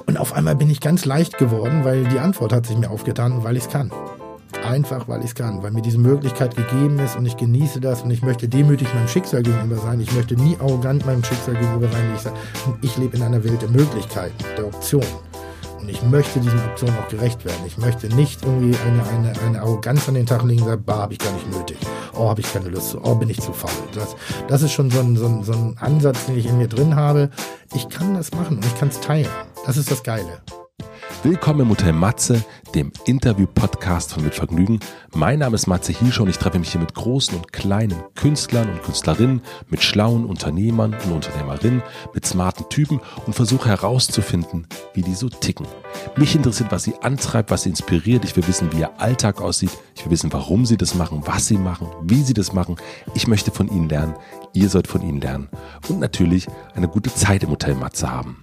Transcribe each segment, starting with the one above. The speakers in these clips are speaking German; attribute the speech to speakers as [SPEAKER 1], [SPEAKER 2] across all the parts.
[SPEAKER 1] Und auf einmal bin ich ganz leicht geworden, weil die Antwort hat sich mir aufgetan, weil ich es kann. Einfach, weil ich es kann, weil mir diese Möglichkeit gegeben ist und ich genieße das und ich möchte demütig meinem Schicksal gegenüber sein. Ich möchte nie arrogant meinem Schicksal gegenüber sein. Ich lebe in einer Welt der Möglichkeiten, der Optionen. Und ich möchte diesen Optionen auch gerecht werden. Ich möchte nicht irgendwie eine Arroganz an den Tag legen und sagen, habe ich gar nicht nötig. Oh, habe ich keine Lust zu. Oh, bin ich zu faul. Das ist schon so ein Ansatz, den ich in mir drin habe. Ich kann das machen und ich kann es teilen. Das ist das Geile.
[SPEAKER 2] Willkommen im Hotel Matze, dem Interview-Podcast von Mit Vergnügen. Mein Name ist Matze Hilscher und ich treffe mich hier mit großen und kleinen Künstlern und Künstlerinnen, mit schlauen Unternehmern und Unternehmerinnen, mit smarten Typen und versuche herauszufinden, wie die so ticken. Mich interessiert, was sie antreibt, was sie inspiriert. Ich will wissen, wie ihr Alltag aussieht. Ich will wissen, warum sie das machen, was sie machen, wie sie das machen. Ich möchte von ihnen lernen. Ihr sollt von ihnen lernen. Und natürlich eine gute Zeit im Hotel Matze haben.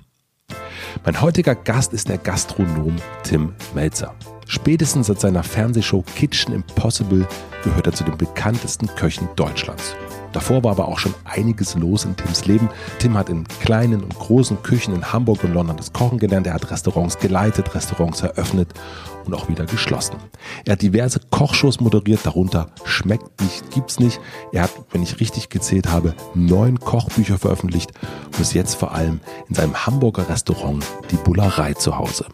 [SPEAKER 2] Mein heutiger Gast ist der Gastronom Tim Mälzer. Spätestens seit seiner Fernsehshow Kitchen Impossible gehört er zu den bekanntesten Köchen Deutschlands. Davor war aber auch schon einiges los in Tims Leben. Tim hat in kleinen und großen Küchen in Hamburg und London das Kochen gelernt. Er hat Restaurants geleitet, Restaurants eröffnet und auch wieder geschlossen. Er hat diverse Kochshows moderiert, darunter Schmeckt nicht, gibt's nicht. Er hat, wenn ich richtig gezählt habe, 9 Kochbücher veröffentlicht und ist jetzt vor allem in seinem Hamburger Restaurant Die Bullerei zu Hause.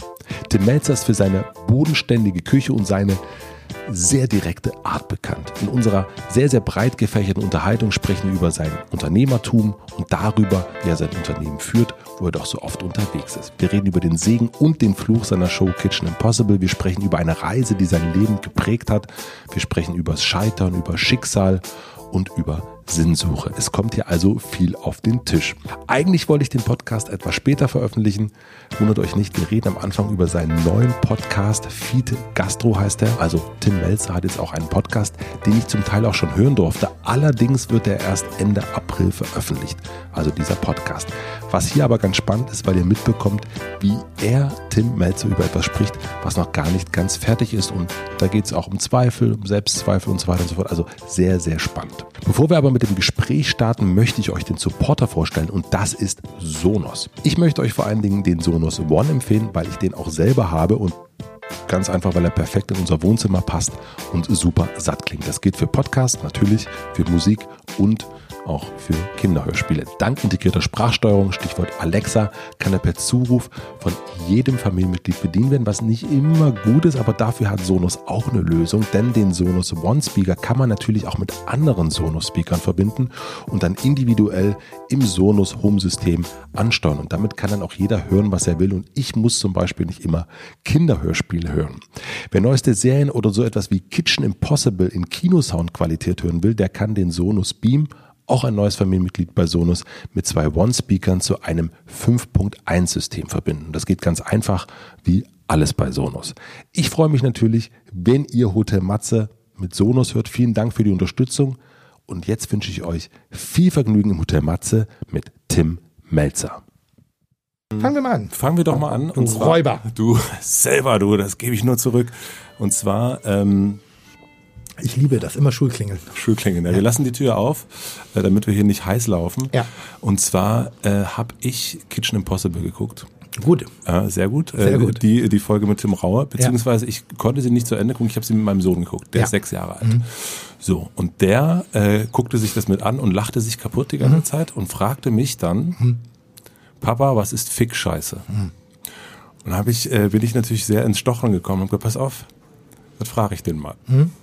[SPEAKER 2] Tim Mälzer ist für seine bodenständige Küche und seine sehr direkte Art bekannt. In unserer sehr, sehr breit gefächerten Unterhaltung sprechen wir über sein Unternehmertum und darüber, wie er sein Unternehmen führt, wo er doch so oft unterwegs ist. Wir reden über den Segen und den Fluch seiner Show Kitchen Impossible. Wir sprechen über eine Reise, die sein Leben geprägt hat. Wir sprechen über das Scheitern, über Schicksal und über Sinnsuche. Es kommt hier also viel auf den Tisch. Eigentlich wollte ich den Podcast etwas später veröffentlichen. Wundert euch nicht, wir reden am Anfang über seinen neuen Podcast. Feed Gastro heißt er. Also Tim Mälzer hat jetzt auch einen Podcast, den ich zum Teil auch schon hören durfte. Allerdings wird er erst Ende April veröffentlicht. Also dieser Podcast. Was hier aber ganz spannend ist, weil ihr mitbekommt, wie er, Tim Mälzer, über etwas spricht, was noch gar nicht ganz fertig ist. Und da geht es auch um Zweifel, um Selbstzweifel und so weiter und so fort. Also sehr, sehr spannend. Bevor wir aber mit dem Gespräch starten, möchte ich euch den Supporter vorstellen und das ist Sonos. Ich möchte euch vor allen Dingen den Sonos One empfehlen, weil ich den auch selber habe und ganz einfach, weil er perfekt in unser Wohnzimmer passt und super satt klingt. Das gilt für Podcasts, natürlich, für Musik und auch für Kinderhörspiele. Dank integrierter Sprachsteuerung, Stichwort Alexa, kann er per Zuruf von jedem Familienmitglied bedient werden, was nicht immer gut ist, aber dafür hat Sonos auch eine Lösung, denn den Sonos One Speaker kann man natürlich auch mit anderen Sonos Speakern verbinden und dann individuell im Sonos Home System ansteuern und damit kann dann auch jeder hören, was er will und ich muss zum Beispiel nicht immer Kinderhörspiele hören. Wer neueste Serien oder so etwas wie Kitchen Impossible in Kinosoundqualität hören will, der kann den Sonos Beam, auch ein neues Familienmitglied bei Sonos, mit 2 One-Speakern zu einem 5.1-System verbinden. Das geht ganz einfach wie alles bei Sonos. Ich freue mich natürlich, wenn ihr Hotel Matze mit Sonos hört. Vielen Dank für die Unterstützung und jetzt wünsche ich euch viel Vergnügen im Hotel Matze mit Tim Mälzer.
[SPEAKER 1] Fangen wir mal an.
[SPEAKER 2] Fangen wir doch mal an. Und zwar,
[SPEAKER 1] Räuber.
[SPEAKER 2] Du, das gebe ich nur zurück. Und zwar
[SPEAKER 1] ich liebe das, immer Schulklingeln.
[SPEAKER 2] Schulklingeln, ja. Wir lassen die Tür auf, damit wir hier nicht heiß laufen.
[SPEAKER 1] Ja.
[SPEAKER 2] Und zwar habe ich Kitchen Impossible geguckt.
[SPEAKER 1] Gut.
[SPEAKER 2] Sehr gut.
[SPEAKER 1] Sehr gut.
[SPEAKER 2] Die Folge mit Tim Rauer, beziehungsweise ich konnte sie nicht zu Ende gucken, ich habe sie mit meinem Sohn geguckt, der ist 6 Jahre alt. So, und der guckte sich das mit an und lachte sich kaputt die ganze Zeit und fragte mich dann, Papa, was ist Fick-Scheiße? Und dann bin ich natürlich sehr ins Stochern gekommen und gesagt, pass auf, das frage ich den mal.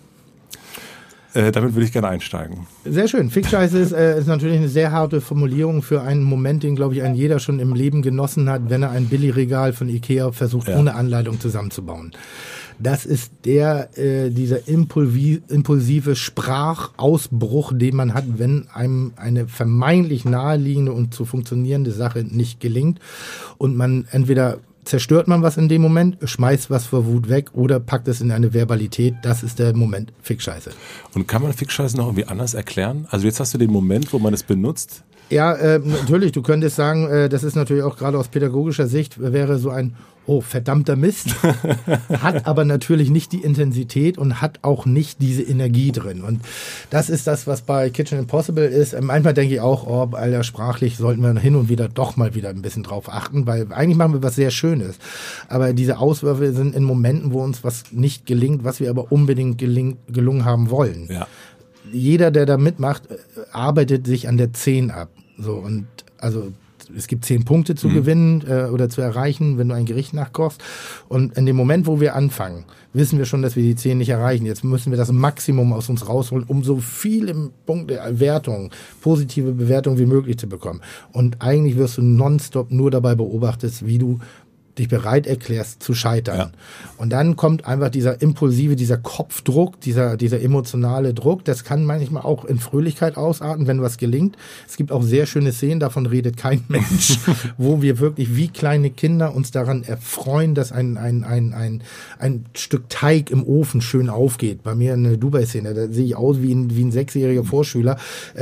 [SPEAKER 2] Damit würde ich gerne einsteigen.
[SPEAKER 1] Sehr schön. Fick-Scheiße ist natürlich eine sehr harte Formulierung für einen Moment, den, glaube ich, ein jeder schon im Leben genossen hat, wenn er ein Billigregal von Ikea versucht, ohne Anleitung zusammenzubauen. Das ist dieser impulsive Sprachausbruch, den man hat, wenn einem eine vermeintlich naheliegende und zu funktionierende Sache nicht gelingt und man entweder zerstört man was in dem Moment, schmeißt was vor Wut weg oder packt es in eine Verbalität. Das ist der Moment Fick-Scheiße.
[SPEAKER 2] Und kann man Fick-Scheiße noch irgendwie anders erklären? Also jetzt hast du den Moment, wo man es benutzt.
[SPEAKER 1] Ja, natürlich, du könntest sagen, das ist natürlich auch gerade aus pädagogischer Sicht, wäre so ein verdammter Mist, hat aber natürlich nicht die Intensität und hat auch nicht diese Energie drin. Und das ist das, was bei Kitchen Impossible ist. Manchmal denke ich auch, Alter, sprachlich sollten wir hin und wieder doch mal wieder ein bisschen drauf achten, weil eigentlich machen wir was sehr Schönes. Aber diese Auswürfe sind in Momenten, wo uns was nicht gelingt, was wir aber unbedingt gelungen haben wollen.
[SPEAKER 2] Ja.
[SPEAKER 1] Jeder, der da mitmacht, arbeitet sich an der 10 ab. So, und also es gibt 10 Punkte zu gewinnen oder zu erreichen, wenn du ein Gericht nachkochst. Und in dem Moment, wo wir anfangen, wissen wir schon, dass wir die 10 nicht erreichen. Jetzt müssen wir das Maximum aus uns rausholen, um so viele Punkte, Wertung, positive Bewertung wie möglich zu bekommen. Und eigentlich wirst du nonstop nur dabei beobachtet, wie du dich bereit erklärst zu scheitern. Ja. Und dann kommt einfach dieser impulsive, dieser Kopfdruck, dieser emotionale Druck. Das kann manchmal auch in Fröhlichkeit ausarten, wenn was gelingt. Es gibt auch sehr schöne Szenen, davon redet kein Mensch, wo wir wirklich wie kleine Kinder uns daran erfreuen, dass ein Stück Teig im Ofen schön aufgeht. Bei mir eine Dubai-Szene, da sehe ich aus wie ein 6-jähriger Vorschüler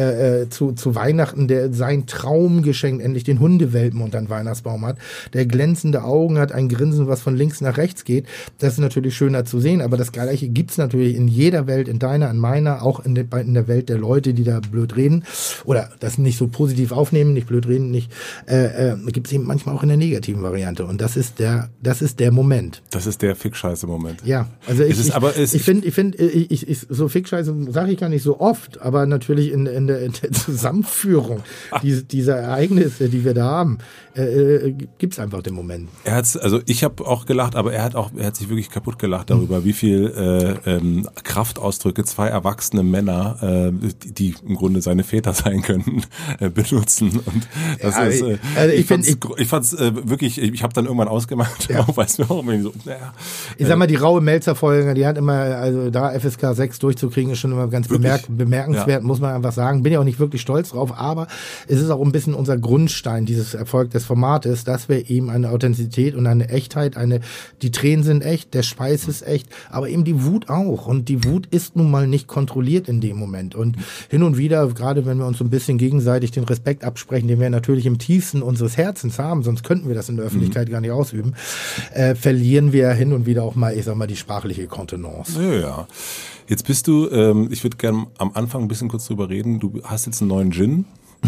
[SPEAKER 1] zu Weihnachten, der sein Traumgeschenk endlich den Hundewelpen unter den Weihnachtsbaum hat, der glänzende Augen hat, ein Grinsen, was von links nach rechts geht. Das ist natürlich schöner zu sehen, aber das Gleiche gibt's natürlich in jeder Welt, in deiner, in meiner, auch in der Welt der Leute, die da blöd reden oder das nicht so positiv aufnehmen, nicht blöd reden, nicht gibt's eben manchmal auch in der negativen Variante und das ist der Moment.
[SPEAKER 2] Das ist der Fick-Scheiße-Moment.
[SPEAKER 1] Ja, also ich finde, so Fick-Scheiße sage ich gar nicht so oft, aber natürlich in der Zusammenführung dieser Ereignisse, die wir da haben, gibt's einfach den Moment.
[SPEAKER 2] Ich habe auch gelacht, aber er hat sich wirklich kaputt gelacht darüber, wie viel Kraftausdrücke 2 erwachsene Männer, die im Grunde seine Väter sein könnten, benutzen. Und das ist, ich fand's wirklich, ich habe dann irgendwann ausgemacht,
[SPEAKER 1] ja.
[SPEAKER 2] Weiß mir auch immer so,
[SPEAKER 1] ich sag mal, die raue Melzer-Folge, die hat immer, also da FSK 6 durchzukriegen, ist schon immer ganz bemerkenswert, ja. Muss man einfach sagen. Bin ja auch nicht wirklich stolz drauf, aber es ist auch ein bisschen unser Grundstein, dieses Erfolg des Formates, dass wir eben eine Authentizität und eine Echtheit, die Tränen sind echt, der Schweiß ist echt, aber eben die Wut auch. Und die Wut ist nun mal nicht kontrolliert in dem Moment. Und hin und wieder, gerade wenn wir uns so ein bisschen gegenseitig den Respekt absprechen, den wir natürlich im tiefsten unseres Herzens haben, sonst könnten wir das in der Öffentlichkeit gar nicht ausüben, verlieren wir hin und wieder auch mal, ich sag mal, die sprachliche Kontenance.
[SPEAKER 2] Ja. Jetzt bist du, ich würde gerne am Anfang ein bisschen kurz drüber reden, du hast jetzt einen neuen Gin.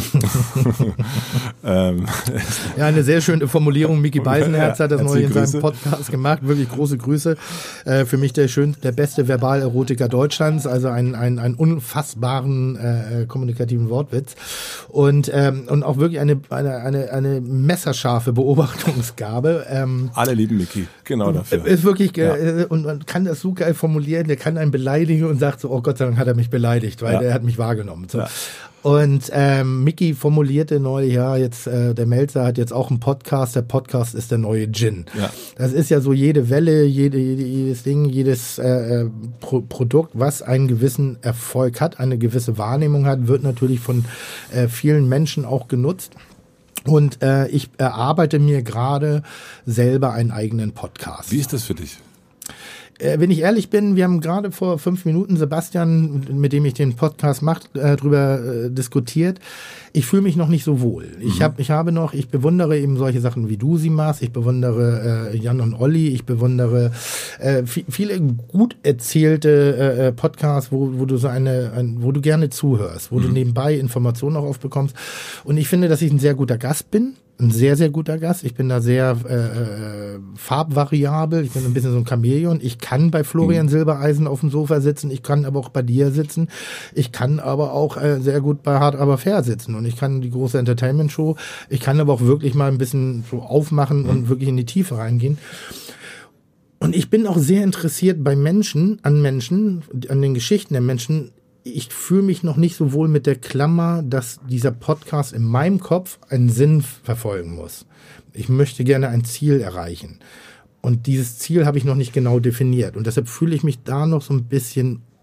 [SPEAKER 1] Ja, eine sehr schöne Formulierung. Micky Beisenherz hat das neulich in seinem Podcast gemacht. Wirklich große Grüße. Für mich der beste Verbalerotiker Deutschlands, also einen unfassbaren kommunikativen Wortwitz und auch wirklich eine messerscharfe Beobachtungsgabe.
[SPEAKER 2] Alle lieben Micky, genau dafür.
[SPEAKER 1] Ist wirklich und man kann das so geil formulieren. Der kann einen beleidigen und sagt so, oh Gott sei Dank hat er mich beleidigt, weil der hat mich wahrgenommen. So. Ja. Und Micky formulierte neulich, der Melzer hat jetzt auch einen Podcast, der Podcast ist der neue Gin. Ja. Das ist ja so jede Welle, jedes Ding, jedes Produkt, was einen gewissen Erfolg hat, eine gewisse Wahrnehmung hat, wird natürlich von vielen Menschen auch genutzt. Und ich erarbeite mir gerade selber einen eigenen Podcast.
[SPEAKER 2] Wie ist das für dich?
[SPEAKER 1] Wenn ich ehrlich bin, wir haben gerade vor 5 Minuten Sebastian, mit dem ich den Podcast mache, drüber diskutiert. Ich fühle mich noch nicht so wohl. Ich bewundere eben solche Sachen, wie du sie machst. Ich bewundere Jan und Olli. Ich bewundere viele gut erzählte Podcasts, wo du wo du gerne zuhörst, wo du nebenbei Informationen auch aufbekommst. Und ich finde, dass ich ein sehr guter Gast bin. Ein sehr, sehr guter Gast. Ich bin da sehr farbvariabel. Ich bin ein bisschen so ein Chamäleon. Ich kann bei Florian Silbereisen auf dem Sofa sitzen. Ich kann aber auch bei dir sitzen. Ich kann aber auch sehr gut bei Hart aber fair sitzen. Und ich kann die große Entertainment-Show. Ich kann aber auch wirklich mal ein bisschen so aufmachen und wirklich in die Tiefe reingehen. Und ich bin auch sehr interessiert an den Geschichten der Menschen. Ich fühle mich noch nicht so wohl mit der Klammer, dass dieser Podcast in meinem Kopf einen Sinn verfolgen muss. Ich möchte gerne ein Ziel erreichen. Und dieses Ziel habe ich noch nicht genau definiert. Und deshalb fühle ich mich da noch so ein bisschen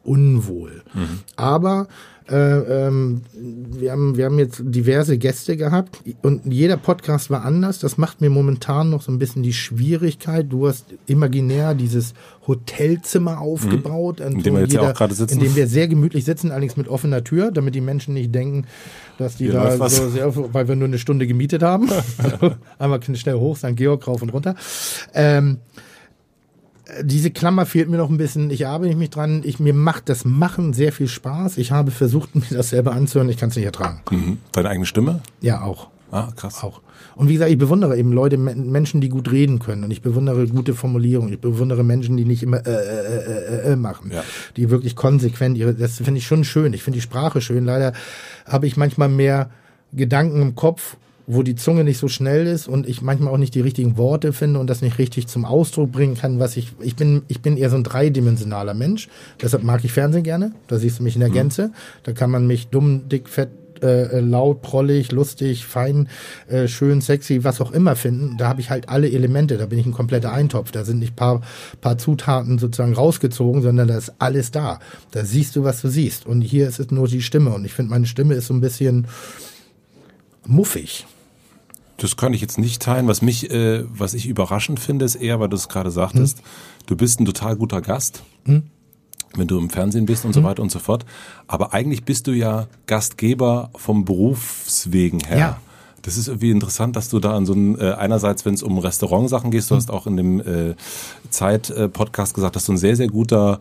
[SPEAKER 1] unwohl. Aber wir haben jetzt diverse Gäste gehabt und jeder Podcast war anders. Das macht mir momentan noch so ein bisschen die Schwierigkeit. Du hast imaginär dieses Hotelzimmer aufgebaut,
[SPEAKER 2] in dem wir jetzt ja auch gerade sitzen.
[SPEAKER 1] In dem wir sehr gemütlich sitzen, allerdings mit offener Tür, damit die Menschen nicht denken, dass die da so sehr, weil wir nur eine Stunde gemietet haben. Einmal schnell hoch, St. Georg rauf und runter. Diese Klammer fehlt mir noch ein bisschen. Ich arbeite mich dran. Mir macht das Machen sehr viel Spaß. Ich habe versucht, mir das selber anzuhören. Ich kann es nicht ertragen.
[SPEAKER 2] Deine eigene Stimme?
[SPEAKER 1] Ja, auch.
[SPEAKER 2] Ah, krass.
[SPEAKER 1] Auch. Und wie gesagt, ich bewundere eben Leute, Menschen, die gut reden können. Und ich bewundere gute Formulierungen. Ich bewundere Menschen, die nicht immer machen. Ja. Die wirklich konsequent das finde ich schon schön. Ich finde die Sprache schön. Leider habe ich manchmal mehr Gedanken im Kopf, wo die Zunge nicht so schnell ist und ich manchmal auch nicht die richtigen Worte finde und das nicht richtig zum Ausdruck bringen kann, was ich bin eher so ein dreidimensionaler Mensch. Deshalb mag ich Fernsehen gerne. Da siehst du mich in der Gänze. Da kann man mich dumm, dick, fett, laut, prollig, lustig, fein, schön, sexy, was auch immer finden. Da habe ich halt alle Elemente. Da bin ich ein kompletter Eintopf. Da sind nicht paar Zutaten sozusagen rausgezogen, sondern da ist alles da. Da siehst du, was du siehst. Und hier ist es nur die Stimme. Und ich finde, meine Stimme ist so ein bisschen muffig.
[SPEAKER 2] Das kann ich jetzt nicht teilen. Was ich überraschend finde, ist eher, weil du es gerade sagtest, du bist ein total guter Gast, wenn du im Fernsehen bist und so weiter und so fort. Aber eigentlich bist du ja Gastgeber vom Berufswegen her. Ja. Das ist irgendwie interessant, dass du da an so einen, einerseits, wenn es um Restaurantsachen geht, du hast auch in dem Zeit-Podcast gesagt, dass du ein sehr, sehr guter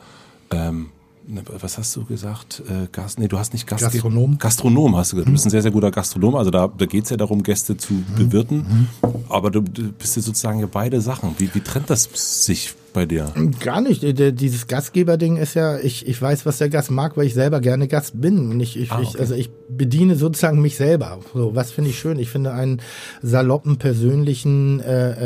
[SPEAKER 2] was hast du gesagt? Du hast nicht
[SPEAKER 1] Gastronom.
[SPEAKER 2] Gastronom hast du gesagt. Du bist ein sehr, sehr guter Gastronom. Also da geht es ja darum, Gäste zu bewirten. Aber du bist ja sozusagen ja beide Sachen. Wie trennt das sich bei dir?
[SPEAKER 1] Gar nicht. Dieses Gastgeberding ist ja, ich weiß, was der Gast mag, weil ich selber gerne Gast bin. Und ich bediene sozusagen mich selber. So, was finde ich schön? Ich finde einen saloppen, persönlichen,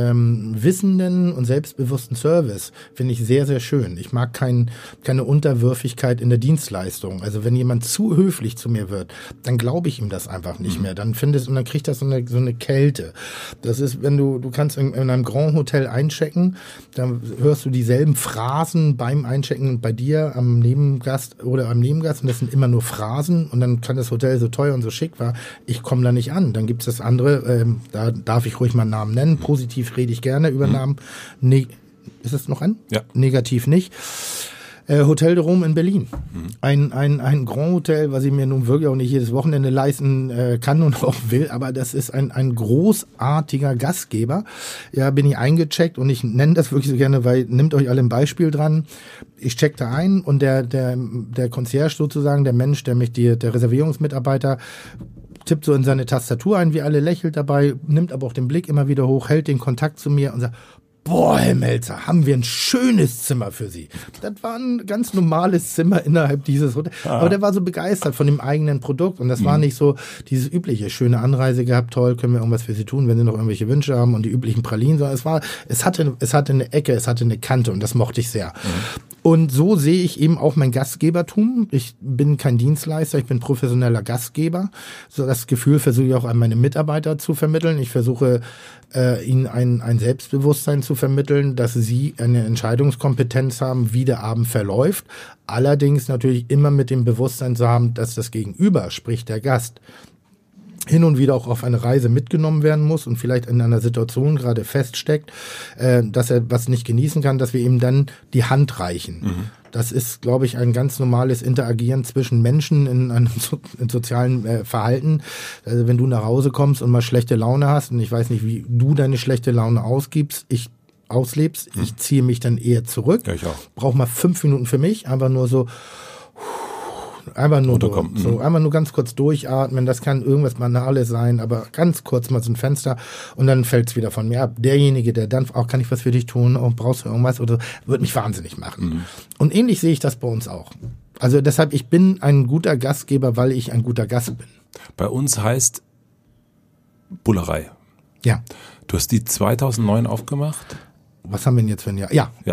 [SPEAKER 1] wissenden und selbstbewussten Service finde ich sehr, sehr schön. Ich mag keine Unterwürfigkeit in der Dienstleistung. Also wenn jemand zu höflich zu mir wird, dann glaube ich ihm das einfach nicht mehr. Dann kriegt das so eine Kälte. Das ist, wenn du kannst in einem Grand Hotel einchecken, dann hörst du dieselben Phrasen beim Einchecken bei dir am Nebengast und das sind immer nur Phrasen und dann kann das Hotel so teuer und so schick war, ich komme da nicht an. Dann gibt es das andere, da darf ich ruhig mal einen Namen nennen, positiv rede ich gerne über Namen, ist es noch an?
[SPEAKER 2] Ja.
[SPEAKER 1] Negativ nicht. Hotel de Rome in Berlin. Ein Grand Hotel, was ich mir nun wirklich auch nicht jedes Wochenende leisten kann und auch will, aber das ist ein großartiger Gastgeber. Ja, bin ich eingecheckt und ich nenne das wirklich so gerne, weil nehmt euch alle ein Beispiel dran. Ich check da ein und der Concierge sozusagen, der Mensch, der Reservierungsmitarbeiter, tippt so in seine Tastatur ein, wie alle, lächelt dabei, nimmt aber auch den Blick immer wieder hoch, hält den Kontakt zu mir und sagt, boah, Herr Melzer, haben wir ein schönes Zimmer für Sie. Das war ein ganz normales Zimmer innerhalb dieses Hotels. Aber der war so begeistert von dem eigenen Produkt. Und das war nicht so dieses übliche, schöne Anreise gehabt, toll, können wir irgendwas für Sie tun, wenn Sie noch irgendwelche Wünsche haben und die üblichen Pralinen. Sondern es hatte eine Ecke, es hatte eine Kante und das mochte ich sehr. Und so sehe ich eben auch mein Gastgebertum. Ich bin kein Dienstleister, ich bin professioneller Gastgeber. So das Gefühl versuche ich auch an meine Mitarbeiter zu vermitteln. Ich versuche ihnen ein Selbstbewusstsein zu vermitteln, dass sie eine Entscheidungskompetenz haben, wie der Abend verläuft. Allerdings natürlich immer mit dem Bewusstsein zu haben, dass das Gegenüber, sprich der Gast, hin und wieder auch auf eine Reise mitgenommen werden muss und vielleicht in einer Situation gerade feststeckt, dass er was nicht genießen kann, dass wir ihm dann die Hand reichen. Das ist, glaube ich, ein ganz normales Interagieren zwischen Menschen in einem sozialen Verhalten. Also wenn du nach Hause kommst und mal schlechte Laune hast, und ich weiß nicht, wie du deine schlechte Laune auslebst, ich ziehe mich dann eher zurück.
[SPEAKER 2] Ja, ich auch.
[SPEAKER 1] Brauche mal 5 Minuten für mich, einfach nur so, einfach nur ganz kurz durchatmen. Das kann irgendwas Banales sein, aber ganz kurz mal so ein Fenster und dann fällt's wieder von mir ab. Derjenige, der dann auch, kann ich was für dich tun? Oh, brauchst du irgendwas? Oder wird mich wahnsinnig machen. Und ähnlich sehe ich das bei uns auch. Also deshalb, ich bin ein guter Gastgeber, weil ich ein guter Gast bin.
[SPEAKER 2] Bei uns heißt Bullerei.
[SPEAKER 1] Ja.
[SPEAKER 2] Du hast die 2009 aufgemacht?
[SPEAKER 1] Was haben wir denn jetzt für ein Jahr? Ja.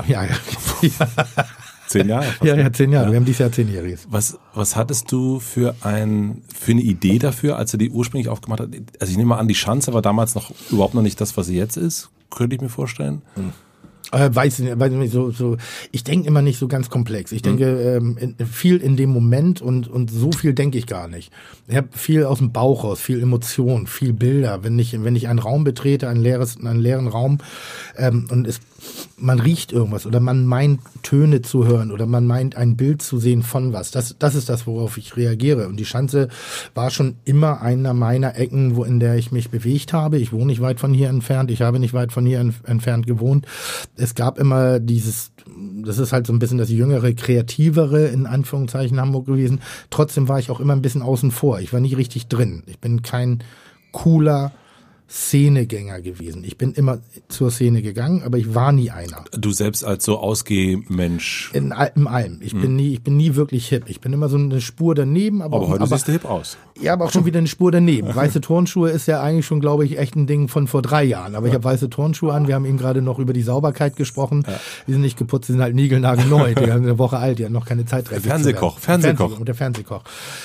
[SPEAKER 2] 10 Jahre?
[SPEAKER 1] Ja, 10 Jahre. Ja. Wir haben dieses Jahr 10-Jähriges.
[SPEAKER 2] Was hattest du für eine Idee dafür, als du die ursprünglich aufgemacht hast? Also ich nehme mal an, die Schanze war damals überhaupt noch nicht das, was sie jetzt ist. Könnte ich mir vorstellen.
[SPEAKER 1] Weiß nicht, so. Ich denke immer nicht so ganz komplex. Ich denke viel in dem Moment und so viel denke ich gar nicht. Ich habe viel aus dem Bauch raus, viel Emotion, viel Bilder. Wenn ich einen Raum betrete, einen leeren Raum und man riecht irgendwas oder man meint Töne zu hören oder man meint ein Bild zu sehen von was. Das ist das, worauf ich reagiere. Und die Schanze war schon immer einer meiner Ecken, in der ich mich bewegt habe. Ich wohne nicht weit von hier entfernt. Ich habe nicht weit von hier entfernt gewohnt. Es gab immer das ist halt so ein bisschen das jüngere, kreativere, in Anführungszeichen, Hamburg gewesen. Trotzdem war ich auch immer ein bisschen außen vor. Ich war nie richtig drin. Ich bin kein cooler Szenegänger gewesen. Ich bin immer zur Szene gegangen, aber ich war nie einer.
[SPEAKER 2] Du selbst als so Ausgehmensch?
[SPEAKER 1] Im Allem. Ich bin nie wirklich hip. Ich bin immer so eine Spur daneben. Aber
[SPEAKER 2] heute siehst du hip aus.
[SPEAKER 1] Ja, aber auch schon wieder eine Spur daneben. Weiße Turnschuhe ist ja eigentlich schon, glaube ich, echt ein Ding von vor 3 Jahren. Aber ich habe weiße Turnschuhe an. Wir haben eben gerade noch über die Sauberkeit gesprochen. Ja. Die sind nicht geputzt, die sind halt niegelnagelneu. Die haben eine Woche alt, die haben noch keine Zeit.
[SPEAKER 2] Der Fernsehkoch.
[SPEAKER 1] Und der Fernsehkoch.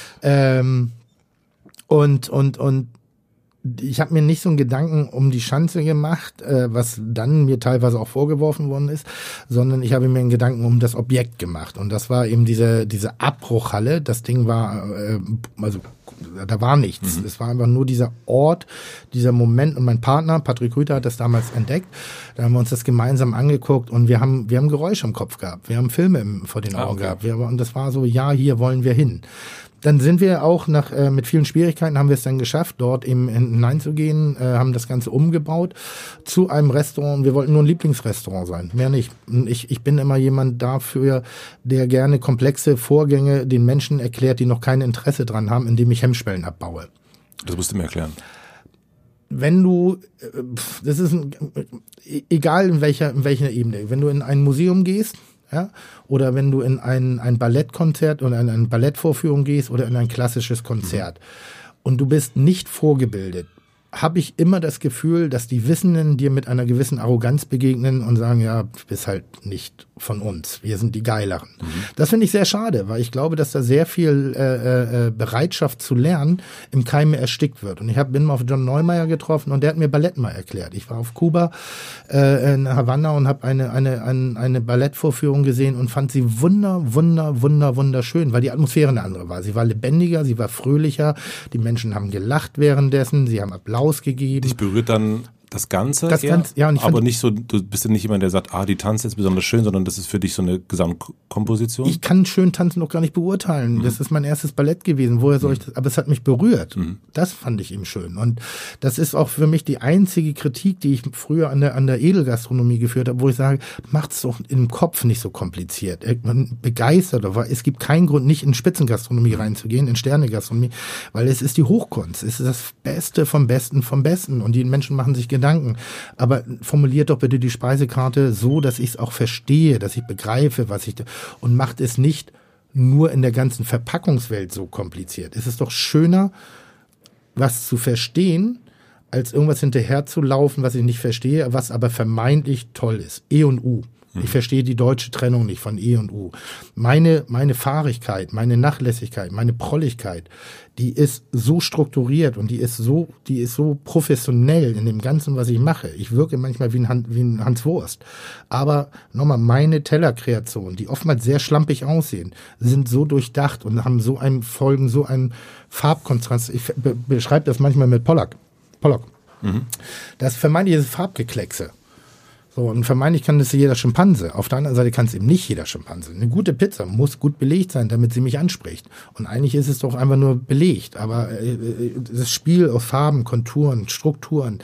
[SPEAKER 1] Und ich habe mir nicht so einen Gedanken um die Schanze gemacht, was dann mir teilweise auch vorgeworfen worden ist, sondern ich habe mir einen Gedanken um das Objekt gemacht. Und das war eben diese Abbruchhalle. Das Ding war, da war nichts. Es war einfach nur dieser Ort, dieser Moment. Und mein Partner, Patrick Rüther, hat das damals entdeckt. Da haben wir uns das gemeinsam angeguckt und wir haben Geräusche im Kopf gehabt. Wir haben Filme vor den Augen gehabt. Und das war so, ja, hier wollen wir hin. Dann sind wir auch mit vielen Schwierigkeiten haben wir es dann geschafft, dort eben hineinzugehen, haben das Ganze umgebaut zu einem Restaurant. Wir wollten nur ein Lieblingsrestaurant sein, mehr nicht. Ich bin immer jemand dafür, der gerne komplexe Vorgänge den Menschen erklärt, die noch kein Interesse dran haben, indem ich Hemmschwellen abbaue.
[SPEAKER 2] Das musst du mir erklären.
[SPEAKER 1] Wenn du, egal in welcher Ebene, wenn du in ein Museum gehst, ja, oder wenn du in ein Ballettkonzert oder in eine Ballettvorführung gehst oder in ein klassisches Konzert und du bist nicht vorgebildet, habe ich immer das Gefühl, dass die Wissenden dir mit einer gewissen Arroganz begegnen und sagen, ja, du bist halt nicht von uns, wir sind die Geileren. Das finde ich sehr schade, weil ich glaube, dass da sehr viel Bereitschaft zu lernen im Keime erstickt wird. Und bin mal auf John Neumeier getroffen und der hat mir Ballett mal erklärt. Ich war auf Kuba in Havanna und habe eine Ballettvorführung gesehen und fand sie wunderschön, weil die Atmosphäre eine andere war. Sie war lebendiger, sie war fröhlicher, die Menschen haben gelacht währenddessen, sie haben Applaus gegeben.
[SPEAKER 2] Dich berührt dann das Ganze,
[SPEAKER 1] ja, und
[SPEAKER 2] aber nicht so, du bist ja nicht jemand, der sagt, die tanzt jetzt besonders schön, sondern das ist für dich so eine Gesamtkomposition?
[SPEAKER 1] Ich kann schön tanzen noch gar nicht beurteilen. Das ist mein erstes Ballett gewesen. Woher soll ich das? Aber es hat mich berührt. Das fand ich eben schön. Und das ist auch für mich die einzige Kritik, die ich früher an der Edelgastronomie geführt habe, wo ich sage, macht's doch im Kopf nicht so kompliziert. Man begeistert, aber es gibt keinen Grund, nicht in Spitzengastronomie reinzugehen, in Sternegastronomie, weil es ist die Hochkunst. Es ist das Beste vom Besten vom Besten. Und die Menschen machen sich Gedanken. Aber formuliert doch bitte die Speisekarte so, dass ich es auch verstehe, dass ich begreife, und macht es nicht nur in der ganzen Verpackungswelt so kompliziert. Es ist doch schöner, was zu verstehen, als irgendwas hinterher zu laufen, was ich nicht verstehe, was aber vermeintlich toll ist. E und U. Ich verstehe die deutsche Trennung nicht von E und U. Meine Fahrigkeit, meine Nachlässigkeit, meine Prolligkeit, die ist so strukturiert und die ist so professionell in dem Ganzen, was ich mache. Ich wirke manchmal wie ein Hans Wurst. Aber nochmal, meine Tellerkreationen, die oftmals sehr schlampig aussehen, sind so durchdacht und folgen so einem Farbkontrast. Ich beschreibe das manchmal mit Pollock. Das vermeintliche Farbgekleckse. So, und vermeintlich kann das jeder Schimpanse. Auf der anderen Seite kann es eben nicht jeder Schimpanse. Eine gute Pizza muss gut belegt sein, damit sie mich anspricht. Und eigentlich ist es doch einfach nur belegt. Aber das Spiel aus Farben, Konturen, Strukturen,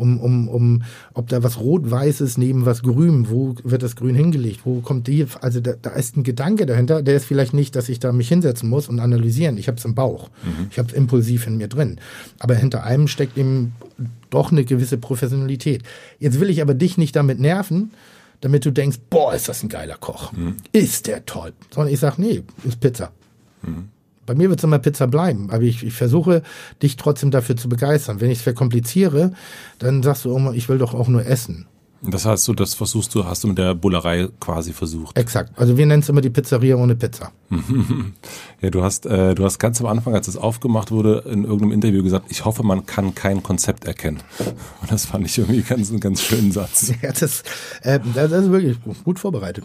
[SPEAKER 1] ob da was Rot-Weißes neben was Grün, wo wird das Grün hingelegt, wo kommt also da ist ein Gedanke dahinter, der ist vielleicht nicht, dass ich da mich hinsetzen muss und analysieren. Ich habe es im Bauch. Ich habe es impulsiv in mir drin. Aber hinter allem steckt eben doch eine gewisse Professionalität. Jetzt will ich aber dich nicht damit nerven, damit du denkst, boah, ist das ein geiler Koch. Ist der toll. Sondern ich sage, nee, ist Pizza. Bei mir wird es immer Pizza bleiben, aber ich versuche, dich trotzdem dafür zu begeistern. Wenn ich es verkompliziere, dann sagst du immer, ich will doch auch nur essen.
[SPEAKER 2] Das heißt, hast du mit der Bullerei quasi versucht.
[SPEAKER 1] Exakt. Also wir nennen es immer die Pizzeria ohne Pizza.
[SPEAKER 2] Ja, du hast ganz am Anfang, als es aufgemacht wurde, in irgendeinem Interview gesagt, ich hoffe, man kann kein Konzept erkennen. Und das fand ich irgendwie einen ganz schönen Satz.
[SPEAKER 1] Ja, das ist wirklich gut vorbereitet.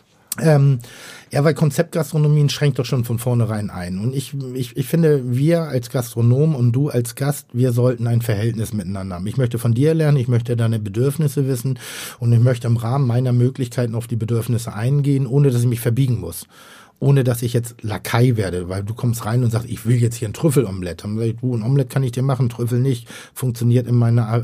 [SPEAKER 1] Ja, weil Konzeptgastronomie schränkt doch schon von vornherein ein. Und ich finde, wir als Gastronom und du als Gast, wir sollten ein Verhältnis miteinander haben. Ich möchte von dir lernen, ich möchte deine Bedürfnisse wissen und ich möchte im Rahmen meiner Möglichkeiten auf die Bedürfnisse eingehen, ohne dass ich mich verbiegen muss. Ohne dass ich jetzt Lakai werde, weil du kommst rein und sagst, ich will jetzt hier ein Trüffelomelett. Dann sag ich, ein Omelett kann ich dir machen, Trüffel nicht. Funktioniert in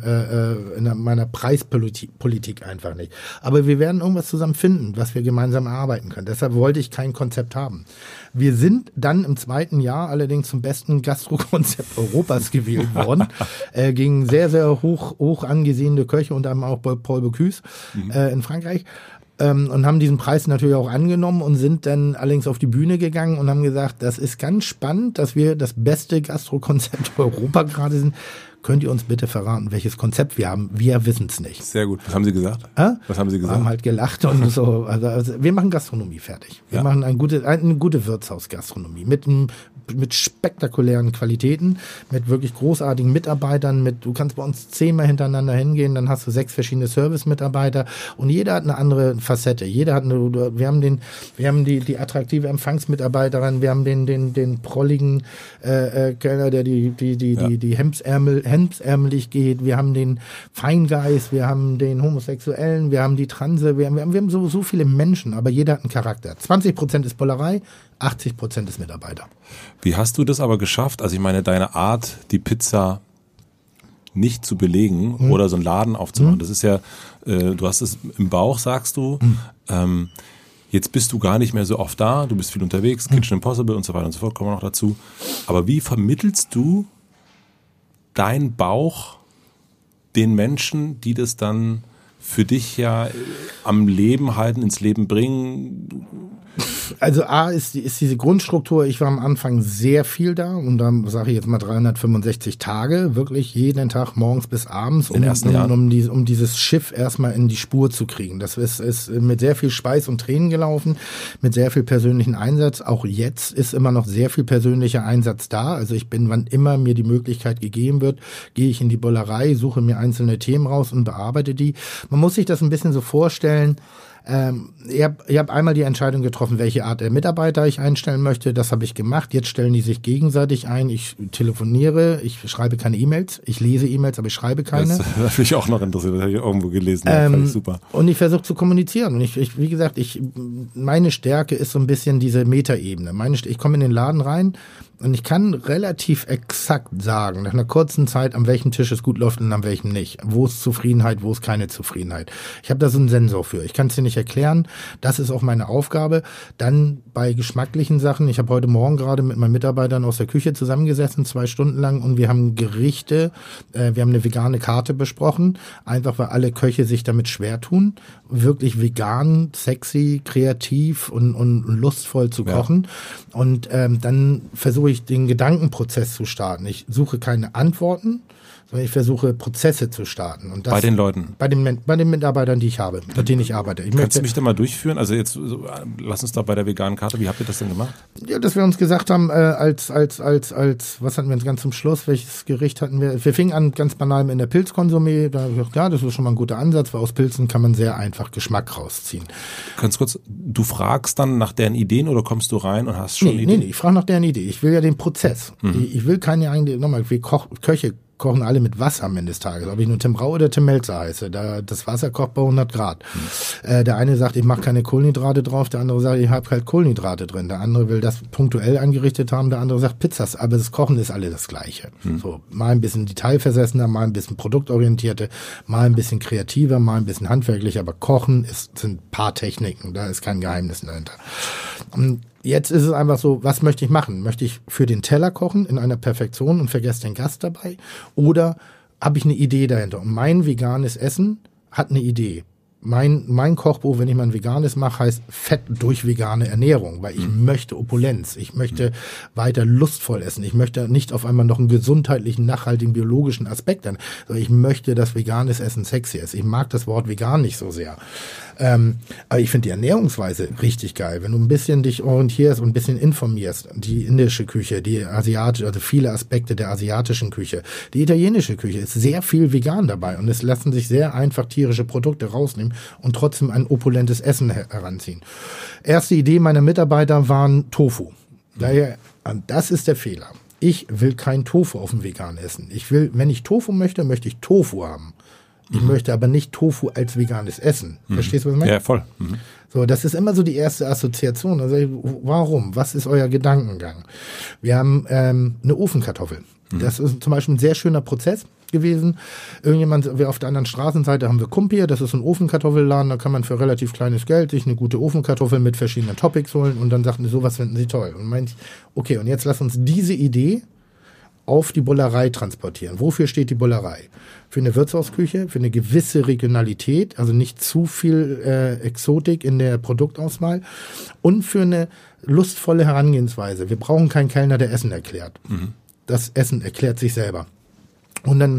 [SPEAKER 1] meiner Preispolitik einfach nicht. Aber wir werden irgendwas zusammen finden, was wir gemeinsam erarbeiten können. Deshalb wollte ich kein Konzept haben. Wir sind dann im 2. Jahr allerdings zum besten Gastro-Konzept Europas gewählt worden. Gegen sehr, sehr hoch angesehene Köche, unter anderem auch Paul Bocuse in Frankreich. Und haben diesen Preis natürlich auch angenommen und sind dann allerdings auf die Bühne gegangen und haben gesagt, das ist ganz spannend, dass wir das beste Gastro-Konzept Europa gerade sind. Könnt ihr uns bitte verraten, welches Konzept wir haben? Wir wissen es nicht.
[SPEAKER 2] Sehr gut. Was haben Sie gesagt?
[SPEAKER 1] Was haben Sie gesagt? Wir haben halt gelacht und so. Also wir machen Gastronomie fertig. Wir machen eine gute Wirtshausgastronomie mit spektakulären Qualitäten, mit wirklich großartigen Mitarbeitern. Du kannst bei uns 10-mal hintereinander hingehen, dann hast du 6 verschiedene Service-Mitarbeiter und jeder hat eine andere Facette. Wir haben die attraktive Empfangsmitarbeiterin, wir haben den prolligen Kellner, der die hemdsärmelig geht, wir haben den Feingeist, wir haben den Homosexuellen, wir haben die Transe, wir haben so viele Menschen, aber jeder hat einen Charakter. 20% ist Bullerei, 80% ist Mitarbeiter.
[SPEAKER 2] Wie hast du das aber geschafft? Also ich meine, deine Art, die Pizza nicht zu belegen oder so einen Laden aufzumachen, das ist ja, du hast es im Bauch, sagst du, jetzt bist du gar nicht mehr so oft da, du bist viel unterwegs, Kitchen Impossible und so weiter und so fort, kommen wir noch dazu. Aber wie vermittelst du deinen Bauch den Menschen, die das dann für dich ja am Leben halten, ins Leben bringen?
[SPEAKER 1] Also A ist diese Grundstruktur, ich war am Anfang sehr viel da und dann sage ich jetzt mal 365 Tage, wirklich jeden Tag morgens bis abends, um dieses Schiff erstmal in die Spur zu kriegen. Das ist mit sehr viel Schweiß und Tränen gelaufen, mit sehr viel persönlichen Einsatz. Auch jetzt ist immer noch sehr viel persönlicher Einsatz da. Also ich bin, wann immer mir die Möglichkeit gegeben wird, gehe ich in die Bullerei, suche mir einzelne Themen raus und bearbeite die. Man muss sich das ein bisschen so vorstellen. Ich hab einmal die Entscheidung getroffen, welche Art der Mitarbeiter ich einstellen möchte. Das habe ich gemacht. Jetzt stellen die sich gegenseitig ein. Ich telefoniere, ich schreibe keine E-Mails. Ich lese E-Mails, aber ich schreibe keine.
[SPEAKER 2] Das hat mich auch noch interessiert. Das habe ich irgendwo gelesen. Das fand ich super.
[SPEAKER 1] Und ich versuche zu kommunizieren. Und wie gesagt, meine Stärke ist so ein bisschen diese Metaebene. Ich komme in den Laden rein und ich kann relativ exakt sagen, nach einer kurzen Zeit, an welchem Tisch es gut läuft und an welchem nicht. Wo ist Zufriedenheit, wo ist keine Zufriedenheit. Ich habe da so einen Sensor für. Ich kann es dir nicht erklären. Das ist auch meine Aufgabe. Dann bei geschmacklichen Sachen. Ich habe heute Morgen gerade mit meinen Mitarbeitern aus der Küche zusammengesessen, 2 Stunden lang, und wir haben Gerichte, wir haben eine vegane Karte besprochen, einfach weil alle Köche sich damit schwer tun, wirklich vegan, sexy, kreativ und lustvoll zu kochen. Und dann versuche ich den Gedankenprozess zu starten. Ich suche keine Antworten, sondern ich versuche Prozesse zu starten. Und das
[SPEAKER 2] bei den Leuten?
[SPEAKER 1] Bei den Mitarbeitern, die ich habe, mit denen ich arbeite.
[SPEAKER 2] Kannst du mich da mal durchführen? Also jetzt lass uns da bei der veganen Karte, wie habt ihr das denn gemacht?
[SPEAKER 1] Ja, dass wir uns gesagt haben, als was hatten wir uns ganz zum Schluss, welches Gericht hatten wir? Wir fingen an ganz banal in der Pilzkonsumé. Da habe ich gedacht, ja, das ist schon mal ein guter Ansatz, weil aus Pilzen kann man sehr einfach Geschmack rausziehen.
[SPEAKER 2] Ganz kurz, du fragst dann nach deren Ideen oder kommst du rein und hast schon Ideen?
[SPEAKER 1] Nee, ich frage nach deren Idee. Ich will ja den Prozess. Ich will keine eigene, nochmal, Köche kochen alle mit Wasser am Ende des Tages. Ob ich nur Tim Rau oder Tim Melzer heiße. Das Wasser kocht bei 100 Grad. Der eine sagt, ich mache keine Kohlenhydrate drauf. Der andere sagt, ich habe halt Kohlenhydrate drin. Der andere will das punktuell angerichtet haben. Der andere sagt Pizzas. Aber das Kochen ist alle das Gleiche. So, mal ein bisschen detailversessener, mal ein bisschen produktorientierter, mal ein bisschen kreativer, mal ein bisschen handwerklicher. Aber Kochen sind ein paar Techniken. Da ist kein Geheimnis dahinter. Und jetzt ist es einfach so, was möchte ich machen? Möchte ich für den Teller kochen in einer Perfektion und vergesse den Gast dabei? Oder habe ich eine Idee dahinter? Und mein veganes Essen hat eine Idee. mein Kochbuch, wenn ich mal ein veganes mache, heißt Fett durch vegane Ernährung, weil ich möchte Opulenz, ich möchte weiter lustvoll essen, ich möchte nicht auf einmal noch einen gesundheitlichen, nachhaltigen, biologischen Aspekt an, sondern ich möchte, dass veganes Essen sexy ist. Ich mag das Wort vegan nicht so sehr. Aber ich finde die Ernährungsweise richtig geil. Wenn du ein bisschen dich orientierst und ein bisschen informierst, die indische Küche, die asiatische, also viele Aspekte der asiatischen Küche, die italienische Küche ist sehr viel vegan dabei und es lassen sich sehr einfach tierische Produkte rausnehmen und trotzdem ein opulentes Essen heranziehen. Erste Idee meiner Mitarbeiter waren Tofu. Daher, das ist der Fehler. Ich will kein Tofu auf dem vegan essen. Wenn ich Tofu möchte, möchte ich Tofu haben. Ich möchte aber nicht Tofu als veganes Essen. Verstehst du, was ich meine?
[SPEAKER 2] Ja, voll.
[SPEAKER 1] So, das ist immer so die erste Assoziation. Also, warum? Was ist euer Gedankengang? Wir haben eine Ofenkartoffel. Das ist zum Beispiel ein sehr schöner Prozess gewesen. Auf der anderen Straßenseite haben wir Kumpir, das ist ein Ofenkartoffelladen, da kann man für relativ kleines Geld sich eine gute Ofenkartoffel mit verschiedenen Toppings holen und dann sagten sie, sowas finden sie toll. Und meinte ich, okay, und jetzt lass uns diese Idee auf die Bullerei transportieren. Wofür steht die Bullerei? Für eine Wirtshausküche, für eine gewisse Regionalität, also nicht zu viel Exotik in der Produktauswahl und für eine lustvolle Herangehensweise. Wir brauchen keinen Kellner, der Essen erklärt. Das Essen erklärt sich selber. Und dann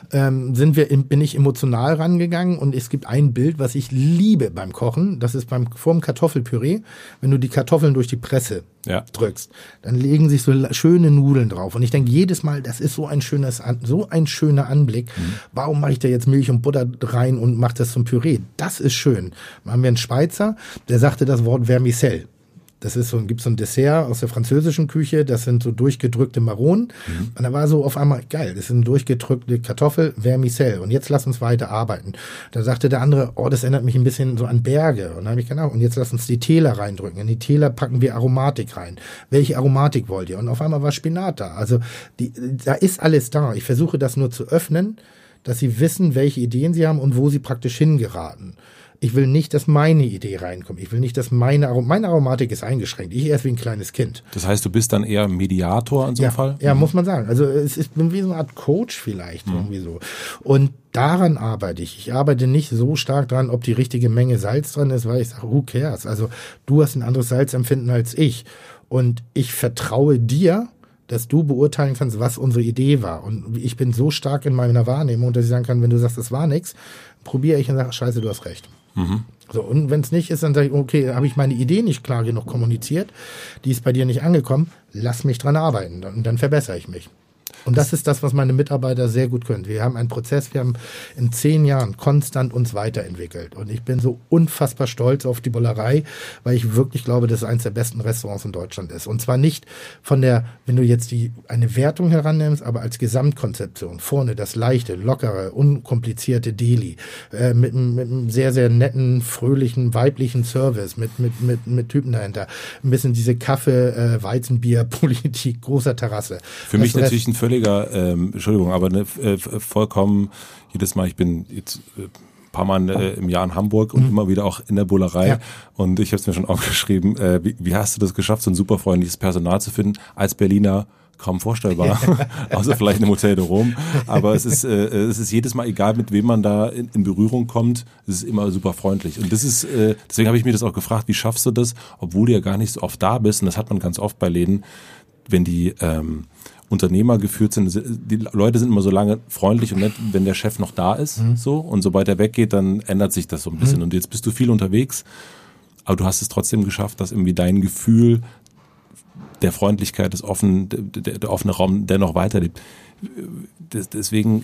[SPEAKER 1] bin ich emotional rangegangen und es gibt ein Bild, was ich liebe beim Kochen. Das ist vorm Kartoffelpüree. Wenn du die Kartoffeln durch die Presse drückst, dann legen sich so schöne Nudeln drauf. Und ich denke jedes Mal, das ist so ein schöner Anblick. Warum mache ich da jetzt Milch und Butter rein und mache das zum Püree? Das ist schön. Da haben wir einen Schweizer, der sagte das Wort Vermicelle. Das ist gibt so ein Dessert aus der französischen Küche, das sind so durchgedrückte Maronen. Und da war so auf einmal, geil, das sind durchgedrückte Kartoffel, Vermicelle. Und jetzt lass uns weiter arbeiten. Da sagte der andere, das erinnert mich ein bisschen so an Berge. Und dann habe ich genau, und jetzt lass uns die Täler reindrücken. In die Täler packen wir Aromatik rein. Welche Aromatik wollt ihr? Und auf einmal war Spinat da. Also da ist alles da. Ich versuche das nur zu öffnen, dass sie wissen, welche Ideen sie haben und wo sie praktisch hingeraten. Ich will nicht, dass meine Idee reinkommt. Ich will nicht, dass meine Aromatik ist eingeschränkt. Ich erst wie ein kleines Kind.
[SPEAKER 2] Das heißt, du bist dann eher Mediator in so einem Fall?
[SPEAKER 1] Ja, muss man sagen. Also bin wie so eine Art Coach vielleicht irgendwie so. Und daran arbeite ich. Ich arbeite nicht so stark dran, ob die richtige Menge Salz dran ist, weil ich sage, who cares? Also du hast ein anderes Salzempfinden als ich. Und ich vertraue dir, dass du beurteilen kannst, was unsere Idee war. Und ich bin so stark in meiner Wahrnehmung, dass ich sagen kann, wenn du sagst, das war nichts, probiere ich und sage, scheiße, du hast recht. So, und wenn es nicht ist, dann sage ich, okay, habe ich meine Idee nicht klar genug kommuniziert, die ist bei dir nicht angekommen, lass mich dran arbeiten und dann verbessere ich mich. Und das ist das, was meine Mitarbeiter sehr gut können. Wir haben einen Prozess, wir haben in 10 Jahren konstant uns weiterentwickelt. Und ich bin so unfassbar stolz auf die Bullerei, weil ich wirklich glaube, dass es eines der besten Restaurants in Deutschland ist. Und zwar nicht wenn du jetzt eine Wertung herannimmst, aber als Gesamtkonzeption. Vorne das leichte, lockere, unkomplizierte Deli, mit einem sehr, sehr netten, fröhlichen, weiblichen Service, mit Typen dahinter. Ein bisschen diese Kaffee-Weizenbier-Politik, großer Terrasse.
[SPEAKER 2] Für mich natürlich ein völliger, Entschuldigung, aber vollkommen jedes Mal, ich bin jetzt ein paar Mal im Jahr in Hamburg und immer wieder auch in der Bullerei und ich habe es mir schon aufgeschrieben, wie hast du das geschafft, so ein super freundliches Personal zu finden, als Berliner kaum vorstellbar, außer vielleicht im Hotel de Rom, aber es ist jedes Mal, egal mit wem man da in Berührung kommt, es ist immer super freundlich und das ist, deswegen habe ich mir das auch gefragt, wie schaffst du das, obwohl du ja gar nicht so oft da bist und das hat man ganz oft bei Läden, wenn die Unternehmer geführt sind, die Leute sind immer so lange freundlich und nett, wenn der Chef noch da ist, so, und sobald er weggeht, dann ändert sich das so ein bisschen und jetzt bist du viel unterwegs, aber du hast es trotzdem geschafft, dass irgendwie dein Gefühl der Freundlichkeit, der offene Raum dennoch weiterlebt. Deswegen.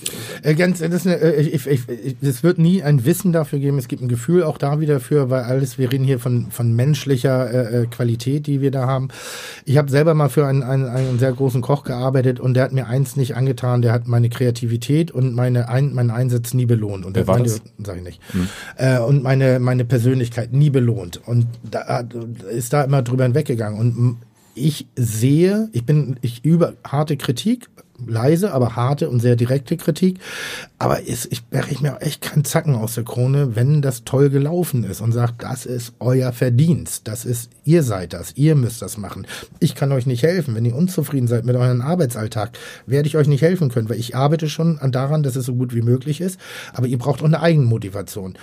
[SPEAKER 2] Es wird nie ein Wissen dafür geben. Es gibt ein Gefühl auch da wieder für, weil wir reden hier von menschlicher Qualität, die wir da haben. Ich habe selber mal für einen sehr großen Koch gearbeitet und der hat mir eins nicht angetan. Der hat meine Kreativität und meinen Einsatz nie belohnt. Und wer war das?
[SPEAKER 1] Sag ich nicht. Und meine Persönlichkeit nie belohnt. Und da ist da immer drüber hinweggegangen. Und ich übe harte Kritik, leise, aber harte und sehr direkte Kritik. Aber ich breche mir echt keinen Zacken aus der Krone, wenn das toll gelaufen ist und sagt, das ist euer Verdienst. Ihr seid das. Ihr müsst das machen. Ich kann euch nicht helfen. Wenn ihr unzufrieden seid mit eurem Arbeitsalltag, werde ich euch nicht helfen können, weil ich arbeite schon daran, dass es so gut wie möglich ist. Aber ihr braucht auch eine Eigenmotivation.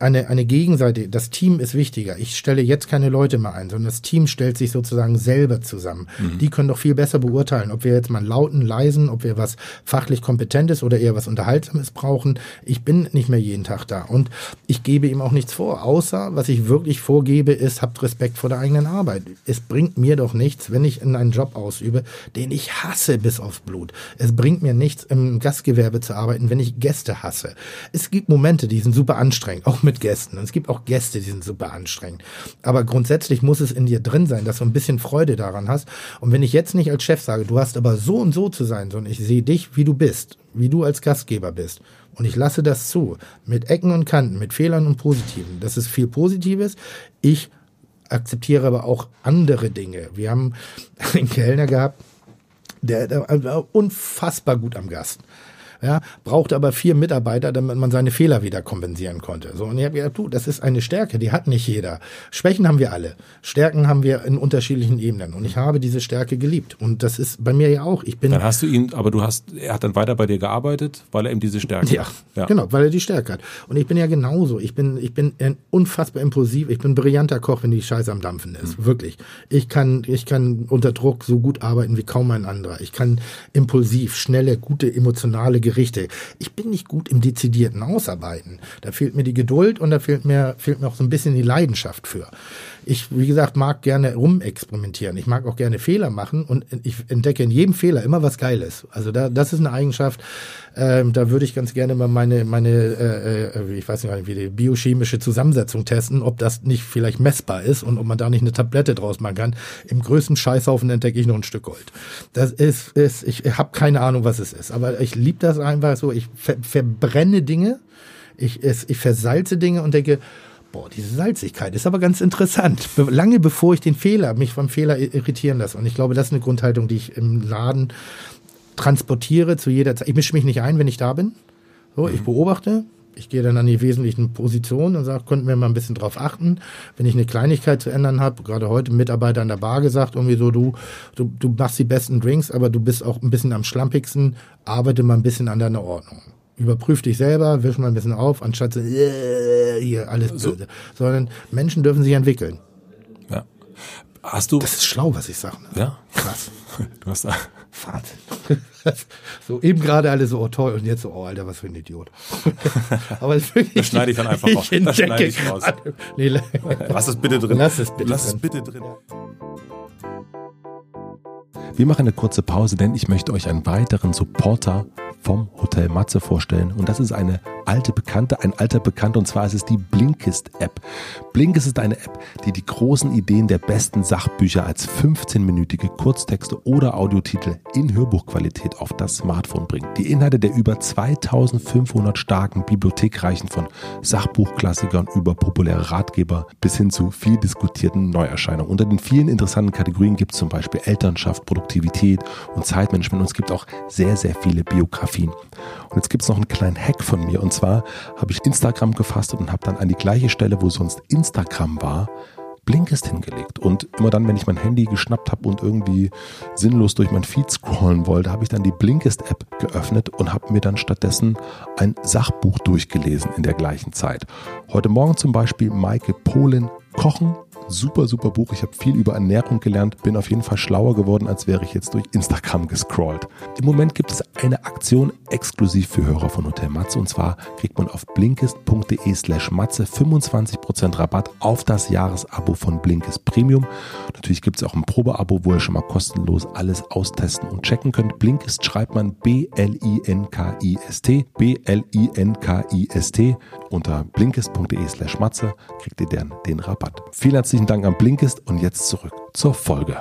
[SPEAKER 1] eine Gegenseite, das Team ist wichtiger. Ich stelle jetzt keine Leute mehr ein, sondern das Team stellt sich sozusagen selber zusammen. Die können doch viel besser beurteilen, ob wir jetzt mal einen lauten, leisen, ob wir was fachlich Kompetentes oder eher was Unterhaltsames brauchen. Ich bin nicht mehr jeden Tag da und ich gebe ihm auch nichts vor, außer was ich wirklich vorgebe ist, habt Respekt vor der eigenen Arbeit. Es bringt mir doch nichts, wenn ich in einen Job ausübe, den ich hasse bis aufs Blut. Es bringt mir nichts, im Gastgewerbe zu arbeiten, wenn ich Gäste hasse. Es gibt Momente, die sind super anstrengend, auch mit Gästen. Und es gibt auch Gäste, die sind super anstrengend. Aber grundsätzlich muss es in dir drin sein, dass du ein bisschen Freude daran hast. Und wenn ich jetzt nicht als Chef sage, du hast aber so und so zu sein, sondern ich sehe dich, wie du bist, wie du als Gastgeber bist. Und ich lasse das zu, mit Ecken und Kanten, mit Fehlern und Positiven. Das ist viel Positives. Ich akzeptiere aber auch andere Dinge. Wir haben einen Kellner gehabt, der war unfassbar gut am Gast. Ja, brauchte aber 4 Mitarbeiter, damit man seine Fehler wieder kompensieren konnte. So, und ich habe gesagt, du, das ist eine Stärke, die hat nicht jeder. Schwächen haben wir alle. Stärken haben wir in unterschiedlichen Ebenen. Und ich habe diese Stärke geliebt. Und das ist bei mir ja auch.
[SPEAKER 2] Dann hast du ihn, aber er hat dann weiter bei dir gearbeitet, weil er eben diese Stärke hat.
[SPEAKER 1] Ja, genau, weil er die Stärke hat. Und ich bin ja genauso. Ich bin unfassbar impulsiv. Ich bin ein brillanter Koch, wenn die Scheiße am Dampfen ist. Wirklich. Ich kann unter Druck so gut arbeiten wie kaum ein anderer. Ich kann impulsiv, schnelle, gute, emotionale Gerichte. Ich bin nicht gut im dezidierten Ausarbeiten. Da fehlt mir die Geduld und da fehlt mir auch so ein bisschen die Leidenschaft für. Ich, wie gesagt, mag gerne rumexperimentieren. Ich mag auch gerne Fehler machen und ich entdecke in jedem Fehler immer was Geiles. Also das ist eine Eigenschaft, da würde ich ganz gerne mal meine ich weiß nicht, wie die biochemische Zusammensetzung testen, ob das nicht vielleicht messbar ist und ob man da nicht eine Tablette draus machen kann. Im größten Scheißhaufen entdecke ich noch ein Stück Gold. Ich habe keine Ahnung, was es ist, aber ich liebe das einfach so. Ich verbrenne Dinge, ich versalze Dinge und denke, boah, diese Salzigkeit ist aber ganz interessant. Lange bevor ich mich vom Fehler irritieren lasse. Und ich glaube, das ist eine Grundhaltung, die ich im Laden transportiere zu jeder Zeit. Ich mische mich nicht ein, wenn ich da bin. So, ich beobachte. Ich gehe dann an die wesentlichen Positionen und sage, könnten wir mal ein bisschen drauf achten. Wenn ich eine Kleinigkeit zu ändern habe, gerade heute ein Mitarbeiter an der Bar gesagt, irgendwie so, du machst die besten Drinks, aber du bist auch ein bisschen am schlampigsten, arbeite mal ein bisschen an deiner Ordnung. Überprüf dich selber, wisch mal ein bisschen auf, anstatt so, hier, alles böse. Sondern Menschen dürfen sich entwickeln.
[SPEAKER 2] Ja. Das
[SPEAKER 1] ist schlau, was ich sage. Ne?
[SPEAKER 2] Ja.
[SPEAKER 1] Krass.
[SPEAKER 2] Du hast
[SPEAKER 1] Wahnsinn. So eben gerade alle so, oh toll, und jetzt so, oh Alter, was für ein Idiot. Aber es wirklich,
[SPEAKER 2] das schneide ich dann einfach raus. Das schneide ich raus.
[SPEAKER 1] Nee,
[SPEAKER 2] lass es bitte drin.
[SPEAKER 1] Lass es bitte drin.
[SPEAKER 2] Wir machen eine kurze Pause, denn ich möchte euch einen weiteren Supporter vom Hotel Matze vorstellen. Und das ist ein alter Bekannter, und zwar ist es die Blinkist-App. Blinkist ist eine App, die die großen Ideen der besten Sachbücher als 15-minütige Kurztexte oder Audiotitel in Hörbuchqualität auf das Smartphone bringt. Die Inhalte der über 2500 starken Bibliothek reichen von Sachbuchklassikern über populäre Ratgeber bis hin zu viel diskutierten Neuerscheinungen. Unter den vielen interessanten Kategorien gibt es zum Beispiel Elternschaft, Produktivität und Zeitmanagement, und es gibt auch sehr, sehr viele Biografien. Und jetzt gibt es noch einen kleinen Hack von mir, und zwar habe ich Instagram gefasst und habe dann an die gleiche Stelle, wo sonst Instagram war, Blinkist hingelegt. Und immer dann, wenn ich mein Handy geschnappt habe und irgendwie sinnlos durch mein Feed scrollen wollte, habe ich dann die Blinkist-App geöffnet und habe mir dann stattdessen ein Sachbuch durchgelesen in der gleichen Zeit. Heute Morgen zum Beispiel Maike Pohlin, Kochen. Super, super Buch. Ich habe viel über Ernährung gelernt, bin auf jeden Fall schlauer geworden, als wäre ich jetzt durch Instagram gescrollt. Im Moment gibt es eine Aktion exklusiv für Hörer von Hotel Matze, und zwar kriegt man auf blinkist.de/Matze 25% Rabatt auf das Jahresabo von Blinkist Premium. Natürlich gibt es auch ein Probeabo, wo ihr schon mal kostenlos alles austesten und checken könnt. Blinkist schreibt man BLINKIST, BLINKIST. Unter blinkist.de/Matze kriegt ihr dann den Rabatt. Vielen herzlichen Dank an Blinkist, und jetzt zurück zur Folge.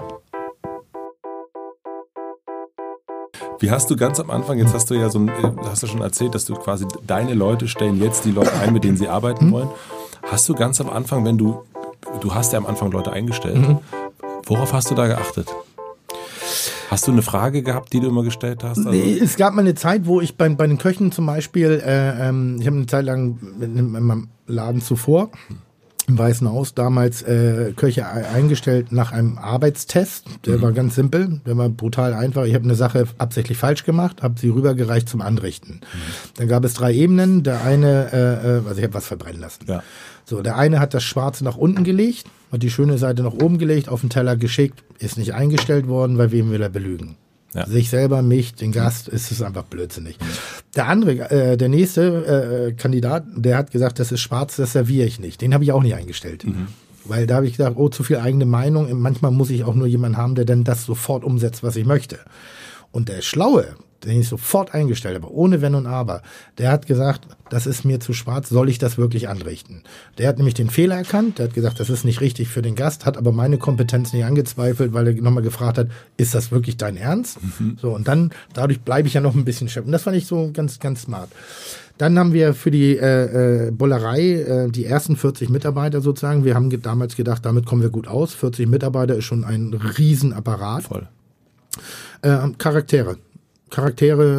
[SPEAKER 2] Wie hast du ganz am Anfang, jetzt hast du ja hast du schon erzählt, dass du quasi deine Leute stellen jetzt die Leute ein, mit denen sie arbeiten wollen. Hast du ganz am Anfang, wenn du hast ja am Anfang Leute eingestellt, worauf hast du da geachtet? Hast du eine Frage gehabt, die du immer gestellt hast? Also
[SPEAKER 1] nee, es gab mal eine Zeit, wo ich bei den Köchen zum Beispiel, ich habe eine Zeit lang in meinem Laden zuvor, im Weißen Haus damals Köche eingestellt nach einem Arbeitstest. Der war ganz simpel, der war brutal einfach. Ich habe eine Sache absichtlich falsch gemacht, habe sie rübergereicht zum Anrichten. Dann gab es 3 Ebenen. Der eine, also ich habe was verbrennen lassen.
[SPEAKER 2] Ja.
[SPEAKER 1] So, der eine hat das Schwarze nach unten gelegt, hat die schöne Seite nach oben gelegt, auf den Teller geschickt, ist nicht eingestellt worden, weil wem will er belügen? Ja. Sich selber, mich, den Gast, ist es einfach blödsinnig. Der andere, der nächste Kandidat, der hat gesagt, das ist schwarz, das serviere ich nicht. Den habe ich auch nicht eingestellt. Weil da habe ich gedacht, zu viel eigene Meinung. Manchmal muss ich auch nur jemanden haben, der dann das sofort umsetzt, was ich möchte. Und der Schlaue, den ich sofort eingestellt habe, ohne Wenn und Aber, der hat gesagt, das ist mir zu schwarz, soll ich das wirklich anrichten? Der hat nämlich den Fehler erkannt, der hat gesagt, das ist nicht richtig für den Gast, hat aber meine Kompetenz nicht angezweifelt, weil er nochmal gefragt hat, ist das wirklich dein Ernst? So, und dann, dadurch bleibe ich ja noch ein bisschen Chef. Und das fand ich so ganz, ganz smart. Dann haben wir für die Bullerei die ersten 40 Mitarbeiter sozusagen. Wir haben damals gedacht, damit kommen wir gut aus. 40 Mitarbeiter ist schon ein Riesenapparat.
[SPEAKER 2] Voll.
[SPEAKER 1] Charaktere, aber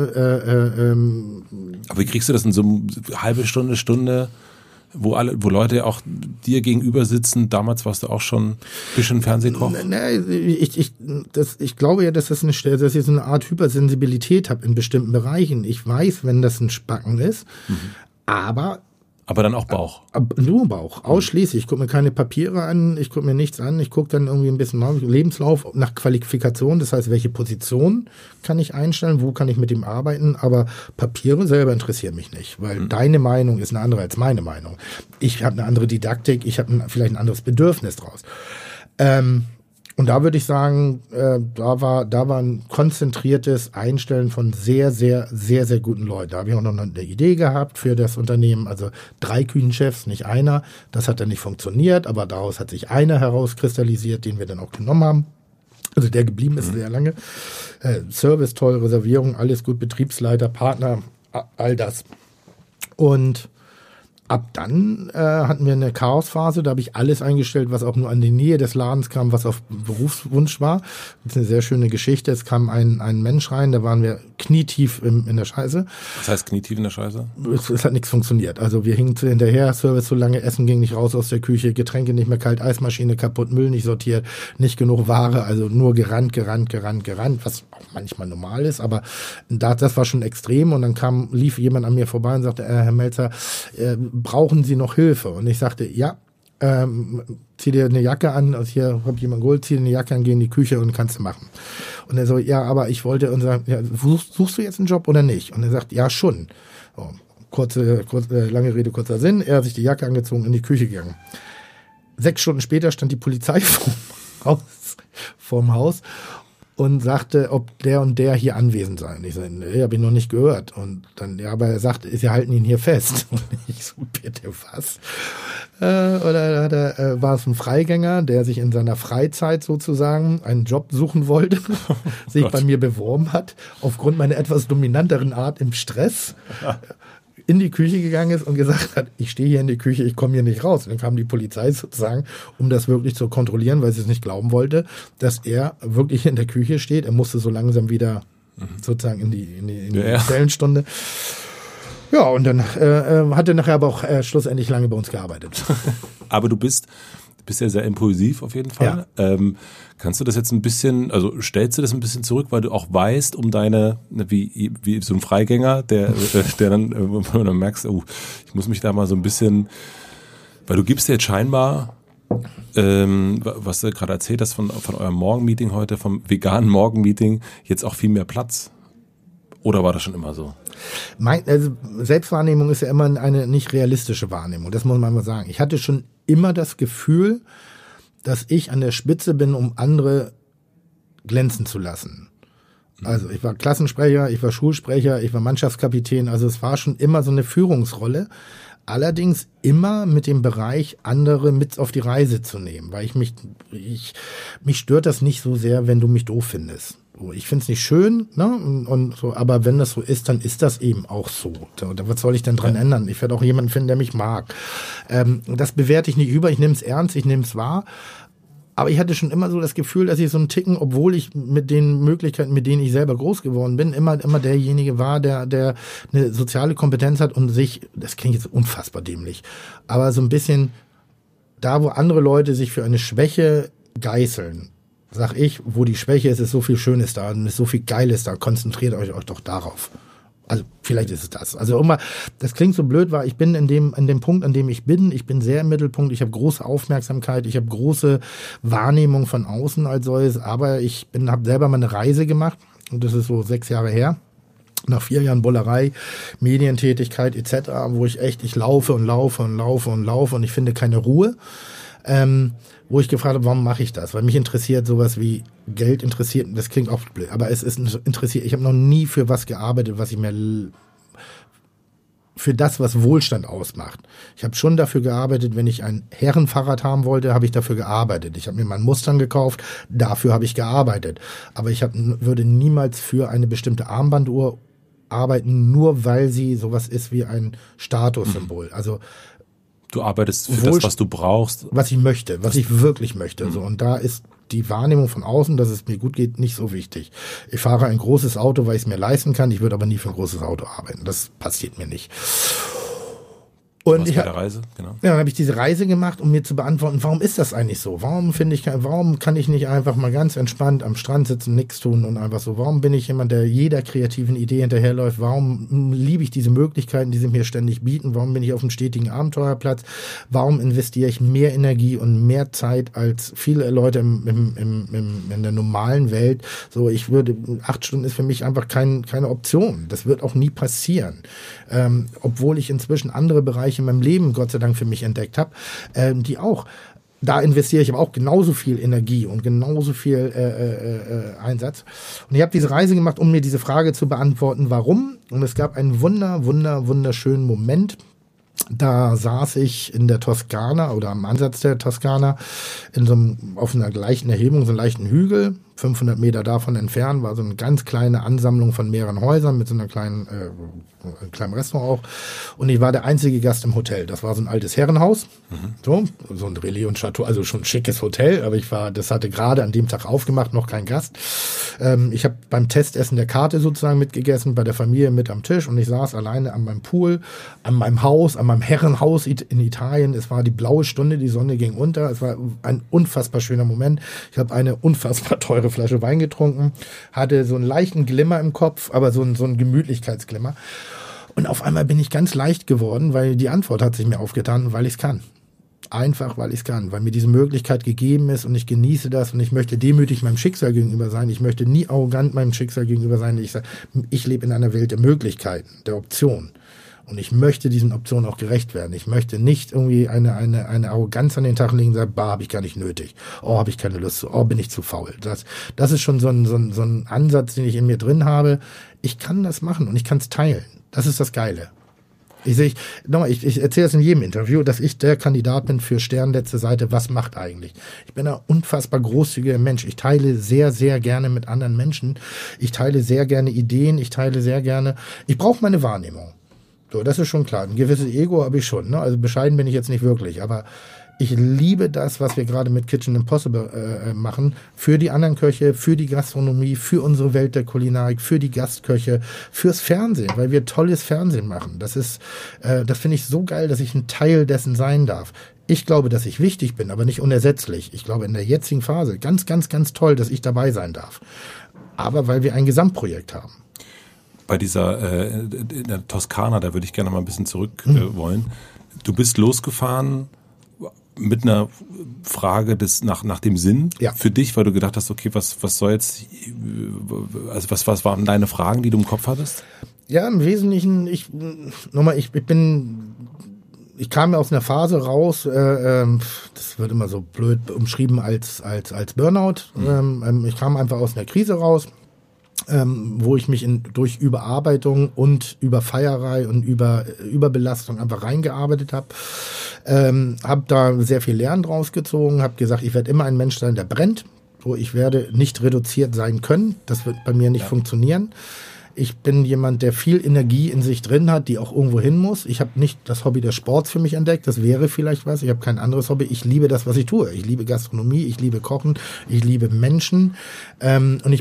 [SPEAKER 2] wie kriegst du das in so eine halbe Stunde, wo Leute auch dir gegenüber sitzen? Damals warst du auch schon ein bisschen Fernsehkoch.
[SPEAKER 1] Ich glaube ja, dass ich so eine Art Hypersensibilität habe in bestimmten Bereichen. Ich weiß, wenn das ein Spacken ist,
[SPEAKER 2] aber dann auch Bauch.
[SPEAKER 1] Nur Bauch, ausschließlich. Ich gucke mir keine Papiere an, ich gucke mir nichts an. Ich gucke dann irgendwie ein bisschen nach Lebenslauf, nach Qualifikation. Das heißt, welche Position kann ich einstellen, wo kann ich mit ihm arbeiten. Aber Papiere selber interessieren mich nicht, weil deine Meinung ist eine andere als meine Meinung. Ich habe eine andere Didaktik, ich habe vielleicht ein anderes Bedürfnis draus. Und da würde ich sagen, da war ein konzentriertes Einstellen von sehr, sehr, sehr, sehr guten Leuten. Da habe ich auch noch eine Idee gehabt für das Unternehmen. Also 3 Küchenchefs, nicht einer. Das hat dann nicht funktioniert, aber daraus hat sich einer herauskristallisiert, den wir dann auch genommen haben. Also der geblieben ist sehr lange. Service, toll, Reservierung, alles gut, Betriebsleiter, Partner, all das. Und ab dann hatten wir eine Chaosphase, da habe ich alles eingestellt, was auch nur an die Nähe des Ladens kam, was auf Berufswunsch war. Das ist eine sehr schöne Geschichte. Es kam ein Mensch rein, da waren wir knietief in der Scheiße.
[SPEAKER 2] Was heißt knietief in der Scheiße?
[SPEAKER 1] Es hat nichts funktioniert. Also wir hingen hinterher, Service so lange, Essen ging nicht raus aus der Küche, Getränke nicht mehr kalt, Eismaschine kaputt, Müll nicht sortiert, nicht genug Ware, also nur gerannt, was auch manchmal normal ist, aber das war schon extrem. Und dann lief jemand an mir vorbei und sagte, Herr Melzer, brauchen Sie noch Hilfe? Und ich sagte, ja, zieh dir eine Jacke an, also hier habe ich jemanden geholt, zieh dir eine Jacke an, geh in die Küche und kannst du machen. Und er so, ja, aber ich wollte, und sagt, ja, suchst du jetzt einen Job oder nicht? Und er sagt, ja, schon. So, lange Rede, kurzer Sinn. Er hat sich die Jacke angezogen, in die Küche gegangen. 6 Stunden später stand die Polizei vorm Haus und sagte, ob der und der hier anwesend sei. Und ich so, nee, habe ich noch nicht gehört. Und dann, ja, aber er sagt, sie halten ihn hier fest. Und ich so, bitte was? Oder war es ein Freigänger, der sich in seiner Freizeit sozusagen einen Job suchen wollte, sich bei mir beworben hat, aufgrund meiner etwas dominanteren Art im Stress, in die Küche gegangen ist und gesagt hat, ich stehe hier in der Küche, ich komme hier nicht raus. Und dann kam die Polizei sozusagen, um das wirklich zu kontrollieren, weil sie es nicht glauben wollte, dass er wirklich in der Küche steht. Er musste so langsam wieder sozusagen in die Zellenstunde. Ja, und dann hat er nachher aber auch schlussendlich lange bei uns gearbeitet.
[SPEAKER 2] Aber du bist ja sehr impulsiv auf jeden Fall. Ja. Kannst du das jetzt ein bisschen, also stellst du das ein bisschen zurück, weil du auch weißt, um deine, wie so ein Freigänger, der dann, wenn du dann merkst, oh, ich muss mich da mal so ein bisschen, weil du gibst dir jetzt scheinbar, was du gerade erzählt hast von eurem Morgenmeeting heute, vom veganen Morgenmeeting, jetzt auch viel mehr Platz. Oder war das schon immer so?
[SPEAKER 1] Also Selbstwahrnehmung ist ja immer eine nicht realistische Wahrnehmung, das muss man mal sagen. Ich hatte schon immer das Gefühl, dass ich an der Spitze bin, um andere glänzen zu lassen. Also ich war Klassensprecher, ich war Schulsprecher, ich war Mannschaftskapitän, also es war schon immer so eine Führungsrolle. Allerdings immer mit dem Bereich, andere mit auf die Reise zu nehmen, weil mich stört das nicht so sehr, wenn du mich doof findest. Ich finde es nicht schön, ne? Und so, aber wenn das so ist, dann ist das eben auch so. Was soll ich denn dran ändern? Ich werde auch jemanden finden, der mich mag. Das bewerte ich nicht über, ich nehme es ernst, ich nehme es wahr. Aber ich hatte schon immer so das Gefühl, dass ich so einen Ticken, obwohl ich mit den Möglichkeiten, mit denen ich selber groß geworden bin, immer derjenige war, der eine soziale Kompetenz hat und sich, das klingt jetzt unfassbar dämlich, aber so ein bisschen da, wo andere Leute sich für eine Schwäche geißeln, sag ich, wo die Schwäche ist, ist so viel Schönes da und ist so viel Geiles da. Konzentriert euch doch darauf. Also vielleicht ist es das. Also immer, das klingt so blöd, weil ich bin in dem Punkt, an dem ich bin sehr im Mittelpunkt, ich habe große Aufmerksamkeit, ich habe große Wahrnehmung von außen als solches, aber ich habe selber mal eine Reise gemacht und das ist so 6 Jahre her. Nach 4 Jahren Bullerei, Medientätigkeit etc., wo ich laufe und ich finde keine Ruhe. Wo ich gefragt habe, warum mache ich das? Weil mich interessiert sowas wie Geld interessiert, das klingt auch blöd, aber es ist interessiert. Ich habe noch nie für was gearbeitet, was ich mir für das, was Wohlstand ausmacht. Ich habe schon dafür gearbeitet, wenn ich ein Herrenfahrrad haben wollte, habe ich dafür gearbeitet. Ich habe mir mal einen Mustang gekauft, dafür habe ich gearbeitet. Aber ich würde niemals für eine bestimmte Armbanduhr arbeiten, nur weil sie sowas ist wie ein Statussymbol. Also
[SPEAKER 2] du arbeitest für das, was du brauchst.
[SPEAKER 1] Was ich möchte, was ich wirklich möchte. So, und da ist die Wahrnehmung von außen, dass es mir gut geht, nicht so wichtig. Ich fahre ein großes Auto, weil ich es mir leisten kann. Ich würde aber nie für ein großes Auto arbeiten. Das passiert mir nicht. Und
[SPEAKER 2] bei der Reise, genau.
[SPEAKER 1] Ja, dann habe ich diese Reise gemacht, um mir zu beantworten, warum ist das eigentlich so? Warum kann ich nicht einfach mal ganz entspannt am Strand sitzen, nichts tun und einfach so? Warum bin ich jemand, der jeder kreativen Idee hinterherläuft? Warum liebe ich diese Möglichkeiten, die sie mir ständig bieten? Warum bin ich auf einem stetigen Abenteuerplatz? Warum investiere ich mehr Energie und mehr Zeit als viele Leute in der normalen Welt? So, 8 Stunden ist für mich einfach keine Option. Das wird auch nie passieren. Obwohl ich inzwischen andere Bereiche in meinem Leben, Gott sei Dank, für mich entdeckt habe, die auch, da investiere ich aber auch genauso viel Energie und genauso viel Einsatz. Und ich habe diese Reise gemacht, um mir diese Frage zu beantworten, warum. Und es gab einen wunderschönen Moment. Da saß ich in der Toskana oder am Ansatz der Toskana auf einer leichten Erhebung, so einen leichten Hügel. 500 Meter davon entfernt war so eine ganz kleine Ansammlung von mehreren Häusern mit so einer kleinen Restaurant auch. Und ich war der einzige Gast im Hotel. Das war so ein altes Herrenhaus. So ein Relais und Chateau, also schon ein schickes Hotel. Aber das hatte gerade an dem Tag aufgemacht, noch kein Gast. Ich habe beim Testessen der Karte sozusagen mitgegessen, bei der Familie mit am Tisch. Und ich saß alleine an meinem Pool, an meinem Haus, an meinem Herrenhaus in Italien. Es war die blaue Stunde, die Sonne ging unter. Es war ein unfassbar schöner Moment. Ich habe eine unfassbar teure Flasche Wein getrunken, hatte so einen leichten Glimmer im Kopf, aber so ein Gemütlichkeitsglimmer. Und auf einmal bin ich ganz leicht geworden, weil die Antwort hat sich mir aufgetan, weil ich es kann. Einfach, weil ich es kann, weil mir diese Möglichkeit gegeben ist und ich genieße das und ich möchte demütig meinem Schicksal gegenüber sein. Ich möchte nie arrogant meinem Schicksal gegenüber sein. Ich lebe in einer Welt der Möglichkeiten, der Optionen. Und ich möchte diesen Optionen auch gerecht werden. Ich möchte nicht irgendwie eine Arroganz an den Tag legen und sagen, habe ich gar nicht nötig. Oh, habe ich keine Lust zu. Oh, bin ich zu faul. Das ist schon so ein Ansatz, den ich in mir drin habe. Ich kann das machen und ich kann es teilen. Das ist das Geile. Ich erzähle es in jedem Interview, dass ich der Kandidat bin für Stern letzte Seite. Was macht eigentlich? Ich bin ein unfassbar großzügiger Mensch. Ich teile sehr, sehr gerne mit anderen Menschen. Ich teile sehr gerne Ideen. Ich brauche meine Wahrnehmung. So, das ist schon klar. Ein gewisses Ego habe ich schon. Ne? Also bescheiden bin ich jetzt nicht wirklich. Aber ich liebe das, was wir gerade mit Kitchen Impossible machen. Für die anderen Köche, für die Gastronomie, für unsere Welt der Kulinarik, für die Gastköche, fürs Fernsehen, weil wir tolles Fernsehen machen. Das finde ich so geil, dass ich ein Teil dessen sein darf. Ich glaube, dass ich wichtig bin, aber nicht unersetzlich. Ich glaube, in der jetzigen Phase ganz, ganz, ganz toll, dass ich dabei sein darf. Aber weil wir ein Gesamtprojekt haben.
[SPEAKER 2] Bei in der Toskana, da würde ich gerne mal ein bisschen zurück wollen. Du bist losgefahren mit einer Frage nach dem Sinn für dich, weil du gedacht hast, okay, was soll jetzt, also was waren deine Fragen, die du im Kopf hattest?
[SPEAKER 1] Ja, im Wesentlichen, ich kam ja aus einer Phase raus, das wird immer so blöd umschrieben als Burnout. Ich kam einfach aus einer Krise raus, wo ich mich durch Überarbeitung und Überfeierei und Überbelastung einfach reingearbeitet habe. Habe da sehr viel Lernen draus gezogen, habe gesagt, ich werde immer ein Mensch sein, der brennt. So, ich werde nicht reduziert sein können. Das wird bei mir nicht funktionieren. Ich bin jemand, der viel Energie in sich drin hat, die auch irgendwo hin muss. Ich habe nicht das Hobby des Sports für mich entdeckt. Das wäre vielleicht was. Ich habe kein anderes Hobby. Ich liebe das, was ich tue. Ich liebe Gastronomie, ich liebe Kochen, ich liebe Menschen. Und ich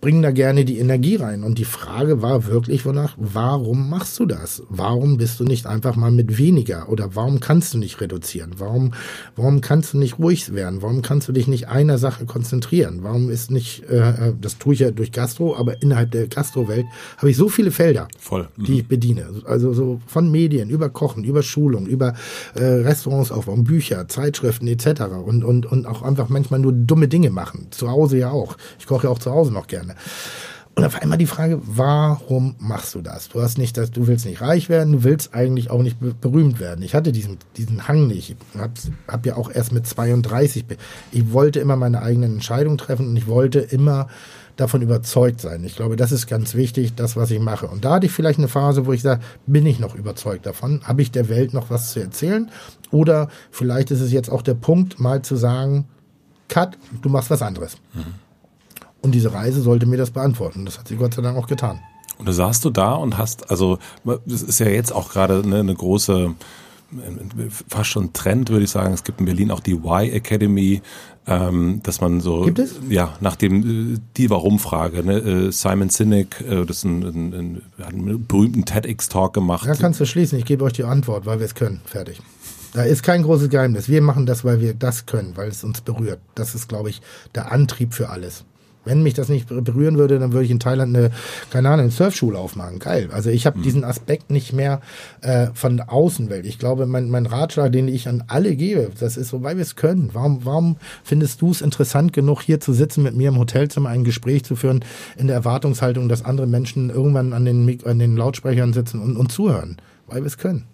[SPEAKER 1] bringe da gerne die Energie rein. Und die Frage war wirklich warum machst du das? Warum bist du nicht einfach mal mit weniger? Oder warum kannst du nicht reduzieren? Warum kannst du nicht ruhig werden? Warum kannst du dich nicht einer Sache konzentrieren? Warum ist nicht, das tue ich ja durch Gastro, aber innerhalb der Gastrowelt habe ich so viele Felder, die ich bediene. Also so von Medien, über Kochen, über Schulung, über Restaurants aufbauen, Bücher, Zeitschriften etc. Und auch einfach manchmal nur dumme Dinge machen. Zu Hause ja auch. Ich koche ja auch zu Hause noch gerne. Und auf einmal die Frage, warum machst du das? Du willst nicht reich werden, du willst eigentlich auch nicht berühmt werden. Ich hatte diesen Hang nicht. Ich hab ja auch erst mit 32, ich wollte immer meine eigenen Entscheidungen treffen und ich wollte immer davon überzeugt sein. Ich glaube, das ist ganz wichtig, das, was ich mache. Und da hatte ich vielleicht eine Phase, wo ich sage, bin ich noch überzeugt davon? Habe ich der Welt noch was zu erzählen? Oder vielleicht ist es jetzt auch der Punkt, mal zu sagen, Cut, du machst was anderes. Und diese Reise sollte mir das beantworten. Das hat sie Gott sei Dank auch getan.
[SPEAKER 2] Und da saßt du da und hast, also das ist ja jetzt auch gerade eine große, fast schon Trend, würde ich sagen. Es gibt in Berlin auch die Y Academy, dass man so,
[SPEAKER 1] gibt es?
[SPEAKER 2] Ja, nach dem die Warum-Frage, ne? Simon Sinek, das ist hat einen berühmten TEDx-Talk gemacht.
[SPEAKER 1] Da kannst du schließen, ich gebe euch die Antwort, weil wir es können. Fertig. Da ist kein großes Geheimnis. Wir machen das, weil wir das können, weil es uns berührt. Das ist, glaube ich, der Antrieb für alles. Wenn mich das nicht berühren würde, dann würde ich in Thailand eine Surfschule aufmachen. Geil. Also ich habe diesen Aspekt nicht mehr von der Außenwelt. Ich glaube, mein Ratschlag, den ich an alle gebe, das ist so, weil wir es können. Warum findest du es interessant genug, hier zu sitzen, mit mir im Hotelzimmer ein Gespräch zu führen, in der Erwartungshaltung, dass andere Menschen irgendwann an den Lautsprechern sitzen und zuhören? Weil wir es können.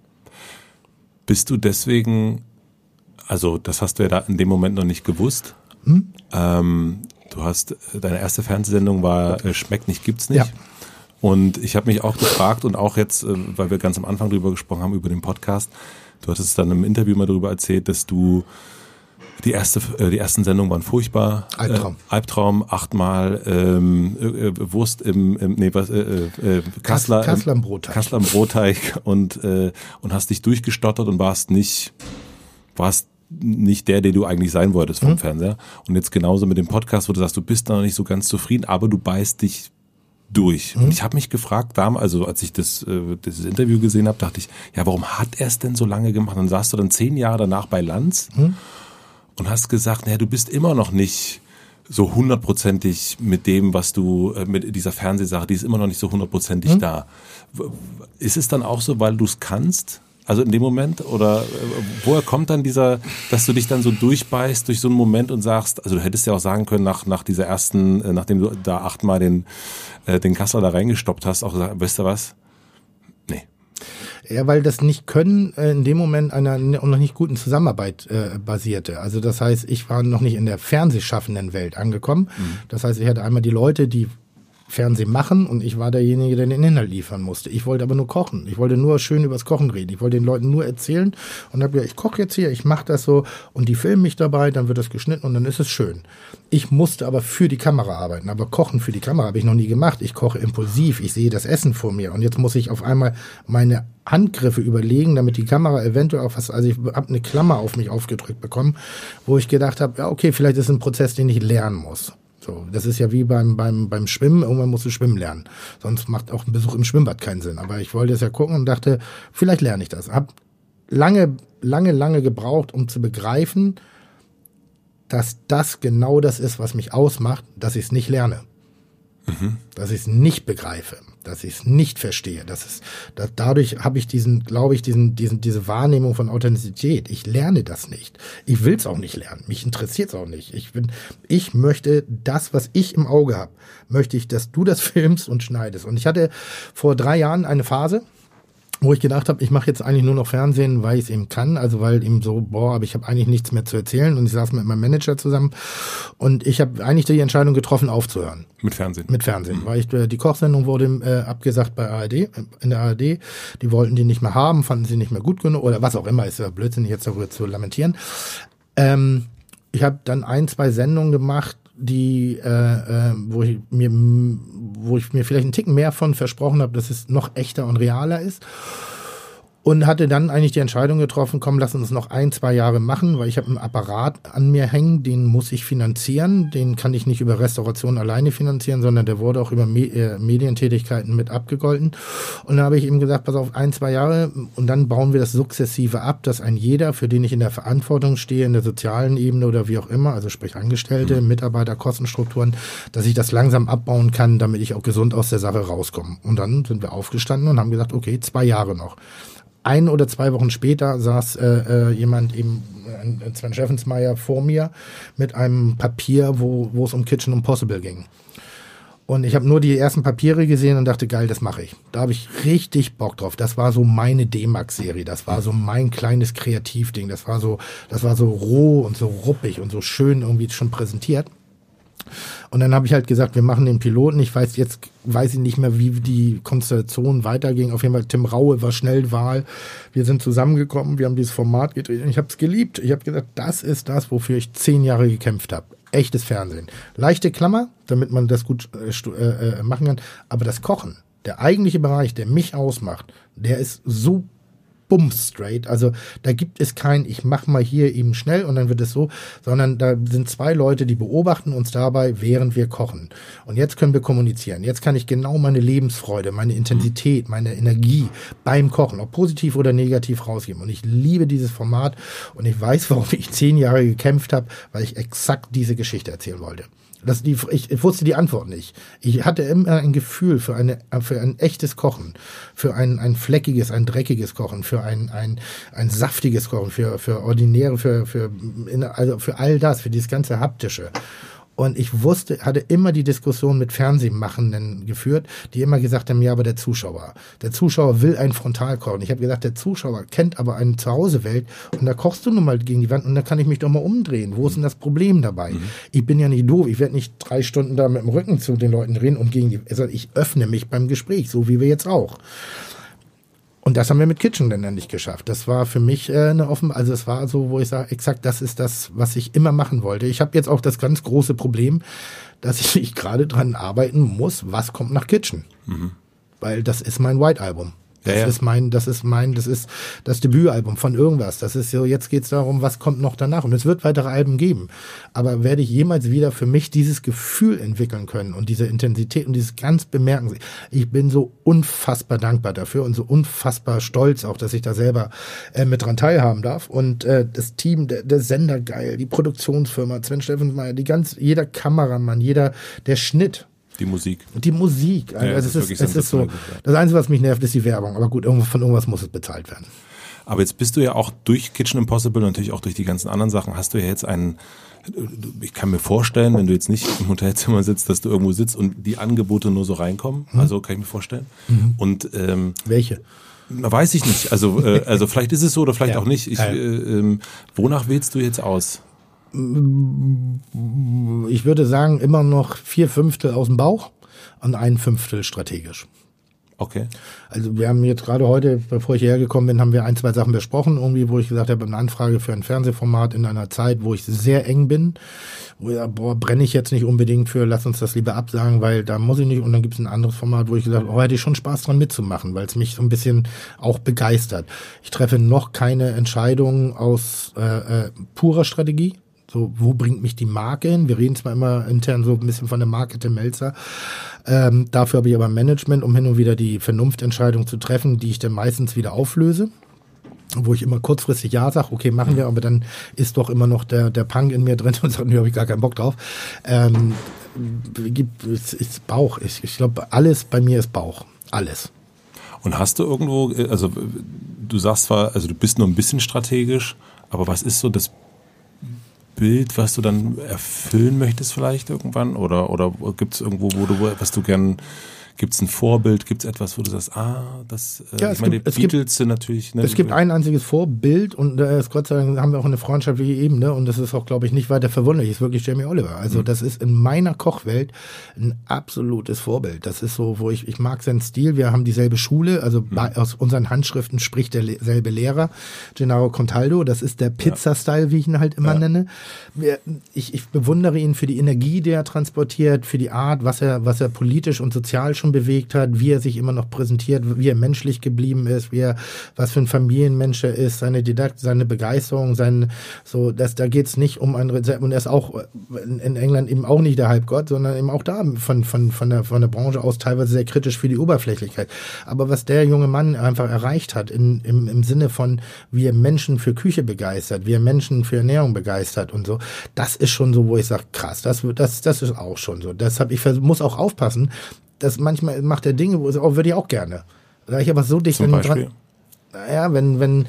[SPEAKER 2] Bist du deswegen, also das hast du ja da in dem Moment noch nicht gewusst, du hast, deine erste Fernsehsendung war Schmeckt nicht, gibt's nicht. Ja. Und ich habe mich auch gefragt und auch jetzt, weil wir ganz am Anfang drüber gesprochen haben, über den Podcast, du hattest dann im Interview mal darüber erzählt, dass du die ersten Sendungen waren furchtbar. Albtraum, 8-mal Wurst Kassler am Brotteig und hast dich durchgestottert und warst nicht der du eigentlich sein wolltest vom Fernseher. Und jetzt genauso mit dem Podcast, wo du sagst, du bist da noch nicht so ganz zufrieden, aber du beißt dich durch. Und ich habe mich gefragt, also als ich dieses Interview gesehen habe, dachte ich, ja, warum hat er es denn so lange gemacht? Dann saßt du dann 10 Jahre danach bei Lanz und hast gesagt, naja, du bist immer noch nicht so 100%ig mit dem, was du, mit dieser Fernsehsache, die ist immer noch nicht so 100%ig da. Ist es dann auch so, weil du es kannst? Also in dem Moment, oder woher kommt dann dass du dich dann so durchbeißt durch so einen Moment und sagst, also du hättest ja auch sagen können, nach dieser ersten, nachdem du da 8-mal den Kassler da reingestoppt hast, auch gesagt, weißt du was? Nee.
[SPEAKER 1] Ja, weil das Nicht-Können in dem Moment einer noch nicht guten Zusammenarbeit basierte. Also das heißt, ich war noch nicht in der fernsehschaffenden Welt angekommen. Das heißt, ich hatte einmal die Leute, die Fernsehen machen und ich war derjenige, der den Inhalt liefern musste. Ich wollte aber nur kochen. Ich wollte nur schön übers Kochen reden. Ich wollte den Leuten nur erzählen und habe gesagt, ich koche jetzt hier, ich mache das so und die filmen mich dabei, dann wird das geschnitten und dann ist es schön. Ich musste aber für die Kamera arbeiten, aber Kochen für die Kamera habe ich noch nie gemacht. Ich koche impulsiv, ich sehe das Essen vor mir und jetzt muss ich auf einmal meine Handgriffe überlegen, damit die Kamera eventuell auch also ich habe eine Klammer auf mich aufgedrückt bekommen, wo ich gedacht habe, ja okay, vielleicht ist es ein Prozess, den ich lernen muss. So, das ist ja wie beim Schwimmen, irgendwann musst du schwimmen lernen. Sonst macht auch ein Besuch im Schwimmbad keinen Sinn. Aber ich wollte es ja gucken und dachte, vielleicht lerne ich das. Hab lange gebraucht, um zu begreifen, dass das genau das ist, was mich ausmacht, dass ich es nicht lerne. Dass ich es nicht begreife, dass ich es nicht verstehe. Dadurch habe ich diese Wahrnehmung von Authentizität. Ich lerne das nicht. Ich will es auch nicht lernen. Mich interessiert es auch nicht. Ich möchte das, was ich im Auge habe, möchte ich, dass du das filmst und schneidest. Und ich hatte vor 3 Jahren eine Phase, wo ich gedacht habe, ich mache jetzt eigentlich nur noch Fernsehen, weil ich es eben kann, also weil eben so, aber ich habe eigentlich nichts mehr zu erzählen und ich saß mit meinem Manager zusammen und ich habe eigentlich die Entscheidung getroffen, aufzuhören.
[SPEAKER 2] Mit Fernsehen?
[SPEAKER 1] Mit Fernsehen, weil die Kochsendung wurde abgesagt bei ARD, in der ARD, die wollten die nicht mehr haben, fanden sie nicht mehr gut genug oder was auch immer, ist ja blödsinnig jetzt darüber zu lamentieren. Ich habe dann 1-2 Sendungen gemacht, die, wo ich mir vielleicht einen Ticken mehr von versprochen habe, dass es noch echter und realer ist. Und hatte dann eigentlich die Entscheidung getroffen, komm, lass uns noch 1-2 Jahre machen, weil ich habe einen Apparat an mir hängen, den muss ich finanzieren, den kann ich nicht über Restauration alleine finanzieren, sondern der wurde auch über Medientätigkeiten mit abgegolten. Und dann habe ich ihm gesagt, pass auf, 1-2 Jahre und dann bauen wir das sukzessive ab, dass ein jeder, für den ich in der Verantwortung stehe, in der sozialen Ebene oder wie auch immer, also sprich Angestellte, Mitarbeiter, Kostenstrukturen, dass ich das langsam abbauen kann, damit ich auch gesund aus der Sache rauskomme. Und dann sind wir aufgestanden und haben gesagt, okay, 2 Jahre noch. 1 oder 2 Wochen später saß jemand eben, Sven Scheffensmeier, vor mir mit einem Papier, wo es um Kitchen Impossible ging. Und ich habe nur die ersten Papiere gesehen und dachte, geil, das mache ich. Da habe ich richtig Bock drauf. Das war so meine D-Max-Serie. Das war so mein kleines Kreativding. Das war so roh und so ruppig und so schön irgendwie schon präsentiert. Und dann habe ich halt gesagt, wir machen den Piloten. Weiß ich nicht mehr, wie die Konstellation weiterging. Auf jeden Fall, Tim Raue war schnell Wahl. Wir sind zusammengekommen, wir haben dieses Format gedreht und ich habe es geliebt. Ich habe gesagt, das ist das, wofür ich 10 Jahre gekämpft habe. Echtes Fernsehen. Leichte Klammer, damit man das gut machen kann. Aber das Kochen, der eigentliche Bereich, der mich ausmacht, der ist so straight. Also da gibt es kein, ich mach mal hier eben schnell und dann wird es so, sondern da sind 2 Leute, die beobachten uns dabei, während wir kochen. Und jetzt können wir kommunizieren. Jetzt kann ich genau meine Lebensfreude, meine Intensität, meine Energie beim Kochen, ob positiv oder negativ, rausgeben. Und ich liebe dieses Format und ich weiß, warum ich 10 Jahre gekämpft habe, weil ich exakt diese Geschichte erzählen wollte. Ich wusste die Antwort nicht. Ich hatte immer ein Gefühl für ein echtes Kochen, für ein fleckiges, ein dreckiges Kochen, für ein saftiges Kochen, für ordinäre, also für all das, für dieses ganze Haptische. Und ich hatte immer die Diskussion mit Fernsehmachenden geführt, die immer gesagt haben, ja, aber der Zuschauer will ein Frontalkochen. Ich habe gesagt, der Zuschauer kennt aber eine Zuhausewelt und da kochst du nun mal gegen die Wand und da kann ich mich doch mal umdrehen. Wo ist denn das Problem dabei? Ich bin ja nicht doof, ich werde nicht 3 Stunden da mit dem Rücken zu den Leuten drehen und also ich öffne mich beim Gespräch, so wie wir jetzt auch. Und das haben wir mit Kitchen dann nicht geschafft. Das war für mich also es war so, wo ich sage, exakt, das ist das, was ich immer machen wollte. Ich habe jetzt auch das ganz große Problem, dass ich gerade dran arbeiten muss, was kommt nach Kitchen. Weil das ist mein White-Album. Das ist das Debütalbum von irgendwas. Das ist so, jetzt geht's darum, was kommt noch danach. Und es wird weitere Alben geben. Aber werde ich jemals wieder für mich dieses Gefühl entwickeln können und diese Intensität und dieses ganz Bemerken. Ich bin so unfassbar dankbar dafür und so unfassbar stolz auch, dass ich da selber mit dran teilhaben darf. Und das Team, der Sender geil, die Produktionsfirma, Sven Steffensmeier, jeder Kameramann, der Schnitt.
[SPEAKER 2] Die Musik.
[SPEAKER 1] Also es ist so. Das Einzige, was mich nervt, ist die Werbung. Aber gut, von irgendwas muss es bezahlt werden.
[SPEAKER 2] Aber jetzt bist du ja auch durch Kitchen Impossible und natürlich auch durch die ganzen anderen Sachen, hast du ja jetzt ich kann mir vorstellen, wenn du jetzt nicht im Hotelzimmer sitzt, dass du irgendwo sitzt und die Angebote nur so reinkommen. Also kann ich mir vorstellen. Und
[SPEAKER 1] welche?
[SPEAKER 2] Weiß ich nicht. Also vielleicht ist es so oder vielleicht auch nicht. Wonach wählst du jetzt aus?
[SPEAKER 1] Ich würde sagen, immer noch 4/5 aus dem Bauch und 1/5 strategisch.
[SPEAKER 2] Okay.
[SPEAKER 1] Also wir haben jetzt gerade heute, bevor ich hierher gekommen bin, haben wir 1-2 Sachen besprochen, irgendwie, wo ich gesagt habe, eine Anfrage für ein Fernsehformat in einer Zeit, wo ich sehr eng bin, wo ich sage, brenne ich jetzt nicht unbedingt für, lass uns das lieber absagen, weil da muss ich nicht. Und dann gibt es ein anderes Format, wo ich gesagt habe, hätte ich schon Spaß dran mitzumachen, weil es mich so ein bisschen auch begeistert. Ich treffe noch keine Entscheidung aus purer Strategie. So, wo bringt mich die Marke hin? Wir reden zwar immer intern so ein bisschen von der Marke Tim Mälzer. Dafür habe ich aber Management, um hin und wieder die Vernunftentscheidung zu treffen, die ich dann meistens wieder auflöse. Wo ich immer kurzfristig ja sage, okay, machen wir, aber dann ist doch immer noch der Punk in mir drin und sagt, nee, habe ich gar keinen Bock drauf. Ist Bauch. Ich glaube, alles bei mir ist Bauch. Alles.
[SPEAKER 2] Und hast du irgendwo, also du sagst zwar, also du bist nur ein bisschen strategisch, aber was ist so das Bild, was du dann erfüllen möchtest vielleicht irgendwann? Oder gibt es irgendwo, was du gern, gibt es ein Vorbild, gibt es etwas, wo du sagst, die Beatles sind natürlich... Ne,
[SPEAKER 1] es gibt ein einziges Vorbild und Gott sei Dank haben wir auch eine freundschaftliche Ebene und das ist auch, glaube ich, nicht weiter verwunderlich, ist wirklich Jamie Oliver. Also das ist in meiner Kochwelt ein absolutes Vorbild. Das ist so, wo ich mag seinen Stil, wir haben dieselbe Schule, also aus unseren Handschriften spricht derselbe Lehrer, Gennaro Contaldo, das ist der Pizza-Style, wie ich ihn halt immer nenne. Ich bewundere ihn für die Energie, die er transportiert, für die Art, was er politisch und sozial schon schon bewegt hat, wie er sich immer noch präsentiert, wie er menschlich geblieben ist, was für ein Familienmensch er ist, seine Didaktik, seine Begeisterung, da geht's nicht um ein Rezept, und er ist auch in England eben auch nicht der Halbgott, sondern eben auch da von der Branche aus teilweise sehr kritisch für die Oberflächlichkeit. Aber was der junge Mann einfach erreicht hat, im Sinne von, wie er Menschen für Küche begeistert, wie er Menschen für Ernährung begeistert und so, das ist schon so, wo ich sage, krass, das ist auch schon so. Deshalb, muss auch aufpassen, dass manchmal macht er Dinge, würde ich auch gerne. Da ich aber so dicht
[SPEAKER 2] Zum Beispiel?
[SPEAKER 1] dran. Naja, wenn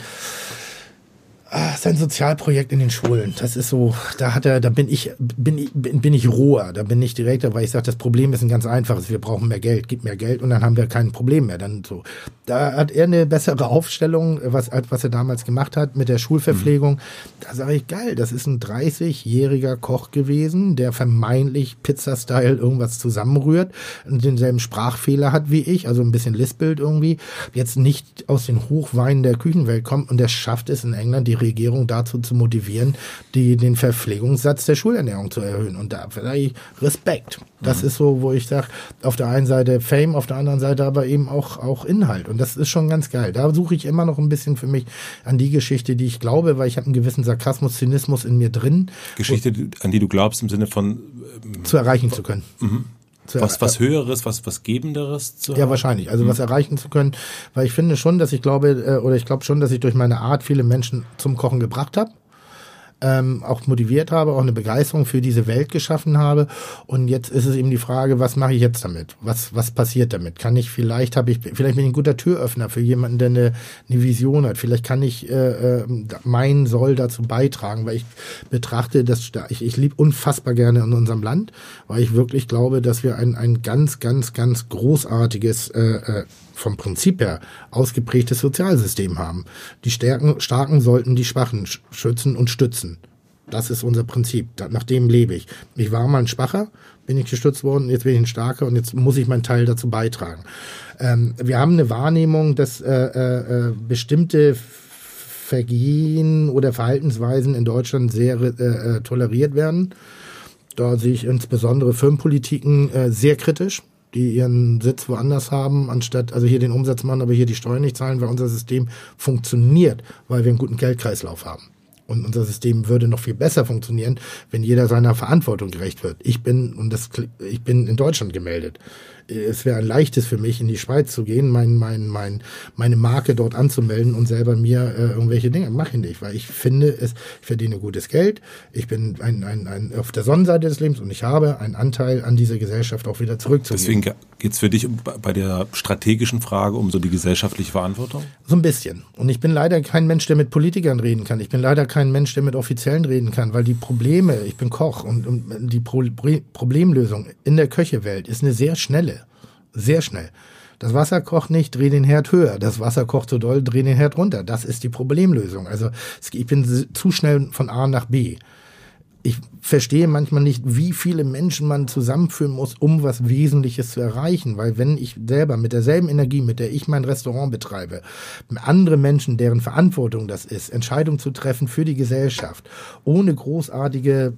[SPEAKER 1] sein Sozialprojekt in den Schulen, das ist so, da bin ich roher, da bin ich direkter, weil ich sage, das Problem ist ein ganz einfaches, wir brauchen mehr Geld, gib mehr Geld und dann haben wir kein Problem mehr. Dann so. Da hat er eine bessere Aufstellung, was er damals gemacht hat mit der Schulverpflegung. Da sage ich, geil, das ist ein 30-jähriger Koch gewesen, der vermeintlich Pizza-Style irgendwas zusammenrührt und denselben Sprachfehler hat wie ich, also ein bisschen lispelt irgendwie, jetzt nicht aus den Hochweinen der Küchenwelt kommt, und der schafft es in England, die Regierung dazu zu motivieren, den Verpflegungssatz der Schulernährung zu erhöhen. Und da sage ich Respekt. Das ist so, wo ich sage, auf der einen Seite Fame, auf der anderen Seite aber eben auch Inhalt. Und das ist schon ganz geil. Da suche ich immer noch ein bisschen für mich an die Geschichte, die ich glaube, weil ich habe einen gewissen Sarkasmus, Zynismus in mir drin.
[SPEAKER 2] Geschichte, an die du glaubst, im Sinne von
[SPEAKER 1] zu erreichen zu können.
[SPEAKER 2] Mhm. Was Höheres, was Gebenderes zu haben?
[SPEAKER 1] Ja, wahrscheinlich. Also was erreichen zu können. Weil ich finde schon, dass ich glaube schon, dass ich durch meine Art viele Menschen zum Kochen gebracht habe. Auch motiviert habe, auch eine Begeisterung für diese Welt geschaffen habe. Und jetzt ist es eben die Frage, was mache ich jetzt damit? Was passiert damit? Vielleicht bin ich ein guter Türöffner für jemanden, der eine Vision hat. Vielleicht kann ich mein Soll dazu beitragen, weil ich betrachte, ich liebe unfassbar gerne in unserem Land, weil ich wirklich glaube, dass wir ein ganz, ganz, ganz großartiges vom Prinzip her ausgeprägtes Sozialsystem haben. Die Starken sollten die Schwachen schützen und stützen. Das ist unser Prinzip. Nach dem lebe ich. Ich war mal ein Schwacher, bin ich gestützt worden, jetzt bin ich ein Starker und jetzt muss ich meinen Teil dazu beitragen. Wir haben eine Wahrnehmung, dass bestimmte Vergehen oder Verhaltensweisen in Deutschland sehr toleriert werden. Da sehe ich insbesondere Firmenpolitiken sehr kritisch, die ihren Sitz woanders haben, anstatt also hier den Umsatz machen, aber hier die Steuern nicht zahlen, weil unser System funktioniert, weil wir einen guten Geldkreislauf haben. Und unser System würde noch viel besser funktionieren, wenn jeder seiner Verantwortung gerecht wird. Ich bin in Deutschland gemeldet. Es wäre ein leichtes für mich, in die Schweiz zu gehen, meine Marke dort anzumelden und selber mir irgendwelche Dinge. Mache ich nicht, weil ich finde, ich verdiene gutes Geld. Ich bin auf der Sonnenseite des Lebens und ich habe einen Anteil an dieser Gesellschaft auch wieder zurückzugeben.
[SPEAKER 2] Deswegen geht's für dich bei der strategischen Frage um so die gesellschaftliche Verantwortung? So
[SPEAKER 1] ein bisschen. Und ich bin leider kein Mensch, der mit Politikern reden kann. Ich bin leider kein Mensch, der mit Offiziellen reden kann, weil die Probleme, ich bin Koch und die Problemlösung in der Köchewelt ist eine sehr schnelle. Sehr schnell. Das Wasser kocht nicht, dreh den Herd höher. Das Wasser kocht zu doll, dreh den Herd runter. Das ist die Problemlösung. Also ich bin zu schnell von A nach B. Ich verstehe manchmal nicht, wie viele Menschen man zusammenführen muss, um was Wesentliches zu erreichen. Weil wenn ich selber mit derselben Energie, mit der ich mein Restaurant betreibe, andere Menschen, deren Verantwortung das ist, Entscheidungen zu treffen für die Gesellschaft, ohne großartige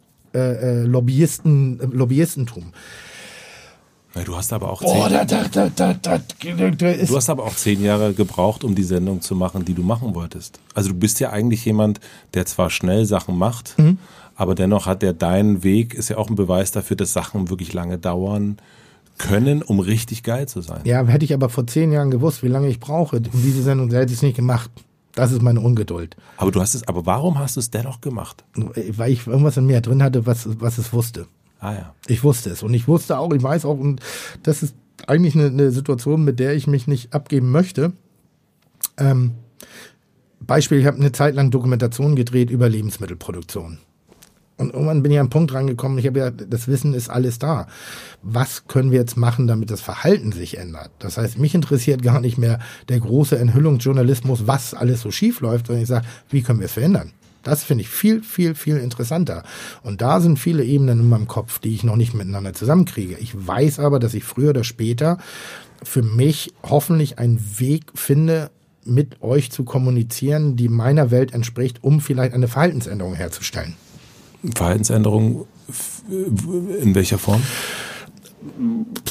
[SPEAKER 1] Lobbyistentum.
[SPEAKER 2] Du hast aber auch 10 Jahre gebraucht, um die Sendung zu machen, die du machen wolltest. Also du bist ja eigentlich jemand, der zwar schnell Sachen macht, aber dennoch hat dein Weg, ist ja auch ein Beweis dafür, dass Sachen wirklich lange dauern können, um richtig geil zu sein.
[SPEAKER 1] Ja, hätte ich aber vor 10 Jahren gewusst, wie lange ich brauche, um diese Sendung, hätte ich es nicht gemacht. Das ist meine Ungeduld.
[SPEAKER 2] Aber warum hast du es dennoch gemacht?
[SPEAKER 1] Weil ich irgendwas in mir drin hatte, was es wusste.
[SPEAKER 2] Ah ja.
[SPEAKER 1] Ich wusste es und ich weiß auch, und das ist eigentlich eine Situation, mit der ich mich nicht abgeben möchte. Beispiel, ich habe eine Zeit lang Dokumentation gedreht über Lebensmittelproduktion. Und irgendwann bin ich an einen Punkt rangekommen, das Wissen ist alles da. Was können wir jetzt machen, damit das Verhalten sich ändert? Das heißt, mich interessiert gar nicht mehr der große Enthüllungsjournalismus, was alles so schief läuft, sondern ich sage, wie können wir es verändern? Das finde ich viel, viel, viel interessanter. Und da sind viele Ebenen in meinem Kopf, die ich noch nicht miteinander zusammenkriege. Ich weiß aber, dass ich früher oder später für mich hoffentlich einen Weg finde, mit euch zu kommunizieren, die meiner Welt entspricht, um vielleicht eine Verhaltensänderung herzustellen.
[SPEAKER 2] Verhaltensänderung in welcher Form?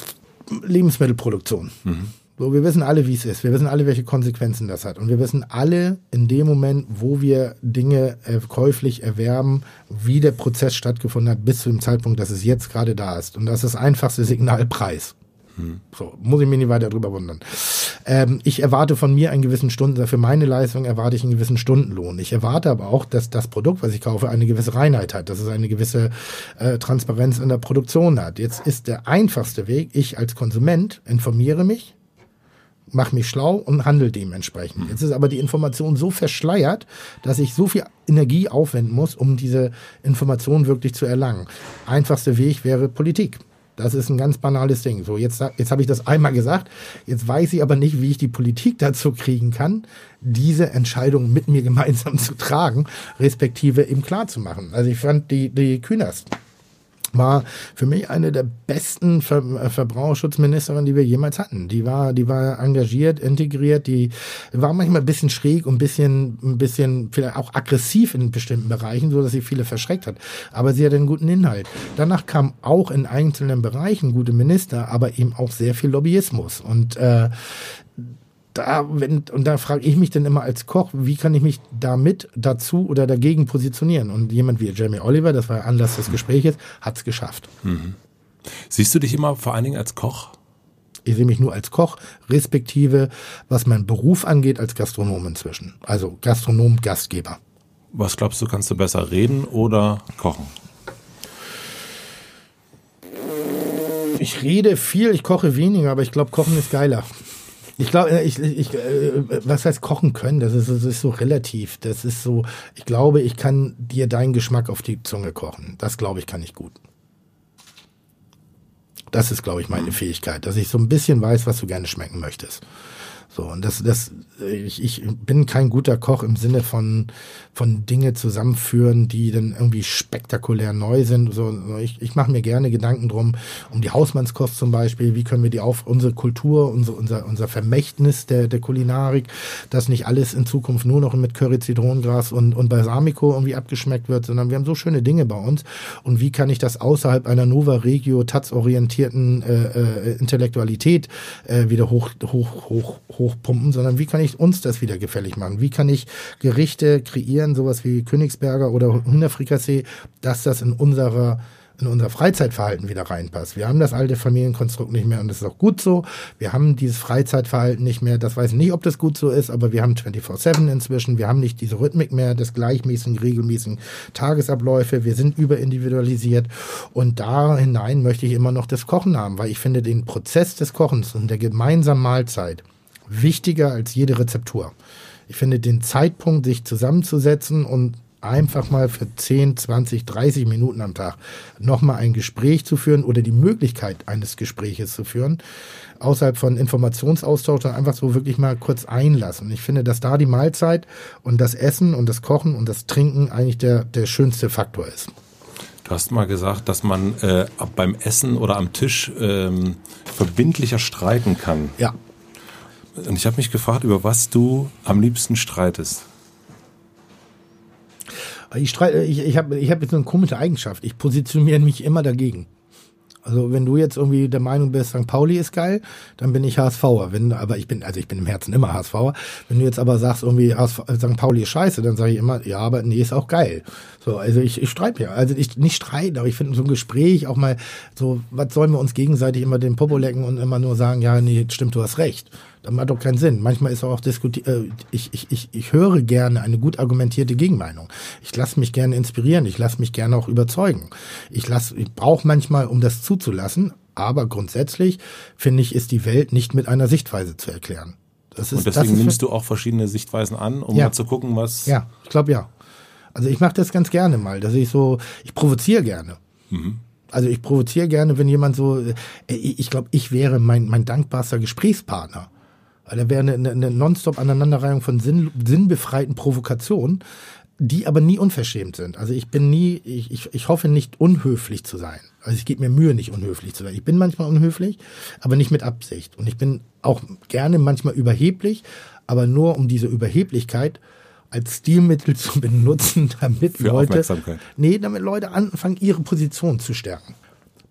[SPEAKER 1] Lebensmittelproduktion. So, wir wissen alle, wie es ist. Wir wissen alle, welche Konsequenzen das hat. Und wir wissen alle in dem Moment, wo wir Dinge käuflich erwerben, wie der Prozess stattgefunden hat, bis zu dem Zeitpunkt, dass es jetzt gerade da ist. Und das ist das einfachste Signal Preis. So, muss ich mich nicht weiter drüber wundern. Ich erwarte von mir einen gewissen für meine Leistung erwarte ich einen gewissen Stundenlohn. Ich erwarte aber auch, dass das Produkt, was ich kaufe, eine gewisse Reinheit hat, dass es eine gewisse Transparenz in der Produktion hat. Jetzt ist der einfachste Weg, ich als Konsument informiere mich, mache mich schlau und handle dementsprechend. Jetzt ist aber die Information so verschleiert, dass ich so viel Energie aufwenden muss, um diese Information wirklich zu erlangen. Einfachster Weg wäre Politik. Das ist ein ganz banales Ding. So, jetzt habe ich das einmal gesagt. Jetzt weiß ich aber nicht, wie ich die Politik dazu kriegen kann, diese Entscheidung mit mir gemeinsam zu tragen, respektive eben klar zu machen. Also ich fand die Künast war für mich eine der besten Verbraucherschutzministerinnen, die wir jemals hatten. Die war engagiert, integriert, die war manchmal ein bisschen schräg und ein bisschen vielleicht auch aggressiv in bestimmten Bereichen, so dass sie viele verschreckt hat. Aber sie hat einen guten Inhalt. Danach kam auch in einzelnen Bereichen gute Minister, aber eben auch sehr viel Lobbyismus. Und da frage ich mich dann immer als Koch, wie kann ich mich dazu oder dagegen positionieren? Und jemand wie Jamie Oliver, das war Anlass des Gesprächs, hat es geschafft.
[SPEAKER 2] Siehst du dich immer vor allen Dingen als Koch?
[SPEAKER 1] Ich sehe mich nur als Koch, respektive, was meinen Beruf angeht, als Gastronom inzwischen. Also Gastronom, Gastgeber.
[SPEAKER 2] Was glaubst du, kannst du besser reden oder kochen?
[SPEAKER 1] Ich rede viel, ich koche weniger, aber ich glaube, Kochen ist geiler. Ich glaube, was heißt kochen können? Das ist so relativ. Das ist so, ich glaube, ich kann dir deinen Geschmack auf die Zunge kochen. Das glaube ich, kann ich gut. Das ist, glaube ich, meine Fähigkeit, dass ich so ein bisschen weiß, was du gerne schmecken möchtest. So, und ich bin kein guter Koch im Sinne von Dinge zusammenführen, die dann irgendwie spektakulär neu sind. So, ich mache mir gerne Gedanken drum, um die Hausmannskost zum Beispiel. Wie können wir unsere Kultur, unser Vermächtnis der Kulinarik, dass nicht alles in Zukunft nur noch mit Curry, Zitronengras und Balsamico irgendwie abgeschmeckt wird, sondern wir haben so schöne Dinge bei uns. Und wie kann ich das außerhalb einer Nova Regio, Taz-orientierten Intellektualität wieder hochpumpen, sondern wie kann ich uns das wieder gefällig machen? Wie kann ich Gerichte kreieren, sowas wie Königsberger oder Hühnerfrikassee, dass das in unser Freizeitverhalten wieder reinpasst. Wir haben das alte Familienkonstrukt nicht mehr und das ist auch gut so. Wir haben dieses Freizeitverhalten nicht mehr. Das weiß ich nicht, ob das gut so ist, aber wir haben 24/7 inzwischen. Wir haben nicht diese Rhythmik mehr des gleichmäßigen, regelmäßigen Tagesabläufe. Wir sind überindividualisiert und da hinein möchte ich immer noch das Kochen haben, weil ich finde den Prozess des Kochens und der gemeinsamen Mahlzeit wichtiger als jede Rezeptur. Ich finde den Zeitpunkt, sich zusammenzusetzen und einfach mal für 10, 20, 30 Minuten am Tag nochmal ein Gespräch zu führen oder die Möglichkeit eines Gespräches zu führen, außerhalb von Informationsaustausch, dann einfach so wirklich mal kurz einlassen. Ich finde, dass da die Mahlzeit und das Essen und das Kochen und das Trinken eigentlich der schönste Faktor ist.
[SPEAKER 2] Du hast mal gesagt, dass man beim Essen oder am Tisch verbindlicher streiten kann.
[SPEAKER 1] Ja.
[SPEAKER 2] Und ich habe mich gefragt, über was du am liebsten streitest.
[SPEAKER 1] Ich habe jetzt so eine komische Eigenschaft. Ich positioniere mich immer dagegen. Also wenn du jetzt irgendwie der Meinung bist, St. Pauli ist geil, dann bin ich HSVer. Ich bin im Herzen immer HSVer. Wenn du jetzt aber sagst, irgendwie St. Pauli ist scheiße, dann sage ich immer, ja, aber nee, ist auch geil. So, also ich streite ja. Also ich nicht streiten, aber ich finde so ein Gespräch auch mal so, was sollen wir uns gegenseitig immer den Popo lecken und immer nur sagen, ja, nee, stimmt, du hast recht. Das macht doch keinen Sinn. Manchmal ist auch ich höre gerne eine gut argumentierte Gegenmeinung. Ich lasse mich gerne inspirieren. Ich lasse mich gerne auch überzeugen. Ich brauche manchmal, um das zuzulassen, aber grundsätzlich, finde ich, ist die Welt nicht mit einer Sichtweise zu erklären.
[SPEAKER 2] Und deswegen nimmst du auch verschiedene Sichtweisen an, um mal zu gucken, was...
[SPEAKER 1] Ja, ich glaube ja. Also ich mache das ganz gerne mal, dass ich provoziere gerne. Mhm. Also ich provoziere gerne, wenn jemand so, ich glaube, ich wäre mein dankbarster Gesprächspartner. Da wäre eine nonstop Aneinanderreihung von sinnbefreiten Provokationen, die aber nie unverschämt sind. Also ich hoffe nicht unhöflich zu sein. Also ich gebe mir Mühe, nicht unhöflich zu sein. Ich bin manchmal unhöflich, aber nicht mit Absicht. Und ich bin auch gerne manchmal überheblich, aber nur um diese Überheblichkeit als Stilmittel zu benutzen, damit Leute anfangen, ihre Position zu stärken.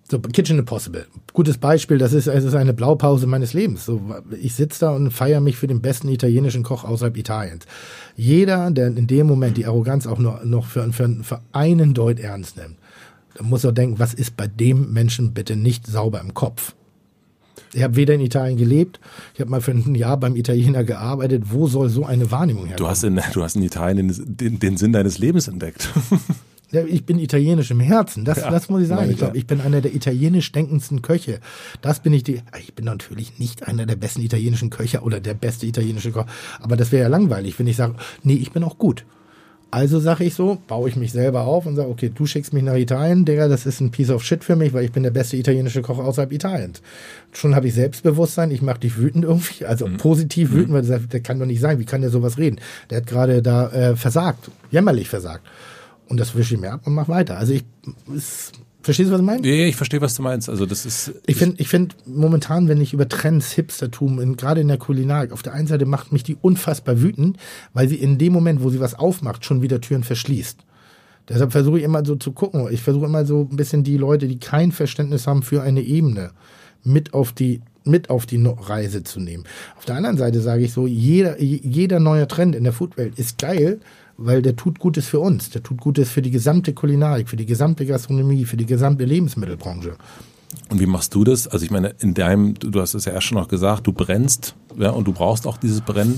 [SPEAKER 1] So, Kitchen Impossible. Gutes Beispiel, es ist eine Blaupause meines Lebens. So, ich sitze da und feiere mich für den besten italienischen Koch außerhalb Italiens. Jeder, der in dem Moment die Arroganz auch noch für einen Deut ernst nimmt, muss auch denken, was ist bei dem Menschen bitte nicht sauber im Kopf? Ich habe weder in Italien gelebt, ich habe mal für ein Jahr beim Italiener gearbeitet. Wo soll so eine Wahrnehmung herkommen?
[SPEAKER 2] Du hast in Italien den Sinn deines Lebens entdeckt.
[SPEAKER 1] Ja, ich bin italienisch im Herzen, das muss ich sagen. Ich glaube, ich bin einer der italienisch denkendsten Köche. Ich bin natürlich nicht einer der besten italienischen Köche oder der beste italienische Koch, aber das wäre ja langweilig, wenn ich sage, nee, ich bin auch gut. Also sage ich so, baue ich mich selber auf und sage, okay, du schickst mich nach Italien, Digga, das ist ein Piece of shit für mich, weil ich bin der beste italienische Koch außerhalb Italiens. Schon habe ich Selbstbewusstsein, ich mache dich wütend irgendwie, also positiv wütend, weil du sagst, der kann doch nicht sein, wie kann der sowas reden? Der hat gerade da versagt, jämmerlich versagt. Und das wische ich mir ab und mache weiter. Also verstehst du, was ich meine?
[SPEAKER 2] Nee, ich verstehe, was du meinst. Also das ist.
[SPEAKER 1] Ich finde momentan, wenn ich über Trends, Hipstertum, gerade in der Kulinarik, auf der einen Seite macht mich die unfassbar wütend, weil sie in dem Moment, wo sie was aufmacht, schon wieder Türen verschließt. Deshalb versuche ich immer so zu gucken. Ich versuche immer so ein bisschen die Leute, die kein Verständnis haben für eine Ebene, mit auf die Reise zu nehmen. Auf der anderen Seite sage ich so, jeder neue Trend in der Foodwelt ist geil, weil der tut Gutes für uns, der tut Gutes für die gesamte Kulinarik, für die gesamte Gastronomie, für die gesamte Lebensmittelbranche.
[SPEAKER 2] Und wie machst du das? Also ich meine, du hast es ja erst schon noch gesagt, du brennst, ja, und du brauchst auch dieses Brennen.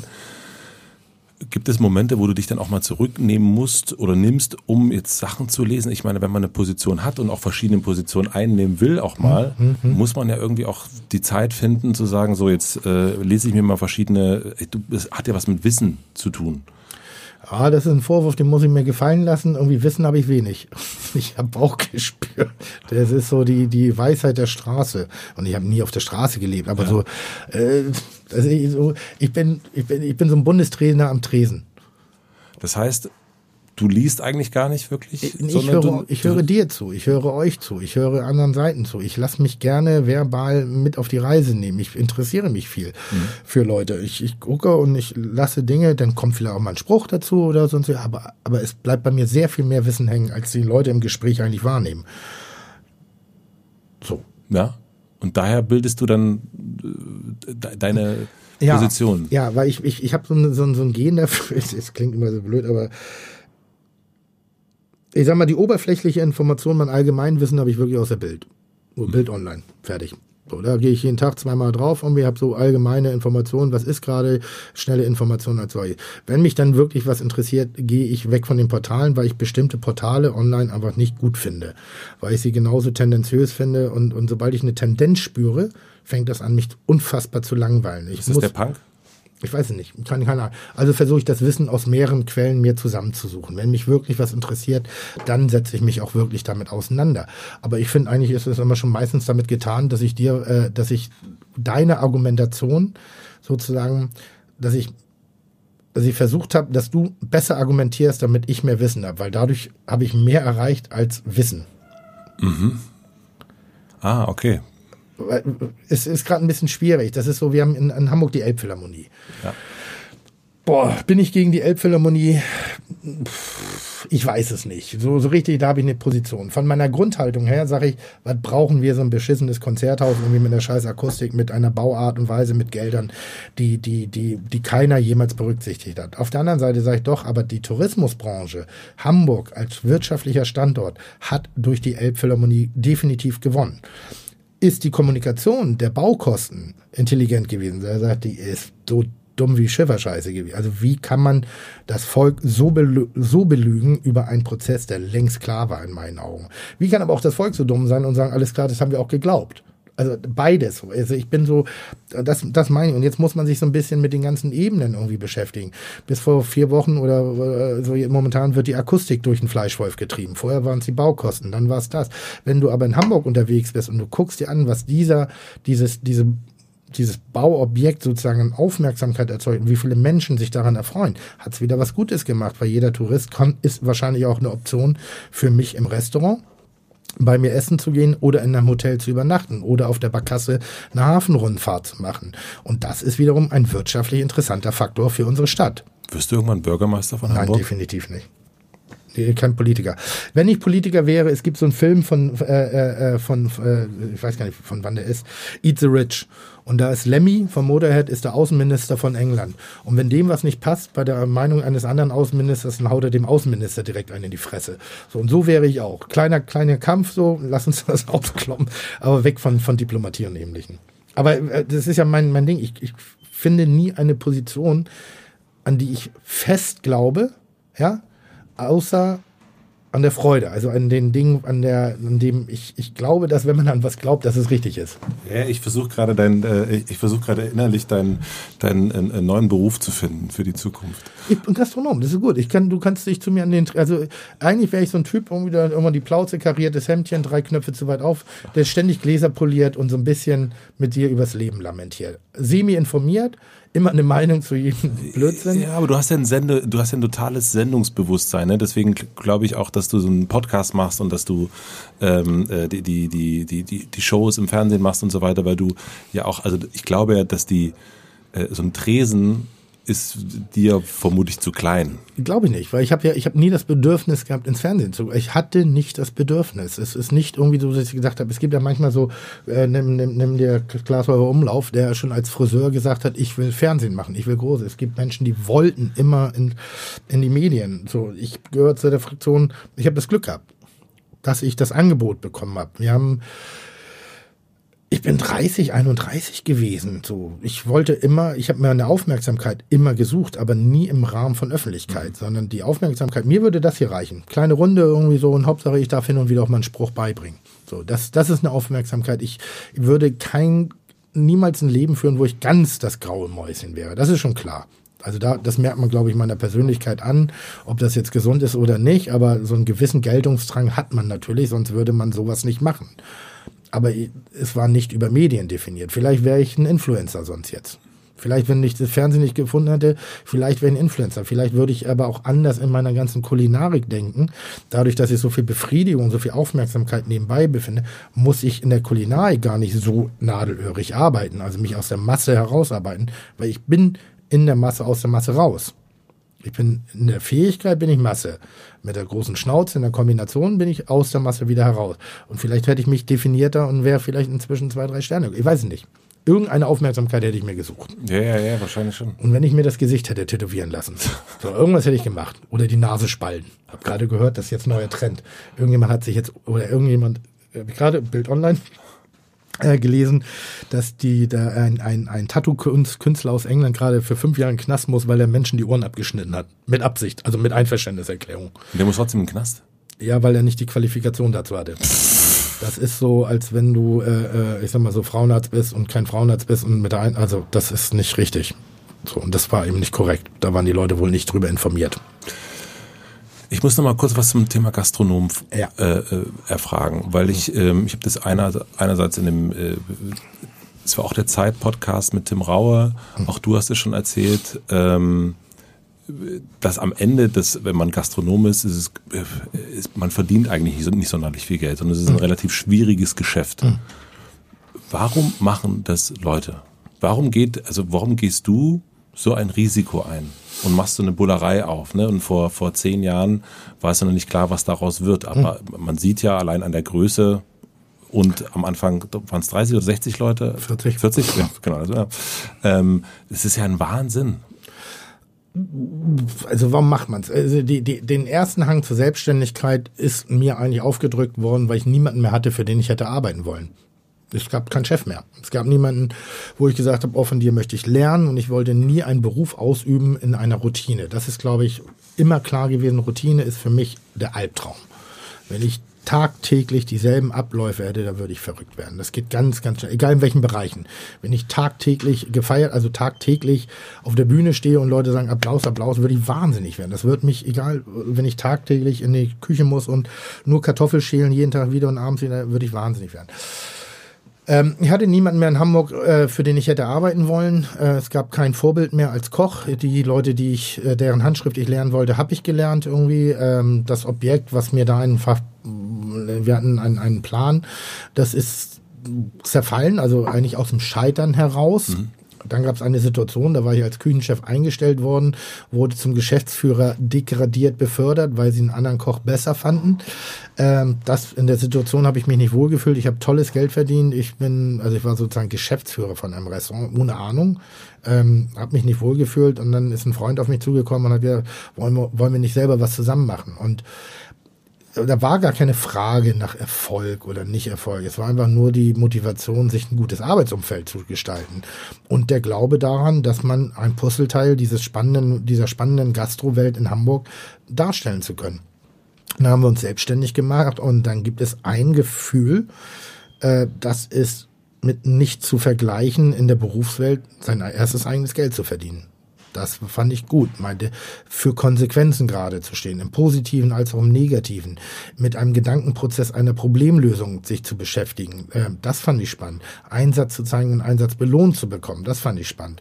[SPEAKER 2] Gibt es Momente, wo du dich dann auch mal zurücknehmen musst oder nimmst, um jetzt Sachen zu lesen? Ich meine, wenn man eine Position hat und auch verschiedene Positionen einnehmen will auch mal, muss man ja irgendwie auch die Zeit finden zu sagen, so jetzt lese ich mir mal verschiedene, das hat ja was mit Wissen zu tun.
[SPEAKER 1] Ah, das ist ein Vorwurf, den muss ich mir gefallen lassen. Irgendwie Wissen habe ich wenig. Ich habe Bauchgespür. Das ist so die Weisheit der Straße. Und ich habe nie auf der Straße gelebt, aber ich bin so ein Bundestrainer am Tresen.
[SPEAKER 2] Das heißt, du liest eigentlich gar nicht wirklich?
[SPEAKER 1] Ich höre dir zu, ich höre euch zu, ich höre anderen Seiten zu. Ich lasse mich gerne verbal mit auf die Reise nehmen. Ich interessiere mich viel für Leute. Ich gucke und ich lasse Dinge, dann kommt vielleicht auch mal ein Spruch dazu oder sonst. Aber es bleibt bei mir sehr viel mehr Wissen hängen, als die Leute im Gespräch eigentlich wahrnehmen. So.
[SPEAKER 2] Ja, und daher bildest du dann deine Position.
[SPEAKER 1] Ja, weil ich habe so ein Gen dafür. Es klingt immer so blöd, aber ich sag mal, die oberflächliche Information, mein Allgemeinwissen habe ich wirklich aus der Bild. Bild online. Fertig. So, da gehe ich jeden Tag zweimal drauf und ich habe so allgemeine Informationen, was ist gerade, schnelle Informationen als solche. Wenn mich dann wirklich was interessiert, gehe ich weg von den Portalen, weil ich bestimmte Portale online einfach nicht gut finde. Weil ich sie genauso tendenziös finde und sobald ich eine Tendenz spüre, fängt das an, mich unfassbar zu langweilen.
[SPEAKER 2] Ist das der Punk?
[SPEAKER 1] Ich weiß es nicht, keine Ahnung. Also versuche ich das Wissen aus mehreren Quellen mir zusammenzusuchen. Wenn mich wirklich was interessiert, dann setze ich mich auch wirklich damit auseinander. Aber ich finde eigentlich, ist es immer schon meistens damit getan, dass ich deine Argumentation sozusagen, dass ich versucht habe, dass du besser argumentierst, damit ich mehr Wissen habe, weil dadurch habe ich mehr erreicht als Wissen.
[SPEAKER 2] Mhm. Ah, okay.
[SPEAKER 1] Es ist gerade ein bisschen schwierig. Das ist so, wir haben in Hamburg die Elbphilharmonie. Ja. Boah, bin ich gegen die Elbphilharmonie? Ich weiß es nicht. So richtig, da habe ich eine Position. Von meiner Grundhaltung her sage ich, was brauchen wir so ein beschissenes Konzerthaus irgendwie mit einer scheiß Akustik, mit einer Bauart und Weise, mit Geldern, die keiner jemals berücksichtigt hat. Auf der anderen Seite sage ich doch, aber die Tourismusbranche, Hamburg als wirtschaftlicher Standort, hat durch die Elbphilharmonie definitiv gewonnen. Ist die Kommunikation der Baukosten intelligent gewesen? Er sagt, die ist so dumm wie Schifferscheiße gewesen. Also wie kann man das Volk so belügen über einen Prozess, der längst klar war in meinen Augen? Wie kann aber auch das Volk so dumm sein und sagen, alles klar, das haben wir auch geglaubt? Also beides. Also ich bin so, das meine ich. Und jetzt muss man sich so ein bisschen mit den ganzen Ebenen irgendwie beschäftigen. Bis vor 4 Wochen oder so momentan wird die Akustik durch den Fleischwolf getrieben. Vorher waren es die Baukosten, dann war es das. Wenn du aber in Hamburg unterwegs bist und du guckst dir an, was dieses Bauobjekt sozusagen an Aufmerksamkeit erzeugt und wie viele Menschen sich daran erfreuen, hat es wieder was Gutes gemacht, weil jeder Tourist ist wahrscheinlich auch eine Option für mich im Restaurant, bei mir essen zu gehen oder in einem Hotel zu übernachten oder auf der Barkasse eine Hafenrundfahrt zu machen. Und das ist wiederum ein wirtschaftlich interessanter Faktor für unsere Stadt.
[SPEAKER 2] Wirst du irgendwann Bürgermeister von Hamburg?
[SPEAKER 1] Nein, definitiv nicht. kein Politiker. Wenn ich Politiker wäre, es gibt so einen Film von ich weiß gar nicht, von wann der ist, Eat the Rich. Und da ist Lemmy vom Motorhead, ist der Außenminister von England. Und wenn dem was nicht passt bei der Meinung eines anderen Außenministers, dann haut er dem Außenminister direkt einen in die Fresse. So, und so wäre ich auch. Kleiner Kampf, so, lass uns das auskloppen, aber weg von Diplomatie und Ähnlichem. Aber das ist ja mein Ding. Ich finde nie eine Position, an die ich fest glaube, ja, außer an der Freude, also an den Dingen, an dem ich glaube, dass wenn man an was glaubt, dass es richtig ist.
[SPEAKER 2] Ja, ich versuche gerade innerlich deinen neuen Beruf zu finden für die Zukunft.
[SPEAKER 1] Ich bin Gastronom, das ist gut. Du kannst dich zu mir also eigentlich wäre ich so ein Typ, immer die Plauze, kariertes Hemdchen, 3 Knöpfe zu weit auf, der ständig Gläser poliert und so ein bisschen mit dir übers Leben lamentiert. Semi-informiert, immer eine Meinung zu jedem Blödsinn.
[SPEAKER 2] Ja, aber du hast ja ein totales Sendungsbewusstsein, ne? Deswegen glaube ich auch, dass du so einen Podcast machst und dass du die Shows im Fernsehen machst und so weiter, weil du ja auch, also ich glaube ja, dass so ein Tresen ist dir vermutlich zu klein.
[SPEAKER 1] Glaube ich nicht, weil ich habe nie das Bedürfnis gehabt, ins Fernsehen zu gehen. Ich hatte nicht das Bedürfnis. Es ist nicht irgendwie so, dass ich gesagt habe, es gibt ja manchmal so, nimm dir Klaas Häufer Umlauf, der schon als Friseur gesagt hat, ich will Fernsehen machen, ich will groß. Es gibt Menschen, die wollten immer in die Medien. So, ich gehöre zu der Fraktion, ich habe das Glück gehabt, dass ich das Angebot bekommen habe. Ich bin 31 gewesen, so. Ich habe mir eine Aufmerksamkeit immer gesucht, aber nie im Rahmen von Öffentlichkeit, sondern die Aufmerksamkeit, mir würde das hier reichen. Kleine Runde irgendwie so und Hauptsache ich darf hin und wieder auch mal einen Spruch beibringen. So, das ist eine Aufmerksamkeit. Ich würde niemals ein Leben führen, wo ich ganz das graue Mäuschen wäre. Das ist schon klar. Also das merkt man, glaube ich, meiner Persönlichkeit an, ob das jetzt gesund ist oder nicht, aber so einen gewissen Geltungsdrang hat man natürlich, sonst würde man sowas nicht machen. Aber es war nicht über Medien definiert. Vielleicht wäre ich ein Influencer sonst jetzt. Vielleicht, wenn ich das Fernsehen nicht gefunden hätte, vielleicht wäre ich ein Influencer. Vielleicht würde ich aber auch anders in meiner ganzen Kulinarik denken. Dadurch, dass ich so viel Befriedigung, so viel Aufmerksamkeit nebenbei befinde, muss ich in der Kulinarik gar nicht so nadelöhrig arbeiten, also mich aus der Masse herausarbeiten, weil ich bin in der Masse, aus der Masse raus. In der Fähigkeit bin ich Masse. Mit der großen Schnauze in der Kombination bin ich aus der Masse wieder heraus. Und vielleicht hätte ich mich definierter und wäre vielleicht inzwischen 2, 3 Sterne. Ich weiß es nicht. Irgendeine Aufmerksamkeit hätte ich mir gesucht.
[SPEAKER 2] Ja, wahrscheinlich schon.
[SPEAKER 1] Und wenn ich mir das Gesicht hätte tätowieren lassen. So, irgendwas hätte ich gemacht. Oder die Nase spalten. Hab gerade gehört, das ist jetzt ein neuer Trend. Irgendjemand habe ich gerade Bild online gelesen, dass ein Tattoo-Künstler aus England gerade für 5 Jahre in den Knast muss, weil er Menschen die Ohren abgeschnitten hat. Mit Absicht, also mit Einverständniserklärung.
[SPEAKER 2] Der muss trotzdem in den Knast?
[SPEAKER 1] Ja, weil er nicht die Qualifikation dazu hatte. Das ist so, als wenn du, ich sag mal so, Frauenarzt bist und kein Frauenarzt bist und also das ist nicht richtig. So, und das war eben nicht korrekt. Da waren die Leute wohl nicht drüber informiert.
[SPEAKER 2] Ich muss noch mal kurz was zum Thema Gastronom erfragen, weil ich habe das einerseits in dem, es war auch der Zeit-Podcast mit Tim Raue, auch du hast es schon erzählt, dass am Ende, wenn man Gastronom ist, man verdient eigentlich nicht sonderlich viel Geld, sondern es ist ein relativ schwieriges Geschäft. Warum machen das Leute? Warum gehst du so ein Risiko ein und machst so eine Bullerei auf, ne? Und vor 10 Jahren war es ja noch nicht klar, was daraus wird. Aber man sieht ja allein an der Größe und am Anfang waren es 30 oder 60 Leute? 40? Ja, genau. Also, das ist ja ein Wahnsinn.
[SPEAKER 1] Also warum macht man es? Also den ersten Hang zur Selbstständigkeit ist mir eigentlich aufgedrückt worden, weil ich niemanden mehr hatte, für den ich hätte arbeiten wollen. Es gab keinen Chef mehr. Es gab niemanden, wo ich gesagt habe, von dir möchte ich lernen, und ich wollte nie einen Beruf ausüben in einer Routine. Das ist, glaube ich, immer klar gewesen. Routine ist für mich der Albtraum. Wenn ich tagtäglich dieselben Abläufe hätte, da würde ich verrückt werden. Das geht ganz, ganz schnell, egal in welchen Bereichen. Wenn ich tagtäglich auf der Bühne stehe und Leute sagen Applaus, Applaus, würde ich wahnsinnig werden. Das wird mich, egal, wenn ich tagtäglich in die Küche muss und nur Kartoffel schälen, jeden Tag wieder und abends wieder, würde ich wahnsinnig werden. Ich hatte niemanden mehr in Hamburg, für den ich hätte arbeiten wollen. Es gab kein Vorbild mehr als Koch. Die Leute, deren Handschrift ich lernen wollte, habe ich gelernt irgendwie. Das Objekt, was mir da wir hatten einen Plan, das ist zerfallen, also eigentlich aus dem Scheitern heraus. dann gab es eine Situation, da war ich als Küchenchef eingestellt worden, wurde zum Geschäftsführer degradiert befördert, weil sie einen anderen Koch besser fanden. In der Situation habe ich mich nicht wohlgefühlt. Ich habe tolles Geld verdient. Ich war sozusagen Geschäftsführer von einem Restaurant, ohne Ahnung. Habe mich nicht wohlgefühlt und dann ist ein Freund auf mich zugekommen und hat gesagt, wollen wir nicht selber was zusammen machen? Und da war gar keine Frage nach Erfolg oder nicht Erfolg. Es war einfach nur die Motivation, sich ein gutes Arbeitsumfeld zu gestalten. Und der Glaube daran, dass man ein Puzzleteil dieser spannenden Gastrowelt in Hamburg darstellen zu können. Dann haben wir uns selbstständig gemacht und dann gibt es ein Gefühl, das ist mit nicht zu vergleichen, in der Berufswelt sein erstes eigenes Geld zu verdienen. Das fand ich gut, meinte, für Konsequenzen gerade zu stehen, im Positiven als auch im Negativen, mit einem Gedankenprozess einer Problemlösung sich zu beschäftigen. Das fand ich spannend. Einsatz zu zeigen und Einsatz belohnt zu bekommen, das fand ich spannend.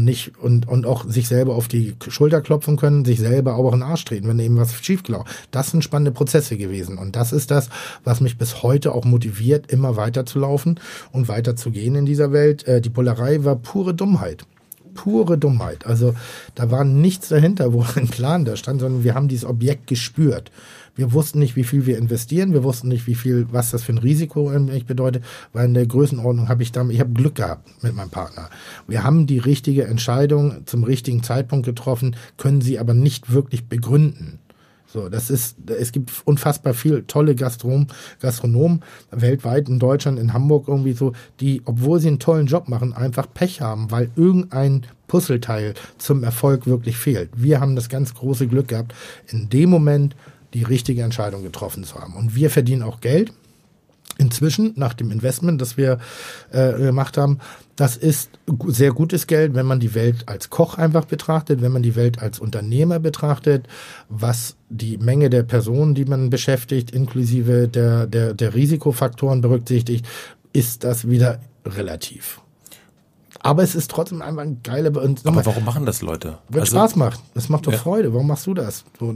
[SPEAKER 1] Und auch sich selber auf die Schulter klopfen können, sich selber auch in den Arsch treten, wenn eben was schiefgelaufen. Das sind spannende Prozesse gewesen. Und das ist das, was mich bis heute auch motiviert, immer weiter zu laufen und weiter zu gehen in dieser Welt. Die Bullerei war pure Dummheit. Pure Dummheit. Also da war nichts dahinter, wo ein Plan da stand, sondern wir haben dieses Objekt gespürt. Wir wussten nicht, wie viel wir investieren. Wir wussten nicht, was das für ein Risiko bedeutet, weil in der Größenordnung habe ich Glück gehabt mit meinem Partner. Wir haben die richtige Entscheidung zum richtigen Zeitpunkt getroffen, können sie aber nicht wirklich begründen. So, es gibt unfassbar viel tolle Gastronomen weltweit, in Deutschland, in Hamburg irgendwie so, die, obwohl sie einen tollen Job machen, einfach Pech haben, weil irgendein Puzzleteil zum Erfolg wirklich fehlt. Wir haben das ganz große Glück gehabt, in dem Moment die richtige Entscheidung getroffen zu haben. Und wir verdienen auch Geld. Inzwischen, nach dem Investment, das wir gemacht haben, das ist sehr gutes Geld, wenn man die Welt als Koch einfach betrachtet, wenn man die Welt als Unternehmer betrachtet, was die Menge der Personen, die man beschäftigt, inklusive der Risikofaktoren berücksichtigt, ist das wieder relativ. Aber es ist trotzdem einfach ein geiler...
[SPEAKER 2] Aber warum machen das Leute?
[SPEAKER 1] Weil es Spaß macht. Es macht doch Freude. Warum machst du das? So,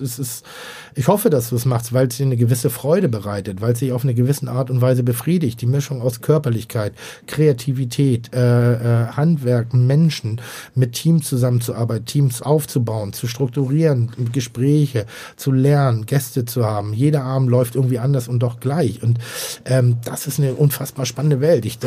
[SPEAKER 1] ich hoffe, dass du es machst, weil es dir eine gewisse Freude bereitet, weil es dich auf eine gewisse Art und Weise befriedigt. Die Mischung aus Körperlichkeit, Kreativität, Handwerk, Menschen, mit Teams zusammenzuarbeiten, Teams aufzubauen, zu strukturieren, Gespräche zu lernen, Gäste zu haben. Jeder Abend läuft irgendwie anders und doch gleich. Und das ist eine unfassbar spannende Welt. Ich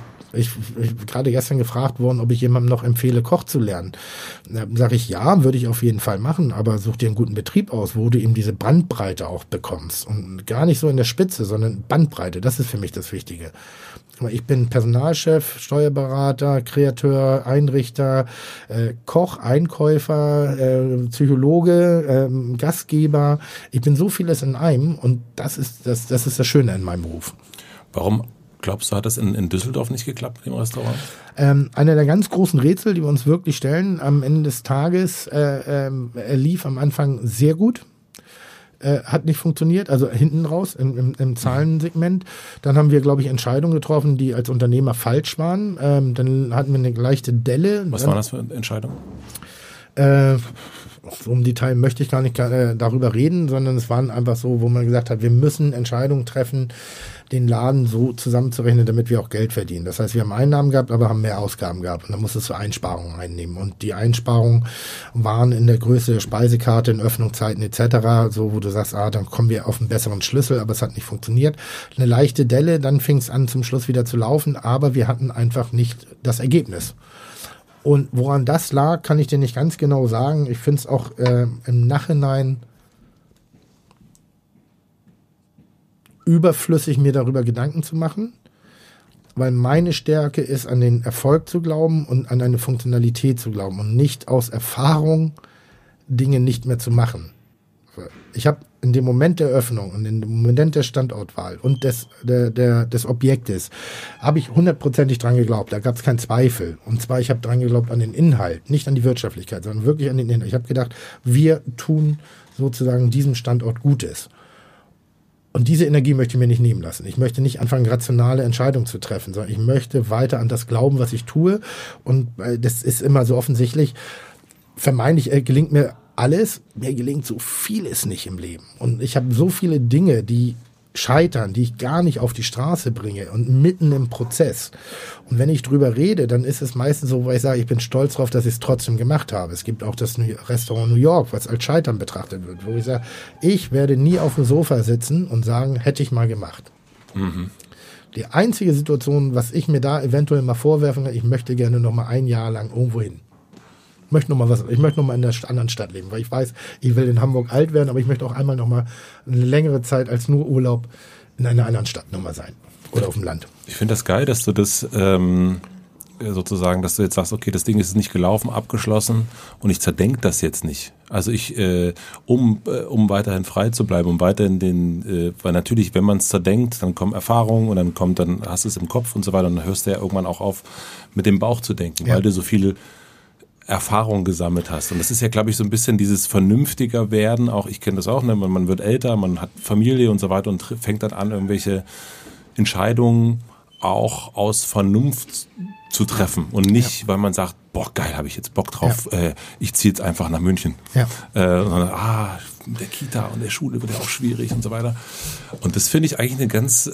[SPEAKER 1] gerade gestern gefragt worden, ob ich jemandem noch empfehle, Koch zu lernen. Sage ich, ja, würde ich auf jeden Fall machen, aber such dir einen guten Betrieb aus, wo du eben diese Bandbreite auch bekommst. Und gar nicht so in der Spitze, sondern Bandbreite, das ist für mich das Wichtige. Ich bin Personalchef, Steuerberater, Kreateur, Einrichter, Koch, Einkäufer, Psychologe, Gastgeber. Ich bin so vieles in einem und das ist das Schöne in meinem Beruf.
[SPEAKER 2] Warum glaubst du, hat das in Düsseldorf nicht geklappt mit dem Restaurant?
[SPEAKER 1] Einer der ganz großen Rätsel, die wir uns wirklich stellen, am Ende des Tages, er lief am Anfang sehr gut, hat nicht funktioniert, also hinten raus im Zahlensegment. Dann haben wir, glaube ich, Entscheidungen getroffen, die als Unternehmer falsch waren. Dann hatten wir eine leichte Delle.
[SPEAKER 2] Was waren das für Entscheidungen?
[SPEAKER 1] So im Detail möchte ich gar nicht darüber reden, sondern es waren einfach so, wo man gesagt hat, wir müssen Entscheidungen treffen, den Laden so zusammenzurechnen, damit wir auch Geld verdienen. Das heißt, wir haben Einnahmen gehabt, aber haben mehr Ausgaben gehabt. Und dann musstest du Einsparungen einnehmen. Und die Einsparungen waren in der Größe der Speisekarte, in Öffnungszeiten etc., so wo du sagst, dann kommen wir auf einen besseren Schlüssel, aber es hat nicht funktioniert. Eine leichte Delle, dann fing es an, zum Schluss wieder zu laufen, aber wir hatten einfach nicht das Ergebnis. Und woran das lag, kann ich dir nicht ganz genau sagen. Ich finde es auch im Nachhinein überflüssig, mir darüber Gedanken zu machen, weil meine Stärke ist, an den Erfolg zu glauben und an eine Funktionalität zu glauben und nicht aus Erfahrung Dinge nicht mehr zu machen. Ich habe in dem Moment der Öffnung und in dem Moment der Standortwahl und des Objektes habe ich 100%ig dran geglaubt. Da gab es keinen Zweifel. Und zwar, ich habe dran geglaubt an den Inhalt, nicht an die Wirtschaftlichkeit, sondern wirklich an den Inhalt. Ich habe gedacht, wir tun sozusagen diesem Standort Gutes. Und diese Energie möchte ich mir nicht nehmen lassen. Ich möchte nicht anfangen, rationale Entscheidungen zu treffen, sondern ich möchte weiter an das glauben, was ich tue. Und das ist immer so offensichtlich, vermeintlich gelingt mir alles, mir gelingt so vieles nicht im Leben. Und ich habe so viele Dinge, die scheitern, die ich gar nicht auf die Straße bringe und mitten im Prozess. Und wenn ich drüber rede, dann ist es meistens so, weil ich sage, ich bin stolz drauf, dass ich es trotzdem gemacht habe. Es gibt auch das Restaurant New York, was als Scheitern betrachtet wird, wo ich sage, ich werde nie auf dem Sofa sitzen und sagen, hätte ich mal gemacht. Mhm. Die einzige Situation, was ich mir da eventuell mal vorwerfen kann, ich möchte gerne noch mal ein Jahr lang irgendwo hin. Ich möchte noch mal in einer anderen Stadt leben, weil ich weiß, ich will in Hamburg alt werden, aber ich möchte auch einmal noch mal eine längere Zeit als nur Urlaub in einer anderen Stadt noch mal sein oder auf dem Land.
[SPEAKER 2] Ich finde das geil, dass du das sozusagen, dass du jetzt sagst, okay, das Ding ist nicht gelaufen, abgeschlossen und ich zerdenke das jetzt nicht. Also um weiterhin frei zu bleiben, um weiterhin weil natürlich, wenn man es zerdenkt, dann kommen Erfahrungen und dann hast du es im Kopf und so weiter und dann hörst du ja irgendwann auch auf, mit dem Bauch zu denken, weil du so viele Erfahrung gesammelt hast. Und das ist ja, glaube ich, so ein bisschen dieses vernünftiger werden. Auch ich kenne das auch, ne? Man wird älter, man hat Familie und so weiter und fängt dann an, irgendwelche Entscheidungen auch aus Vernunft zu treffen und nicht, weil man sagt, boah, geil, habe ich jetzt Bock drauf, ich ziehe jetzt einfach nach München. Ja. Sondern, mit der Kita und der Schule wird ja auch schwierig und so weiter. Und das finde ich eigentlich eine ganz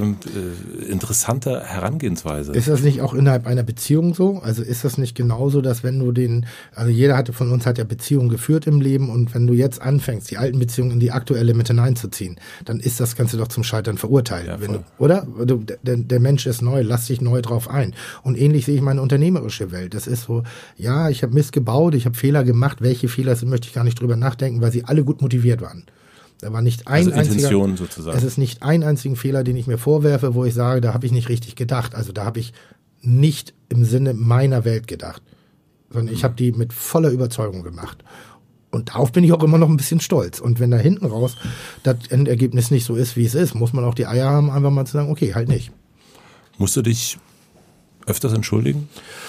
[SPEAKER 2] interessante Herangehensweise.
[SPEAKER 1] Ist das nicht auch innerhalb einer Beziehung so? Also ist das nicht genauso, dass wenn du also jeder von uns hat ja Beziehungen geführt im Leben und wenn du jetzt anfängst, die alten Beziehungen in die aktuelle mit hineinzuziehen, dann ist das Ganze doch zum Scheitern verurteilt. Ja, oder? Der Mensch ist neu, lass dich neu drauf ein. Und ähnlich sehe ich meine unternehmerische Welt. Das ist so, ja, ich habe Mist gebaut, ich habe Fehler gemacht. Welche Fehler sind, möchte ich gar nicht drüber nachdenken, weil sie alle gut motiviert waren. Da war nicht ein
[SPEAKER 2] Intention sozusagen.
[SPEAKER 1] Es ist nicht ein einzigen Fehler, den ich mir vorwerfe, wo ich sage, da habe ich nicht richtig gedacht. Also da habe ich nicht im Sinne meiner Welt gedacht, sondern ich habe die mit voller Überzeugung gemacht. Und darauf bin ich auch immer noch ein bisschen stolz. Und wenn da hinten raus das Endergebnis nicht so ist, wie es ist, muss man auch die Eier haben, einfach mal zu sagen, okay, halt nicht.
[SPEAKER 2] Musst du dich öfters entschuldigen?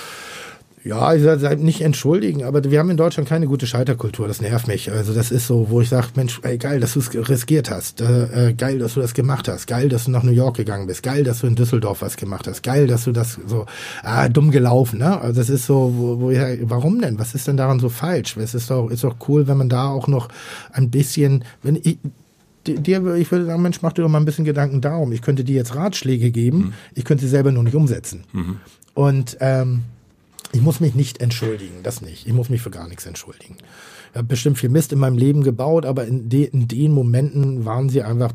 [SPEAKER 1] Ja, ich sage nicht entschuldigen, aber wir haben in Deutschland keine gute Scheiterkultur, das nervt mich. Also das ist so, wo ich sage, Mensch, ey, geil, dass du es riskiert hast, geil, dass du das gemacht hast, geil, dass du nach New York gegangen bist, geil, dass du in Düsseldorf was gemacht hast, geil, dass du das so, dumm gelaufen, ne? Also das ist so, wo ich sage, warum denn? Was ist denn daran so falsch? Es ist doch cool, wenn man da auch noch ein bisschen, ich würde sagen, Mensch, mach dir doch mal ein bisschen Gedanken darum. Ich könnte dir jetzt Ratschläge geben, ich könnte sie selber nur nicht umsetzen. Mhm. Und ich muss mich nicht entschuldigen, das nicht. Ich muss mich für gar nichts entschuldigen. Ich habe bestimmt viel Mist in meinem Leben gebaut, aber in den Momenten waren sie einfach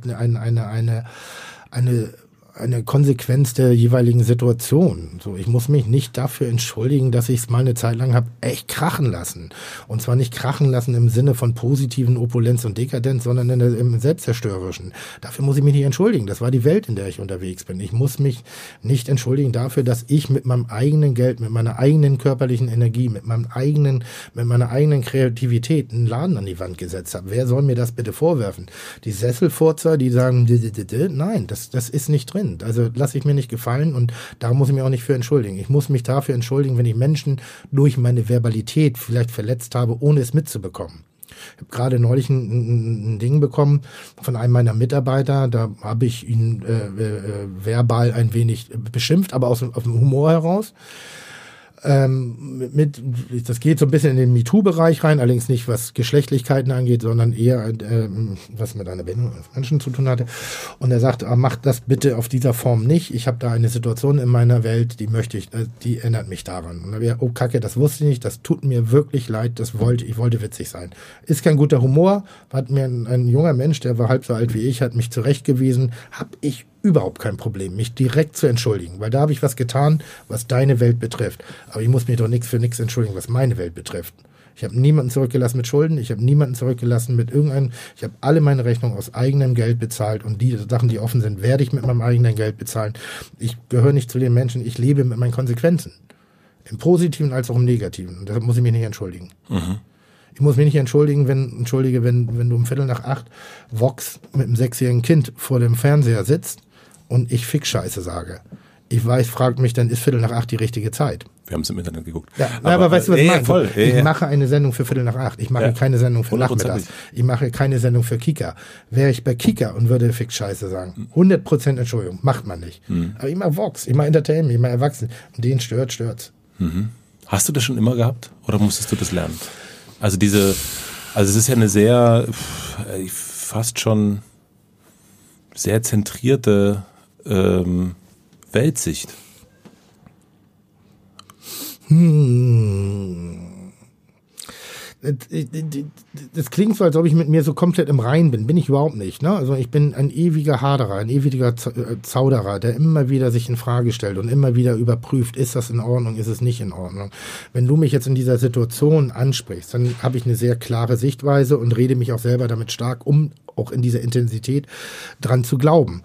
[SPEAKER 1] eine Konsequenz der jeweiligen Situation. So, ich muss mich nicht dafür entschuldigen, dass ich es mal eine Zeit lang habe echt krachen lassen. Und zwar nicht krachen lassen im Sinne von positiven Opulenz und Dekadenz, sondern im Selbstzerstörerischen. Dafür muss ich mich nicht entschuldigen. Das war die Welt, in der ich unterwegs bin. Ich muss mich nicht entschuldigen dafür, dass ich mit meinem eigenen Geld, mit meiner eigenen körperlichen Energie, mit meiner eigenen Kreativität einen Laden an die Wand gesetzt habe. Wer soll mir das bitte vorwerfen? Die Sesselfurzer, die sagen, nein, das ist nicht drin. Also lasse ich mir nicht gefallen und da muss ich mich auch nicht für entschuldigen. Ich muss mich dafür entschuldigen, wenn ich Menschen durch meine Verbalität vielleicht verletzt habe, ohne es mitzubekommen. Ich habe gerade neulich ein Ding bekommen von einem meiner Mitarbeiter, da habe ich ihn verbal ein wenig beschimpft, aber aus dem Humor heraus. Das geht so ein bisschen in den MeToo-Bereich rein, allerdings nicht was Geschlechtlichkeiten angeht, sondern eher was mit einer Bindung als Menschen zu tun hatte. Und er sagt, macht das bitte auf dieser Form nicht. Ich habe da eine Situation in meiner Welt, die erinnert mich daran. Und dann wäre, oh Kacke, das wusste ich nicht, das tut mir wirklich leid, ich wollte witzig sein. Ist kein guter Humor, hat mir ein junger Mensch, der war halb so alt wie ich, hat mich zurechtgewiesen, habe ich überhaupt kein Problem, mich direkt zu entschuldigen, weil da habe ich was getan, was deine Welt betrifft. Aber ich muss mich doch für nichts entschuldigen, was meine Welt betrifft. Ich habe niemanden zurückgelassen mit Schulden, ich habe niemanden zurückgelassen mit ich habe alle meine Rechnungen aus eigenem Geld bezahlt und die Sachen, die offen sind, werde ich mit meinem eigenen Geld bezahlen. Ich gehöre nicht zu den Menschen, ich lebe mit meinen Konsequenzen. Im Positiven als auch im Negativen. Und deshalb muss ich mich nicht entschuldigen. Mhm. Ich muss mich nicht entschuldigen, wenn du um 7:45 Vox mit einem 6-jährigen Kind vor dem Fernseher sitzt und ich Fick-Scheiße sage. Ich weiß, fragt mich, dann ist 7:45 die richtige Zeit.
[SPEAKER 2] Wir haben es im Internet geguckt.
[SPEAKER 1] Ja, aber weißt du, was ich meine? Ich mache eine Sendung für 7:45. Ich mache keine Sendung für nachmittags. Ich mache keine Sendung für Kika. Wäre ich bei Kika und würde Fick-Scheiße sagen, 100% Entschuldigung, macht man nicht. Mhm. Aber ich mache Vox, ich mache Entertainment, ich mache Erwachsene. Und den stört's.
[SPEAKER 2] Mhm. Hast du das schon immer gehabt oder musstest du das lernen? Also es ist ja eine sehr, fast schon sehr zentrierte Weltsicht.
[SPEAKER 1] Das klingt so, als ob ich mit mir so komplett im Reinen bin. Bin ich überhaupt nicht. Ne? Also ich bin ein ewiger Haderer, ein ewiger Zauderer, der immer wieder sich in Frage stellt und immer wieder überprüft, ist das in Ordnung, ist es nicht in Ordnung. Wenn du mich jetzt in dieser Situation ansprichst, dann habe ich eine sehr klare Sichtweise und rede mich auch selber damit stark, um auch in dieser Intensität dran zu glauben.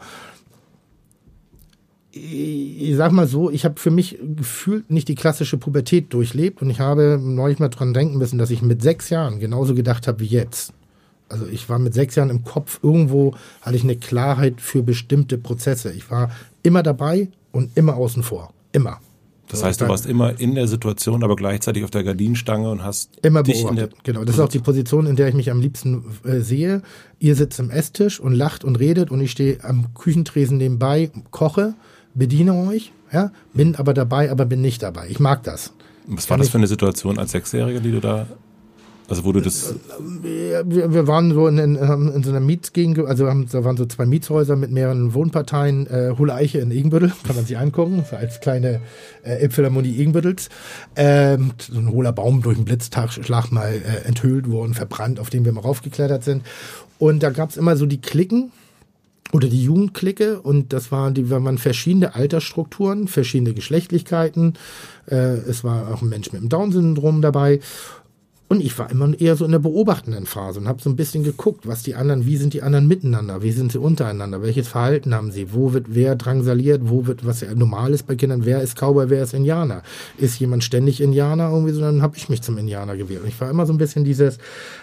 [SPEAKER 1] Ich sag mal so, ich habe für mich gefühlt nicht die klassische Pubertät durchlebt und ich habe neulich mal dran denken müssen, dass ich mit 6 Jahren genauso gedacht habe wie jetzt. Also ich war mit 6 Jahren im Kopf, irgendwo hatte ich eine Klarheit für bestimmte Prozesse. Ich war immer dabei und immer außen vor. Immer.
[SPEAKER 2] Das heißt, du warst immer in der Situation, aber gleichzeitig auf der Gardinenstange und hast
[SPEAKER 1] immer beobachtet. Genau, das ist auch die Position, in der ich mich am liebsten sehe. Ihr sitzt am Esstisch und lacht und redet und ich stehe am Küchentresen nebenbei, koche, bediene euch, ja, bin aber dabei, aber bin nicht dabei. Ich mag das.
[SPEAKER 2] Was war das für eine Situation als Sechsjähriger, die du da, also wo du das...
[SPEAKER 1] Wir waren so in so einer Mietsgegend, also da waren so 2 Mietshäuser mit mehreren Wohnparteien, Hohle Eiche in Egenbüttel, kann man sich angucken, so als kleine Elbphilharmonie Egenbüttels. So ein hohler Baum durch einen Blitzschlag mal enthüllt worden, verbrannt, auf den wir mal raufgeklettert sind. Und da gab es immer so die Cliquen, oder die Jugendclique und das waren verschiedene Altersstrukturen, verschiedene Geschlechtlichkeiten. Es war auch ein Mensch mit dem Down-Syndrom dabei. Und ich war immer eher so in der beobachtenden Phase und habe so ein bisschen geguckt, wie sind die anderen miteinander, wie sind sie untereinander, welches Verhalten haben sie, wo wird wer drangsaliert, wo wird, was ja normal ist bei Kindern, wer ist Cowboy, wer ist Indianer. Ist jemand ständig Indianer irgendwie so, dann habe ich mich zum Indianer gewählt. Und ich war immer so ein bisschen dieses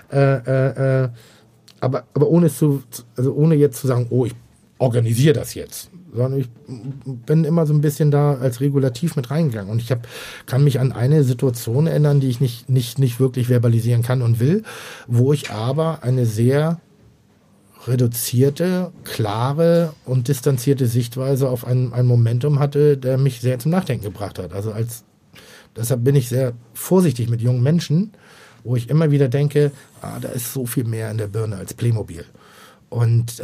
[SPEAKER 1] aber ohne jetzt zu sagen, oh, ich organisiere das jetzt, sondern ich bin immer so ein bisschen da als regulativ mit reingegangen und kann mich an eine Situation erinnern, die ich nicht wirklich verbalisieren kann und will, wo ich aber eine sehr reduzierte, klare und distanzierte Sichtweise auf ein Momentum hatte, der mich sehr zum Nachdenken gebracht hat. Also deshalb bin ich sehr vorsichtig mit jungen Menschen, wo ich immer wieder denke, da ist so viel mehr in der Birne als Playmobil. Und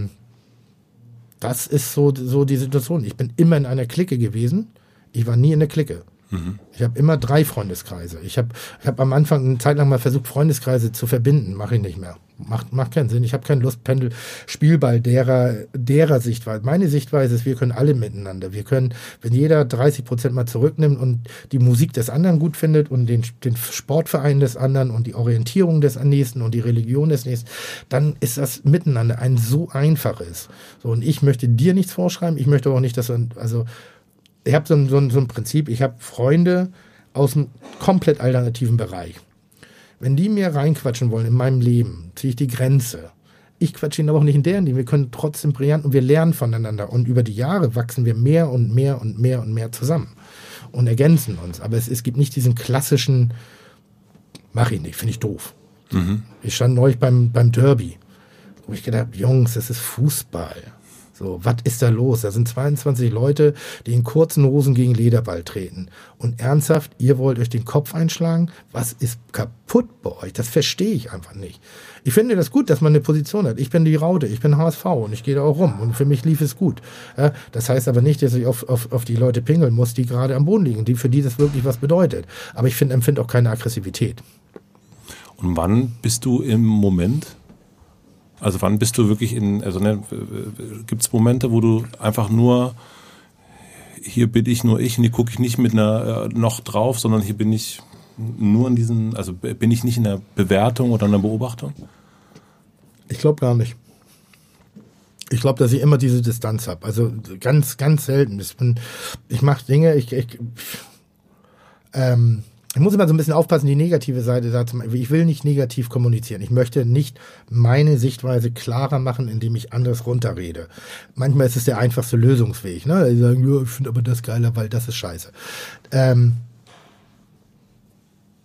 [SPEAKER 1] das ist so die Situation. Ich bin immer in einer Clique gewesen. Ich war nie in der Clique. Mhm. Ich habe immer 3 Freundeskreise. Ich hab am Anfang eine Zeit lang mal versucht, Freundeskreise zu verbinden. Mache ich nicht mehr. Macht keinen Sinn. Ich habe keinen Lustpendel, Spielball derer Sichtweise. Meine Sichtweise ist, wir können alle miteinander. Wir können, wenn jeder 30% mal zurücknimmt und die Musik des anderen gut findet und den Sportverein des anderen und die Orientierung des Nächsten und die Religion des Nächsten, dann ist das Miteinander ein so einfaches. So, und ich möchte dir nichts vorschreiben. Ich möchte auch nicht, dass ich habe so ein Prinzip. Ich habe Freunde aus einem komplett alternativen Bereich. Wenn die mir reinquatschen wollen in meinem Leben, ziehe ich die Grenze. Ich quatsche ihnen aber auch nicht in deren Leben. Wir können trotzdem brillant und wir lernen voneinander. Und über die Jahre wachsen wir mehr und mehr und mehr und mehr zusammen und ergänzen uns. Aber es gibt nicht diesen klassischen, mach ich nicht, finde ich doof. Mhm. Ich stand neulich beim Derby, wo ich gedacht habe, Jungs, das ist Fußball. So, was ist da los? Da sind 22 Leute, die in kurzen Hosen gegen Lederball treten. Und ernsthaft, ihr wollt euch den Kopf einschlagen? Was ist kaputt bei euch? Das verstehe ich einfach nicht. Ich finde das gut, dass man eine Position hat. Ich bin die Raute, ich bin HSV und ich gehe da auch rum. Und für mich lief es gut. Ja, das heißt aber nicht, dass ich auf die Leute pingeln muss, die gerade am Boden liegen, für die das wirklich was bedeutet. Aber ich empfinde auch keine Aggressivität.
[SPEAKER 2] Und wann bist du im Moment? Also wann bist du wirklich gibt es Momente, wo du einfach nur, hier bin ich nur ich und hier gucke ich nicht mit einer noch drauf, sondern hier bin ich nur in bin ich nicht in der Bewertung oder in der Beobachtung?
[SPEAKER 1] Ich glaube gar nicht. Ich glaube, dass ich immer diese Distanz habe. Also ganz, ganz selten. Ich mache Dinge, ich muss immer so ein bisschen aufpassen, die negative Seite dazu. Ich will nicht negativ kommunizieren. Ich möchte nicht meine Sichtweise klarer machen, indem ich anderes runterrede. Manchmal ist es der einfachste Lösungsweg. Ne? Die sagen, ja, ich finde aber das geiler, weil das ist scheiße.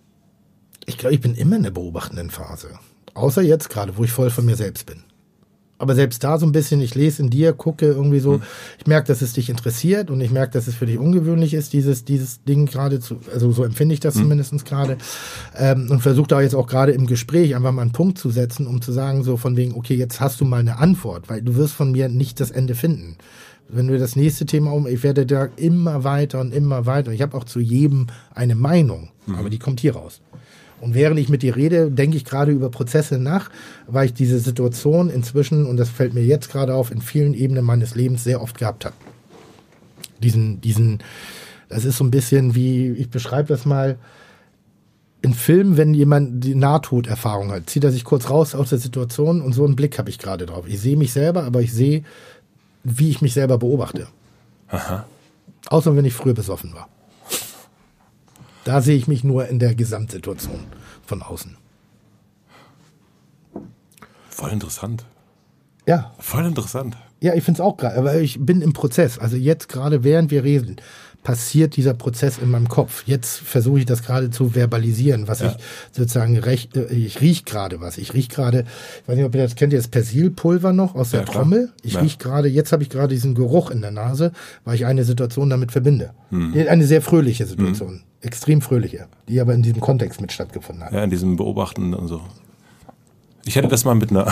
[SPEAKER 1] Ich glaube, ich bin immer in der beobachtenden Phase. Außer jetzt gerade, wo ich voll von mir selbst bin. Aber selbst da so ein bisschen, ich lese in dir, gucke irgendwie so, ich merke, dass es dich interessiert und ich merke, dass es für dich ungewöhnlich ist, dieses Ding gerade also so empfinde ich das zumindest gerade. Und versuche da jetzt auch gerade im Gespräch einfach mal einen Punkt zu setzen, um zu sagen, so von wegen, okay, jetzt hast du mal eine Antwort, weil du wirst von mir nicht das Ende finden. Wenn wir das nächste Thema ich werde da immer weiter und immer weiter. Ich habe auch zu jedem eine Meinung, aber die kommt hier raus. Und während ich mit dir rede, denke ich gerade über Prozesse nach, weil ich diese Situation inzwischen, und das fällt mir jetzt gerade auf, in vielen Ebenen meines Lebens sehr oft gehabt habe. Das ist so ein bisschen wie, ich beschreibe das mal, in Filmen, wenn jemand die Nahtoderfahrung hat, zieht er sich kurz raus aus der Situation und so einen Blick habe ich gerade drauf. Ich sehe mich selber, aber ich sehe, wie ich mich selber beobachte.
[SPEAKER 2] Aha.
[SPEAKER 1] Außer wenn ich früher besoffen war. Da sehe ich mich nur in der Gesamtsituation von außen.
[SPEAKER 2] Voll interessant.
[SPEAKER 1] Ja.
[SPEAKER 2] Voll interessant.
[SPEAKER 1] Ja, ich finde es auch gerade, aber ich bin im Prozess. Also jetzt gerade, während wir reden, passiert dieser Prozess in meinem Kopf. Jetzt versuche ich das gerade zu verbalisieren, was ich sozusagen ich rieche gerade was. Ich rieche gerade, ich weiß nicht, ob ihr das kennt, ihr das Persilpulver noch aus der Trommel. Ich rieche gerade, jetzt habe ich gerade diesen Geruch in der Nase, weil ich eine Situation damit verbinde. Eine sehr fröhliche Situation. Extrem fröhliche, die aber in diesem Kontext mit stattgefunden hat.
[SPEAKER 2] Ja, in diesem Beobachten und so. Ich hätte das mal mit einer,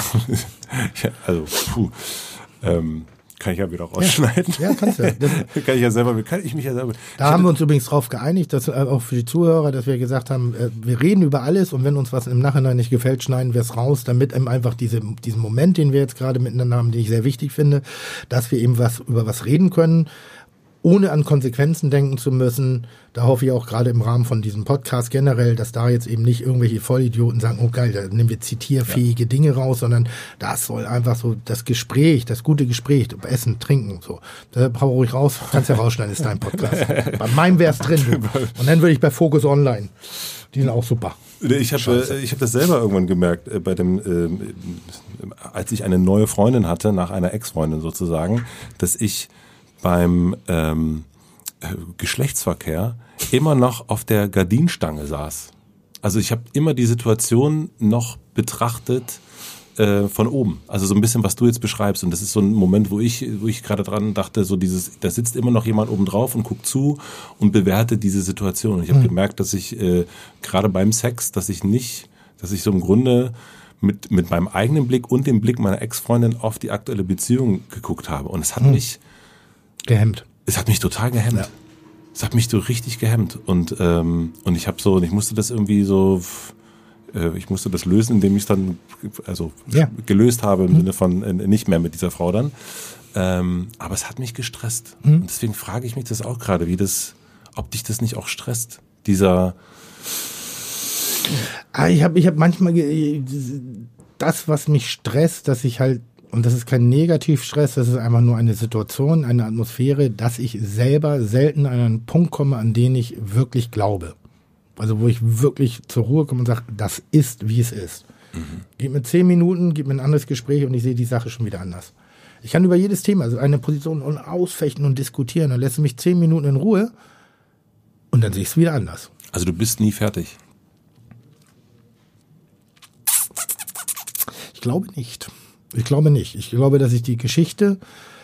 [SPEAKER 2] kann ich ja wieder rausschneiden.
[SPEAKER 1] Ja, kannst du.
[SPEAKER 2] Kann ich mich ja selber.
[SPEAKER 1] Da haben wir uns übrigens drauf geeinigt, dass auch für die Zuhörer, dass wir gesagt haben, wir reden über alles und wenn uns was im Nachhinein nicht gefällt, schneiden wir es raus, damit eben einfach diesen Moment, den wir jetzt gerade miteinander haben, den ich sehr wichtig finde, dass wir eben über was reden können, ohne an Konsequenzen denken zu müssen. Da hoffe ich auch gerade im Rahmen von diesem Podcast generell, dass da jetzt eben nicht irgendwelche Vollidioten sagen, oh geil, da nehmen wir zitierfähige Dinge raus, sondern das soll einfach so das Gespräch, das gute Gespräch, Essen, Trinken, so. Da brauche ich raus, kannst ja rausschneiden, ist dein Podcast. Bei meinem wär's drin. Du. Und dann würde ich bei Focus Online. Die sind auch super.
[SPEAKER 2] Ich hab das selber irgendwann gemerkt, als ich eine neue Freundin hatte, nach einer Ex-Freundin sozusagen, dass ich beim Geschlechtsverkehr immer noch auf der Gardinenstange saß. Also ich habe immer die Situation noch betrachtet von oben. Also so ein bisschen, was du jetzt beschreibst. Und das ist so ein Moment, wo ich gerade dran dachte, so da sitzt immer noch jemand oben drauf und guckt zu und bewertet diese Situation. Und ich habe gemerkt, dass ich gerade beim Sex, dass ich so im Grunde mit meinem eigenen Blick und dem Blick meiner Ex-Freundin auf die aktuelle Beziehung geguckt habe. Und es hat mich
[SPEAKER 1] gehemmt.
[SPEAKER 2] Es hat mich total gehemmt. Ja. Es hat mich so richtig gehemmt. Und ich musste das irgendwie so, ich musste das lösen, indem ich es dann gelöst habe im Sinne von nicht mehr mit dieser Frau dann. Aber es hat mich gestresst. Und deswegen frage ich mich das auch gerade, ob dich das nicht auch stresst, dieser.
[SPEAKER 1] Ich hab manchmal das, was mich stresst, dass ich halt, und das ist kein Negativstress, das ist einfach nur eine Situation, eine Atmosphäre, dass ich selber selten an einen Punkt komme, an den ich wirklich glaube. Also wo ich wirklich zur Ruhe komme und sage, das ist, wie es ist. Gib mir 10 Minuten, gib mir ein anderes Gespräch und ich sehe die Sache schon wieder anders. Ich kann über jedes Thema, also eine Position ausfechten und diskutieren, dann lässt du mich 10 Minuten in Ruhe und dann sehe ich es wieder anders.
[SPEAKER 2] Also du bist nie fertig?
[SPEAKER 1] Ich glaube nicht. Ich glaube, dass ich die Geschichte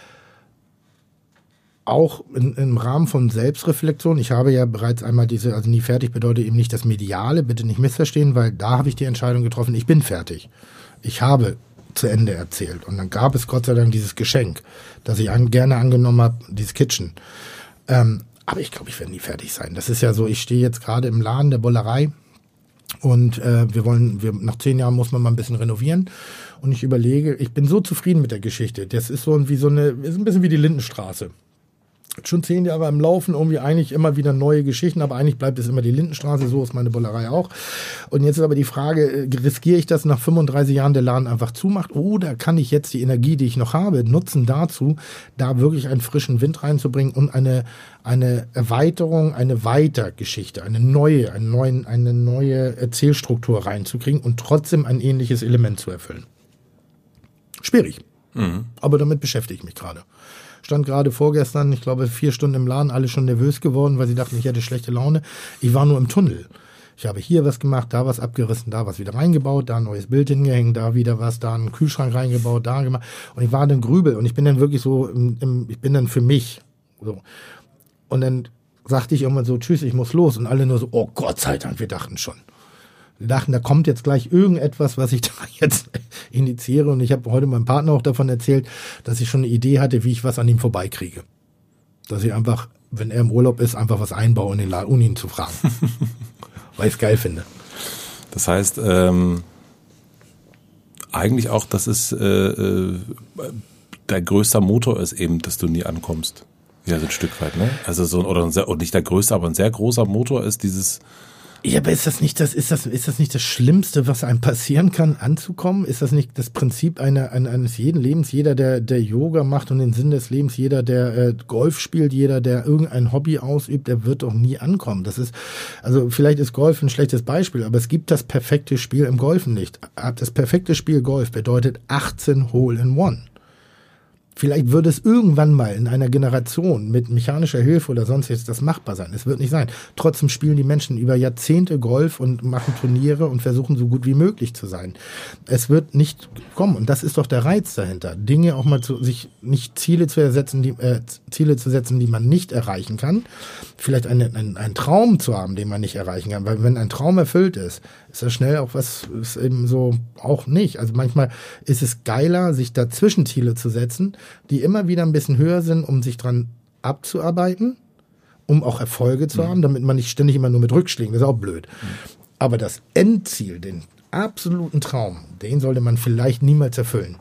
[SPEAKER 1] auch im Rahmen von Selbstreflexion, ich habe ja bereits einmal also nie fertig bedeutet eben nicht das Mediale, bitte nicht missverstehen, weil da habe ich die Entscheidung getroffen, ich bin fertig. Ich habe zu Ende erzählt und dann gab es Gott sei Dank dieses Geschenk, das ich gerne angenommen habe, dieses Kitchen. Aber ich glaube, ich werde nie fertig sein. Das ist ja so, ich stehe jetzt gerade im Laden der Bullerei und nach 10 Jahren muss man mal ein bisschen renovieren. Und ich überlege, ich bin so zufrieden mit der Geschichte. Das ist ist ein bisschen wie die Lindenstraße. Schon 10 Jahre am Laufen, irgendwie eigentlich immer wieder neue Geschichten, aber eigentlich bleibt es immer die Lindenstraße, so ist meine Bullerei auch. Und jetzt ist aber die Frage, riskiere ich das nach 35 Jahren der Laden einfach zumacht oder kann ich jetzt die Energie, die ich noch habe, nutzen dazu, da wirklich einen frischen Wind reinzubringen und eine Erweiterung, eine Weitergeschichte, eine neue Erzählstruktur reinzukriegen und trotzdem ein ähnliches Element zu erfüllen. Schwierig, aber damit beschäftige ich mich gerade. Stand gerade vorgestern, ich glaube 4 Stunden im Laden, alle schon nervös geworden, weil sie dachten, ich hätte schlechte Laune. Ich war nur im Tunnel. Ich habe hier was gemacht, da was abgerissen, da was wieder reingebaut, da ein neues Bild hingehängt, da wieder was, da einen Kühlschrank reingebaut, da gemacht. Und ich war dann Grübel und ich bin dann wirklich so, ich bin dann für mich. So. Und dann sagte ich irgendwann so, tschüss, ich muss los. Und alle nur so, oh Gott sei Dank, wir dachten schon. Wir dachten, da kommt jetzt gleich irgendetwas, was ich da jetzt initiiere. Und ich habe heute meinem Partner auch davon erzählt, dass ich schon eine Idee hatte, wie ich was an ihm vorbeikriege. Dass ich einfach, wenn er im Urlaub ist, einfach was einbaue in den Laden, ohne ihn zu fragen. Weil ich es geil finde.
[SPEAKER 2] Das heißt, eigentlich auch, dass es dein größter Motor ist eben, dass du nie ankommst. Ja, so ein Stück weit, ne? Also so, oder nicht der größte, aber ein sehr großer Motor ist dieses.
[SPEAKER 1] Ja, aber ist das nicht das Schlimmste, was einem passieren kann, anzukommen? Ist das nicht das Prinzip eines jeden Lebens? Jeder, der Yoga macht und den Sinn des Lebens, jeder, der Golf spielt, jeder, der irgendein Hobby ausübt, der wird doch nie ankommen. Das ist, also vielleicht ist Golf ein schlechtes Beispiel, aber es gibt das perfekte Spiel im Golfen nicht. Das perfekte Spiel Golf bedeutet 18 Hole-in-One. Vielleicht würde es irgendwann mal in einer Generation mit mechanischer Hilfe oder sonstiges das machbar sein. Es wird nicht sein. Trotzdem spielen die Menschen über Jahrzehnte Golf und machen Turniere und versuchen so gut wie möglich zu sein. Es wird nicht kommen. Und das ist doch der Reiz dahinter. Dinge auch mal sich nicht Ziele zu setzen, die man nicht erreichen kann. Vielleicht einen Traum zu haben, den man nicht erreichen kann. Weil wenn ein Traum erfüllt ist das schnell auch was, ist eben so auch nicht. Also manchmal ist es geiler, sich da Zwischenziele zu setzen, die immer wieder ein bisschen höher sind, um sich dran abzuarbeiten, um auch Erfolge zu haben, damit man nicht ständig immer nur mit Rückschlägen, das ist auch blöd. Aber das Endziel, den absoluten Traum, den sollte man vielleicht niemals erfüllen.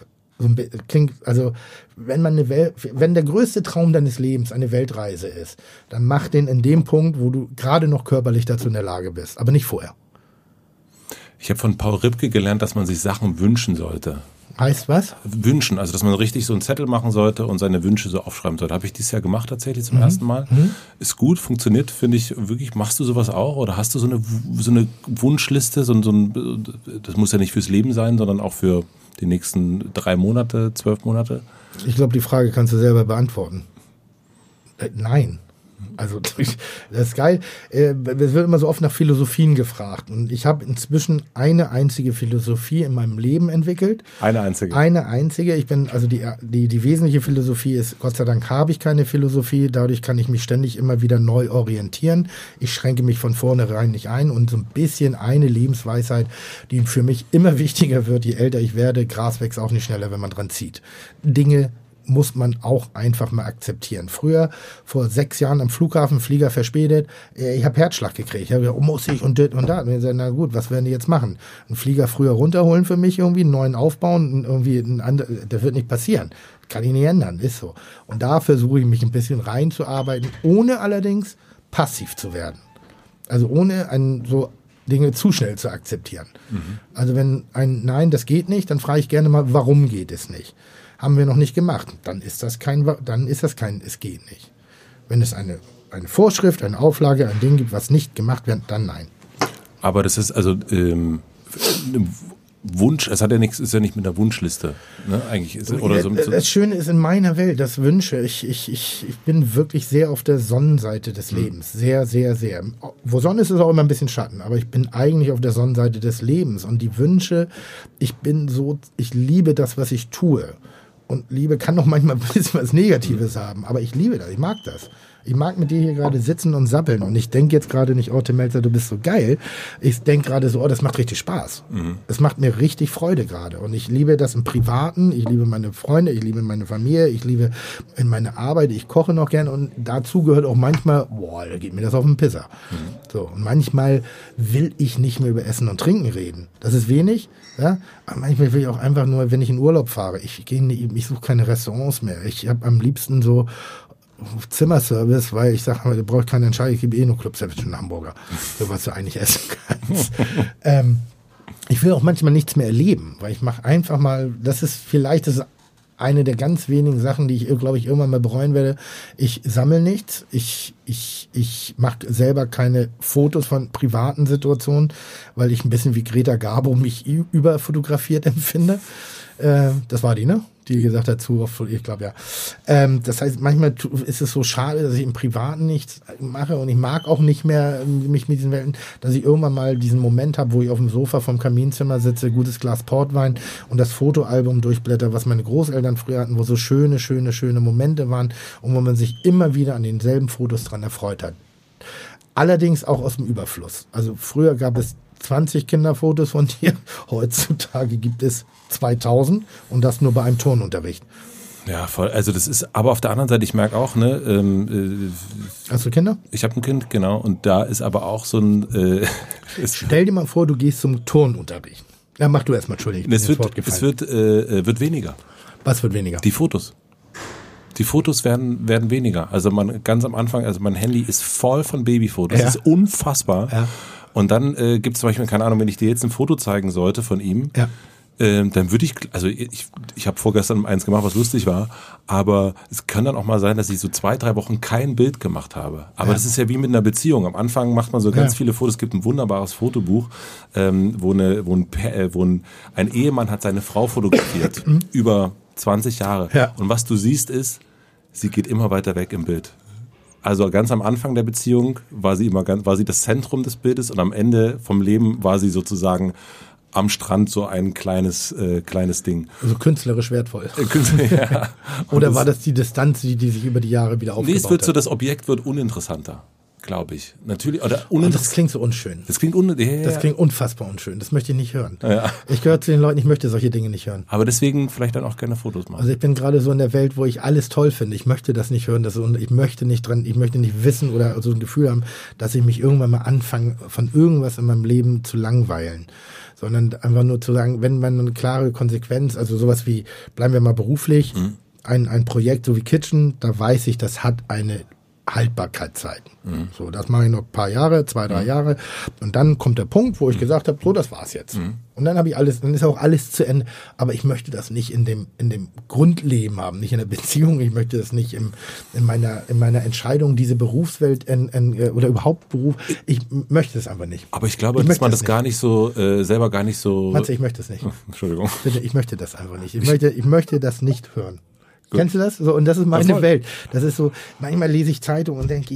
[SPEAKER 1] Also wenn der größte Traum deines Lebens eine Weltreise ist, dann mach den in dem Punkt, wo du gerade noch körperlich dazu in der Lage bist, aber nicht vorher.
[SPEAKER 2] Ich habe von Paul Ripke gelernt, dass man sich Sachen wünschen sollte.
[SPEAKER 1] Heißt was?
[SPEAKER 2] Wünschen, also dass man richtig so einen Zettel machen sollte und seine Wünsche so aufschreiben sollte. Habe ich dieses Jahr gemacht tatsächlich zum ersten Mal. Ist gut, funktioniert, finde ich wirklich. Machst du sowas auch oder hast du so eine Wunschliste? Das muss ja nicht fürs Leben sein, sondern auch für die nächsten 3 Monate, 12 Monate?
[SPEAKER 1] Ich glaube, die Frage kannst du selber beantworten. Nein. Also das ist geil. Es wird immer so oft nach Philosophien gefragt. Und ich habe inzwischen eine einzige Philosophie in meinem Leben entwickelt.
[SPEAKER 2] Eine einzige?
[SPEAKER 1] Eine einzige. Ich bin, also die wesentliche Philosophie ist, Gott sei Dank habe ich keine Philosophie. Dadurch kann ich mich ständig immer wieder neu orientieren. Ich schränke mich von vornherein nicht ein. Und so ein bisschen eine Lebensweisheit, die für mich immer wichtiger wird, je älter ich werde. Gras wächst auch nicht schneller, wenn man dran zieht. Dinge muss man auch einfach mal akzeptieren. Früher, vor 6 Jahren am Flughafen, Flieger verspätet, ich habe Herzschlag gekriegt. Ich habe gesagt, muss ich und das und da. Und ich gesagt, na gut, was werden die jetzt machen? Einen Flieger früher runterholen für mich irgendwie, einen neuen aufbauen, und irgendwie das wird nicht passieren. Kann ich nicht ändern, ist so. Und da versuche ich mich ein bisschen reinzuarbeiten, ohne allerdings passiv zu werden. Also ohne so Dinge zu schnell zu akzeptieren. Also wenn Nein, das geht nicht, dann frage ich gerne mal, warum geht es nicht? Haben wir noch nicht gemacht. Dann ist das kein, es geht nicht. Wenn es eine Vorschrift, eine Auflage, ein Ding gibt, was nicht gemacht wird, dann nein.
[SPEAKER 2] Aber das ist also Wunsch, es hat ja nichts, ist ja nicht mit einer Wunschliste, ne? Eigentlich ist oder so.
[SPEAKER 1] Das Schöne ist in meiner Welt, das Wünsche, ich bin wirklich sehr auf der Sonnenseite des Lebens. Sehr, sehr, sehr. Wo Sonne ist, ist auch immer ein bisschen Schatten, aber ich bin eigentlich auf der Sonnenseite des Lebens. Und die Wünsche, ich liebe das, was ich tue. Und Liebe kann doch manchmal ein bisschen was Negatives haben, aber ich liebe das, ich mag das. Ich mag mit dir hier gerade sitzen und sappeln und ich denke jetzt gerade nicht, oh Tim Melzer, du bist so geil. Ich denke gerade so, oh, das macht richtig Spaß. Es macht mir richtig Freude gerade und ich liebe das im Privaten, ich liebe meine Freunde, ich liebe meine Familie, ich liebe in meine Arbeit, ich koche noch gern und dazu gehört auch manchmal, boah, da geht mir das auf den Pisser. So, und manchmal will ich nicht mehr über Essen und Trinken reden. Das ist wenig, ja, aber manchmal will ich auch einfach nur, wenn ich in Urlaub fahre, ich suche keine Restaurants mehr. Ich habe am liebsten so Zimmerservice, weil ich sage, du brauchst keine Entscheidung, ich gebe nur Club-Sandwich und Hamburger, so was du eigentlich essen kannst. Ich will auch manchmal nichts mehr erleben, weil ich mache einfach mal, das ist eine der ganz wenigen Sachen, die ich, glaube ich, irgendwann mal bereuen werde. Ich sammle nichts, ich mache selber keine Fotos von privaten Situationen, weil ich ein bisschen wie Greta Garbo mich überfotografiert empfinde. Das war die, ne? Die gesagt hat, zu oft, ich glaube ja. Das heißt, manchmal ist es so schade, dass ich im Privaten nichts mache und ich mag auch nicht mehr mich mit diesen Welten, dass ich irgendwann mal diesen Moment habe, wo ich auf dem Sofa vom Kaminzimmer sitze, gutes Glas Portwein und das Fotoalbum durchblätter, was meine Großeltern früher hatten, wo so schöne Momente waren und wo man sich immer wieder an denselben Fotos dran erfreut hat. Allerdings auch aus dem Überfluss. Also früher gab es 20 Kinderfotos von dir. Heutzutage gibt es 2000 und das nur bei einem Turnunterricht.
[SPEAKER 2] Ja, voll. Also das ist, aber auf der anderen Seite, ich merke auch, ne.
[SPEAKER 1] Hast du Kinder?
[SPEAKER 2] Ich habe ein Kind, genau. Und da ist aber auch so ein.
[SPEAKER 1] Stell dir mal vor, du gehst zum Turnunterricht. Ja, mach du erstmal, Entschuldigung.
[SPEAKER 2] Es wird weniger.
[SPEAKER 1] Was wird weniger?
[SPEAKER 2] Die Fotos. Die Fotos werden weniger. Also ganz am Anfang, also mein Handy ist voll von Babyfotos.
[SPEAKER 1] Ja.
[SPEAKER 2] Das ist unfassbar.
[SPEAKER 1] Ja.
[SPEAKER 2] Und dann gibt es zum Beispiel, keine Ahnung, wenn ich dir jetzt ein Foto zeigen sollte von ihm,
[SPEAKER 1] Ja.
[SPEAKER 2] Dann würde ich habe vorgestern eins gemacht, was lustig war, aber es kann dann auch mal sein, dass ich so 2-3 Wochen kein Bild gemacht habe. Aber das ist ja wie mit einer Beziehung. Am Anfang macht man so ganz viele Fotos. Es gibt ein wunderbares Fotobuch, wo ein Ehemann hat seine Frau fotografiert über 20 Jahre.
[SPEAKER 1] Ja.
[SPEAKER 2] Und was du siehst ist, sie geht immer weiter weg im Bild. Also ganz am Anfang der Beziehung war sie das Zentrum des Bildes und am Ende vom Leben war sie sozusagen am Strand so ein kleines Ding.
[SPEAKER 1] Also künstlerisch wertvoll.
[SPEAKER 2] Ja.
[SPEAKER 1] Oder war das die Distanz, die sich über die Jahre wieder aufgebaut hat?
[SPEAKER 2] Das Objekt wird uninteressanter, glaube ich. Natürlich. Oder
[SPEAKER 1] das klingt so unschön.
[SPEAKER 2] Das klingt
[SPEAKER 1] unfassbar unschön. Das möchte ich nicht hören.
[SPEAKER 2] Ja.
[SPEAKER 1] Ich gehöre zu den Leuten, ich möchte solche Dinge nicht hören.
[SPEAKER 2] Aber deswegen vielleicht dann auch gerne Fotos machen.
[SPEAKER 1] Also ich bin gerade so in der Welt, wo ich alles toll finde. Ich möchte das nicht hören. Ich möchte nicht wissen oder so ein Gefühl haben, dass ich mich irgendwann mal anfange, von irgendwas in meinem Leben zu langweilen. Sondern einfach nur zu sagen, wenn man eine klare Konsequenz, also sowas wie, bleiben wir mal beruflich, ein Projekt so wie Kitchen, da weiß ich, das hat eine Haltbarkeitszeit. So, das mache ich noch ein paar Jahre, 2-3 Jahre. Und dann kommt der Punkt, wo ich gesagt habe, so, das war's jetzt. Und dann dann ist auch alles zu Ende. Aber ich möchte das nicht in dem Grundleben haben, nicht in der Beziehung. Ich möchte das nicht in meiner Entscheidung, diese Berufswelt oder überhaupt Beruf. Ich möchte es einfach nicht.
[SPEAKER 2] Aber ich glaube, dass man das gar nicht so, selber gar nicht so.
[SPEAKER 1] Matze, ich möchte es nicht.
[SPEAKER 2] Entschuldigung.
[SPEAKER 1] Bitte, ich möchte das einfach nicht. Ich möchte das nicht hören. Gut. Kennst du das? So, und das ist meine Welt. Das ist so, manchmal lese ich Zeitung und denke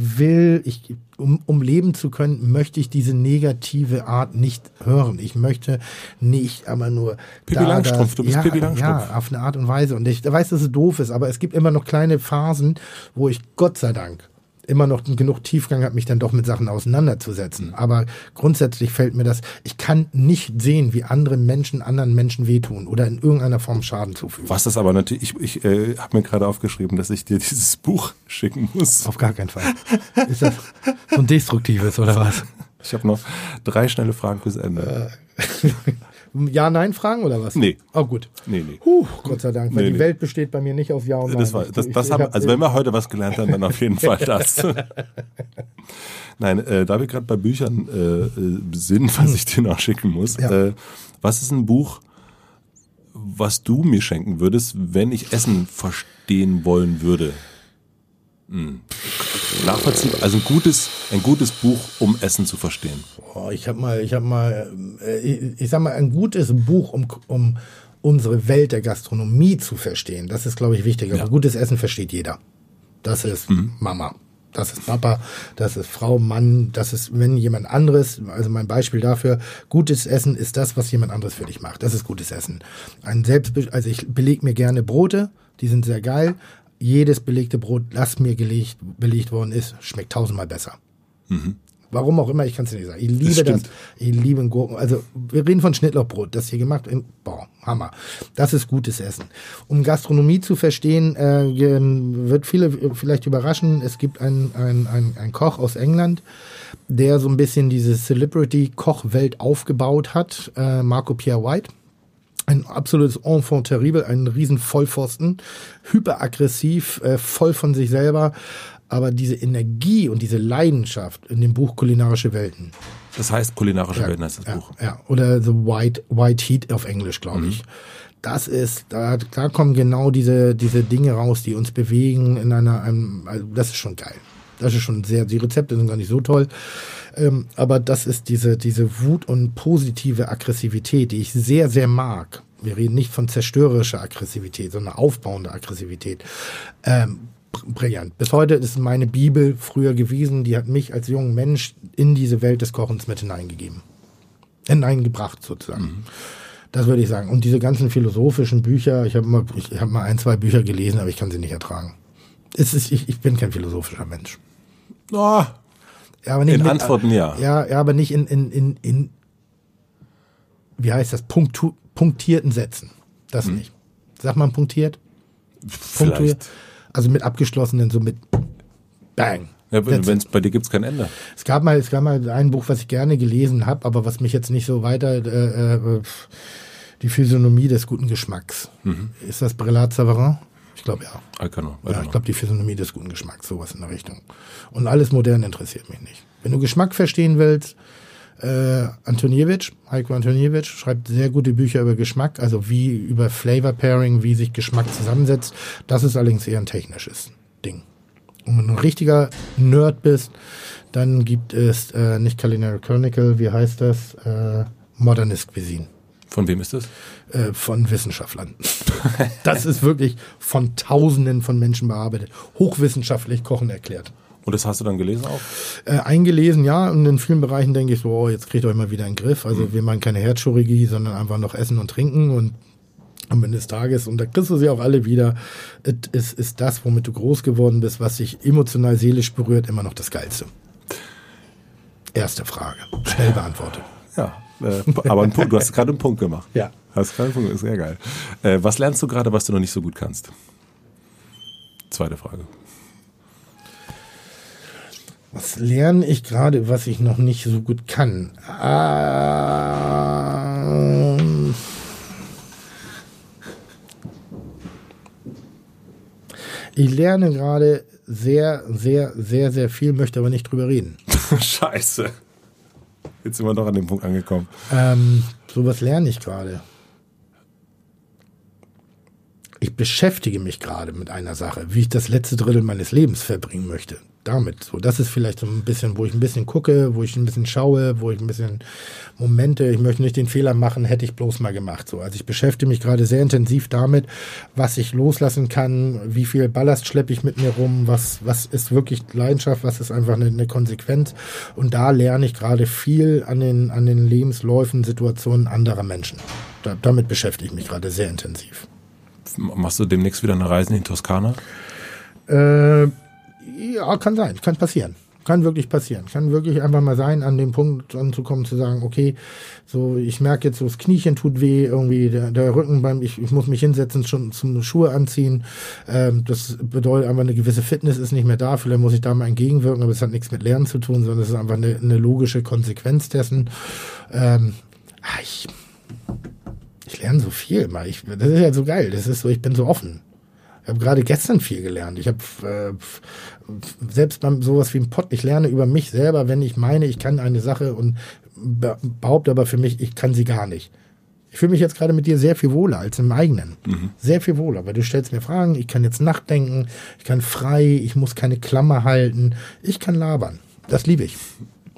[SPEAKER 1] um leben zu können, möchte ich diese negative Art nicht hören. Ich möchte nicht aber nur
[SPEAKER 2] Pippi Langstrumpf, du bist Pippi Langstrumpf.
[SPEAKER 1] Ja, auf eine Art und Weise. Und ich weiß, dass es doof ist, aber es gibt immer noch kleine Phasen, wo ich Gott sei Dank immer noch genug Tiefgang habe, mich dann doch mit Sachen auseinanderzusetzen. Aber grundsätzlich fällt mir das, ich kann nicht sehen, wie anderen Menschen wehtun oder in irgendeiner Form Schaden zufügen.
[SPEAKER 2] Was das aber natürlich, ich habe mir gerade aufgeschrieben, dass ich dir dieses Buch schicken muss.
[SPEAKER 1] Auf gar keinen Fall. Ist das so ein destruktives oder was?
[SPEAKER 2] Ich habe noch 3 schnelle Fragen fürs Ende.
[SPEAKER 1] Ja-Nein-Fragen oder was?
[SPEAKER 2] Nee.
[SPEAKER 1] Oh, gut.
[SPEAKER 2] Nee.
[SPEAKER 1] Gott sei Dank, weil die Welt besteht bei mir nicht aus Ja und Nein.
[SPEAKER 2] Also wenn wir heute was gelernt haben, dann auf jeden Fall das. Nein, da wir gerade bei Büchern sind, was ich dir noch schicken muss, was ist ein Buch, was du mir schenken würdest, wenn ich Essen verstehen wollen würde? Nachvollziehbar, also ein gutes Buch, um Essen zu verstehen.
[SPEAKER 1] Ich sag mal, ein gutes Buch, um unsere Welt der Gastronomie zu verstehen. Das ist, glaube ich, wichtig. Aber gutes Essen versteht jeder. Das ist Mama, das ist Papa, das ist Frau, Mann, das ist, wenn jemand anderes, also mein Beispiel dafür, gutes Essen ist das, was jemand anderes für dich macht. Das ist gutes Essen. Also ich belege mir gerne Brote, die sind sehr geil. Jedes belegte Brot, das mir belegt worden ist, schmeckt 1000-mal besser. Warum auch immer, ich kann es nicht sagen. Ich liebe das. Ich liebe einen Gurken. Also wir reden von Schnittlauchbrot, das hier gemacht. Hammer. Das ist gutes Essen. Um Gastronomie zu verstehen, wird viele vielleicht überraschen. Es gibt einen Koch aus England, der so ein bisschen diese Celebrity-Kochwelt aufgebaut hat. Marco Pierre White. Ein absolutes Enfant terrible, ein riesen Vollpfosten, hyperaggressiv, voll von sich selber, aber diese Energie und diese Leidenschaft in dem Buch Kulinarische Welten.
[SPEAKER 2] Das heißt Kulinarische Welten heißt das Buch.
[SPEAKER 1] Ja, oder The White Heat auf Englisch, glaube ich. Das ist, da kommen genau diese Dinge raus, die uns bewegen also das ist schon geil. Das ist schon die Rezepte sind gar nicht so toll. Aber das ist diese Wut und positive Aggressivität, die ich sehr, sehr mag. wir reden nicht von zerstörerischer Aggressivität, sondern aufbauender Aggressivität. Brillant. Bis heute ist meine Bibel früher gewesen, die hat mich als jungen Mensch in diese Welt des Kochens mit hineingebracht sozusagen. Das würde ich sagen. Und diese ganzen philosophischen Bücher, ich habe mal 1-2 Bücher gelesen, aber ich kann sie nicht ertragen. Ich bin kein philosophischer Mensch.
[SPEAKER 2] Oh,
[SPEAKER 1] ja, aber nicht
[SPEAKER 2] in Antworten ja.
[SPEAKER 1] Ja, aber nicht in wie heißt das, punktierten Sätzen. Das nicht. Sagt man punktiert?
[SPEAKER 2] Vielleicht.
[SPEAKER 1] Also mit abgeschlossenen, so mit Bang.
[SPEAKER 2] Ja, bei dir gibt es kein Ende.
[SPEAKER 1] Es gab mal ein Buch, was ich gerne gelesen habe, aber was mich jetzt nicht so weiter, die Physiognomie des guten Geschmacks. Ist das Brellat Savarin? Ich glaube ja. Ich glaube die Physiognomie des guten Geschmacks, sowas in der Richtung. Und alles modern interessiert mich nicht. Wenn du Geschmack verstehen willst, Heiko Antoniewicz schreibt sehr gute Bücher über Geschmack, also wie über Flavor Pairing, wie sich Geschmack zusammensetzt. Das ist allerdings eher ein technisches Ding. Und wenn du ein richtiger Nerd bist, dann gibt es nicht Culinary Chronicle, wie heißt das? Modernist Cuisine.
[SPEAKER 2] Von wem ist das?
[SPEAKER 1] Von Wissenschaftlern. Das ist wirklich von Tausenden von Menschen bearbeitet. Hochwissenschaftlich Kochen erklärt.
[SPEAKER 2] Und das hast du dann gelesen auch?
[SPEAKER 1] Eingelesen, ja. Und in vielen Bereichen denke ich so, oh, jetzt kriegt ihr euch mal wieder in den Griff. Also wir machen keine Herzchirurgie, sondern einfach noch Essen und Trinken und am Ende des Tages, und da kriegst du sie auch alle wieder, es ist das, womit du groß geworden bist, was dich emotional, seelisch berührt, immer noch das Geilste. Erste Frage. Schnell beantwortet.
[SPEAKER 2] Ja, aber du hast gerade einen Punkt gemacht.
[SPEAKER 1] Ja.
[SPEAKER 2] Hast gerade einen Punkt, ist sehr geil. Was lernst du gerade, was du noch nicht so gut kannst? Zweite Frage.
[SPEAKER 1] Was lerne ich gerade, was ich noch nicht so gut kann? Ich lerne gerade sehr, sehr, sehr, sehr viel, möchte aber nicht drüber reden.
[SPEAKER 2] Scheiße. Jetzt sind wir noch an dem Punkt angekommen.
[SPEAKER 1] Sowas lerne ich gerade. Ich beschäftige mich gerade mit einer Sache, wie ich das letzte Drittel meines Lebens verbringen möchte. Damit. So, das ist vielleicht so ein bisschen, wo ich ein bisschen gucke, wo ich ein bisschen schaue, wo ich ein bisschen Momente, ich möchte nicht den Fehler machen, hätte ich bloß mal gemacht. So, also ich beschäftige mich gerade sehr intensiv damit, was ich loslassen kann, wie viel Ballast schleppe ich mit mir rum, was ist wirklich Leidenschaft, was ist einfach eine Konsequenz. Und da lerne ich gerade viel an den Lebensläufen, Situationen anderer Menschen. Damit beschäftige ich mich gerade sehr intensiv.
[SPEAKER 2] Machst du demnächst wieder eine Reise in die Toskana?
[SPEAKER 1] Ja, kann sein, kann passieren. Kann wirklich passieren. Kann wirklich einfach mal sein, an dem Punkt anzukommen, zu sagen, okay, so, ich merke jetzt so, das Kniechen tut weh, irgendwie der Rücken ich muss mich hinsetzen, schon zum Schuhe anziehen. Das bedeutet einfach, eine gewisse Fitness ist nicht mehr da. Vielleicht muss ich da mal entgegenwirken, aber es hat nichts mit Lernen zu tun, sondern es ist einfach eine logische Konsequenz dessen. Ich lerne so viel. Das ist ja so geil. Das ist so, ich bin so offen. Ich habe gerade gestern viel gelernt. Ich habe selbst beim sowas wie ein Pod, ich lerne über mich selber, wenn ich meine, ich kann eine Sache und behaupte aber für mich, ich kann sie gar nicht. Ich fühle mich jetzt gerade mit dir sehr viel wohler als im eigenen. Sehr viel wohler, weil du stellst mir Fragen, ich kann jetzt nachdenken, ich kann frei, ich muss keine Klammer halten, ich kann labern. Das liebe ich.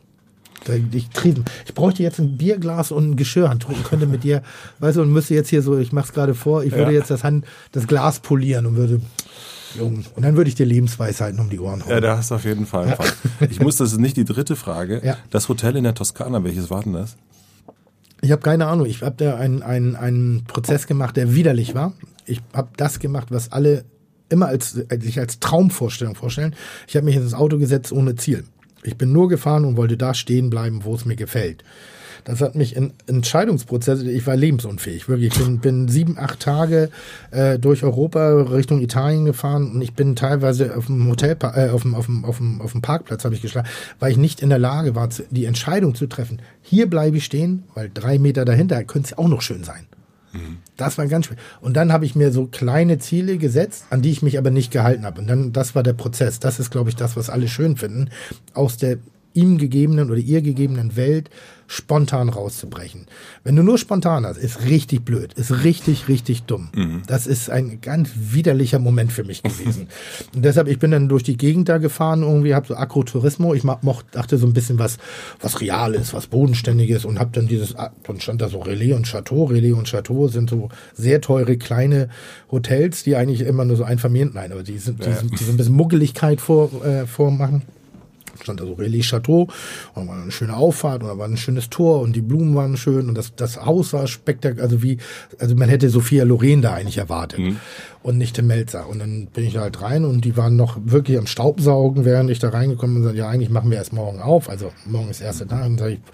[SPEAKER 1] Ich bräuchte jetzt ein Bierglas und ein Geschirrhandtuch und könnte mit dir, weißt du, und müsste jetzt hier so, ich mach's gerade vor, ich würde jetzt das Glas polieren und würde, und dann würde ich dir Lebensweisheiten um die Ohren hauen.
[SPEAKER 2] Ja, da hast du auf jeden Fall. Ja. Das ist nicht die dritte Frage.
[SPEAKER 1] Ja.
[SPEAKER 2] Das Hotel in der Toskana, welches war denn das?
[SPEAKER 1] Ich habe keine Ahnung. Ich habe da einen Prozess gemacht, der widerlich war. Ich habe das gemacht, was alle immer sich als Traumvorstellung vorstellen. Ich habe mich ins Auto gesetzt ohne Ziel. Ich bin nur gefahren und wollte da stehen bleiben, wo es mir gefällt. Das hat mich in Entscheidungsprozesse, ich war lebensunfähig, wirklich. Ich bin 7-8 Tage durch Europa Richtung Italien gefahren und ich bin teilweise auf dem auf dem Parkplatz habe ich geschlafen, weil ich nicht in der Lage war, die Entscheidung zu treffen. Hier bleibe ich stehen, weil 3 Meter dahinter könnte es auch noch schön sein. Das war ganz schwer. Und dann habe ich mir so kleine Ziele gesetzt, an die ich mich aber nicht gehalten habe. Und dann, das war der Prozess. Das ist, glaube ich, das, was alle schön finden. Aus der ihm gegebenen oder ihr gegebenen Welt spontan rauszubrechen. Wenn du nur spontan hast, ist richtig blöd, ist richtig, richtig dumm. Das ist ein ganz widerlicher Moment für mich gewesen. Und deshalb, ich bin dann durch die Gegend da gefahren, irgendwie habe so Agrotourismo, ich dachte so ein bisschen was Reales, was Bodenständiges und habe dann dann stand da so Relais und Chateau. Relais und Chateau sind so sehr teure kleine Hotels, die eigentlich immer nur so aber die so ein bisschen Muggeligkeit vormachen. Stand da so Relais Chateau und da war eine schöne Auffahrt und da war ein schönes Tor und die Blumen waren schön und das Haus war spektakulär, also man hätte Sophia Loren da eigentlich erwartet und nicht Tim Melzer. Und dann bin ich da halt rein und die waren noch wirklich am Staubsaugen, während ich da reingekommen bin und sagte, ja, eigentlich machen wir erst morgen auf, also morgen ist der erste Tag. Und dann sage ich,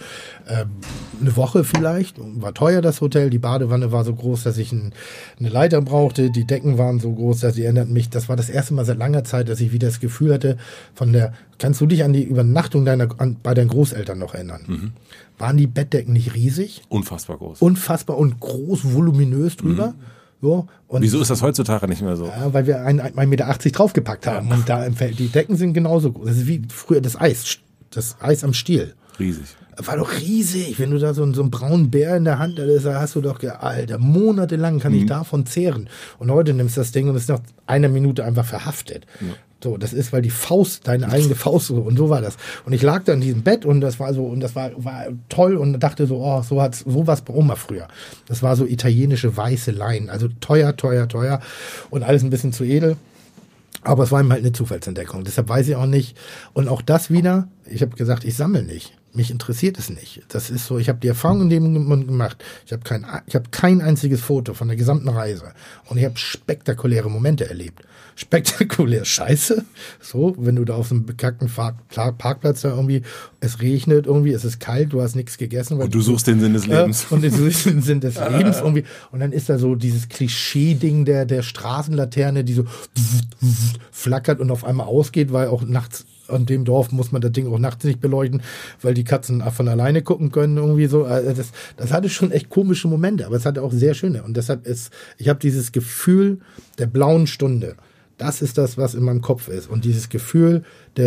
[SPEAKER 1] eine Woche vielleicht, war teuer das Hotel, die Badewanne war so groß, dass ich eine Leiter brauchte, die Decken waren so groß, dass sie erinnerten mich, das war das erste Mal seit langer Zeit, dass ich wieder das Gefühl hatte kannst du dich an die Übernachtung bei deinen Großeltern noch erinnern? Waren die Bettdecken nicht riesig?
[SPEAKER 2] Unfassbar groß.
[SPEAKER 1] Unfassbar und groß, voluminös drüber. So, und
[SPEAKER 2] wieso ist das heutzutage nicht mehr so?
[SPEAKER 1] Ja, weil wir 1,80 Meter draufgepackt haben. Und da im Feld, die Decken sind genauso groß. Das ist wie früher das Eis am Stiel.
[SPEAKER 2] Riesig.
[SPEAKER 1] War doch riesig, wenn du da so einen braunen Bär in der Hand hattest, da hast du doch, Alter, monatelang kann ich davon zehren. Und heute nimmst du das Ding und ist nach einer Minute einfach verhaftet. Ja. So, das ist, weil die Faust, deine eigene Faust, und so war das. Und ich lag da in diesem Bett und das war toll und dachte so, oh, so was bei Oma früher. Das war so italienische weiße Leinen, also teuer und alles ein bisschen zu edel. Aber es war ihm halt eine Zufallsentdeckung. Deshalb weiß ich auch nicht. Und auch das wieder, ich habe gesagt, ich sammle nicht. Mich interessiert es nicht. Das ist so, ich habe die Erfahrung in dem Moment gemacht. Ich habe kein einziges Foto von der gesamten Reise. Und ich habe spektakuläre Momente erlebt. Spektakulär Scheiße. So, wenn du da auf so einem bekackten Parkplatz da irgendwie, es regnet irgendwie, es ist kalt, du hast nichts gegessen.
[SPEAKER 2] Und du suchst den Sinn des Lebens.
[SPEAKER 1] Und du suchst den Sinn des Lebens irgendwie. Und dann ist da so dieses Klischee-Ding der Straßenlaterne, die so flackert und auf einmal ausgeht, weil auch nachts an dem Dorf muss man das Ding auch nachts nicht beleuchten, weil die Katzen von alleine gucken können irgendwie so. Das hatte schon echt komische Momente, aber es hatte auch sehr schöne. Und deshalb ich habe dieses Gefühl der blauen Stunde. Das ist das, was in meinem Kopf ist. Und dieses Gefühl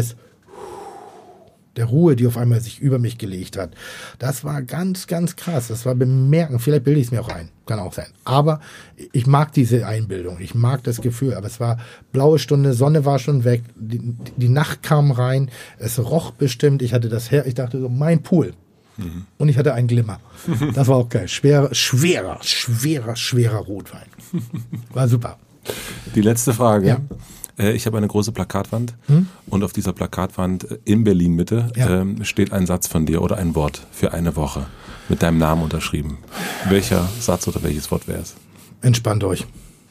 [SPEAKER 1] der Ruhe, die auf einmal sich über mich gelegt hat, das war ganz, ganz krass. Das war bemerkenswert. Vielleicht bilde ich es mir auch ein. Kann auch sein. Aber ich mag diese Einbildung. Ich mag das Gefühl. Aber es war blaue Stunde, Sonne war schon weg. Die Nacht kam rein. Es roch bestimmt. Ich dachte so, mein Pool. Und ich hatte einen Glimmer. Das war auch geil. Schwerer Rotwein. War super.
[SPEAKER 2] Die letzte Frage.
[SPEAKER 1] Ja.
[SPEAKER 2] Ich habe eine große Plakatwand und auf dieser Plakatwand in Berlin-Mitte steht ein Satz von dir oder ein Wort für eine Woche mit deinem Namen unterschrieben. Welcher Satz oder welches Wort wäre es?
[SPEAKER 1] Entspannt euch.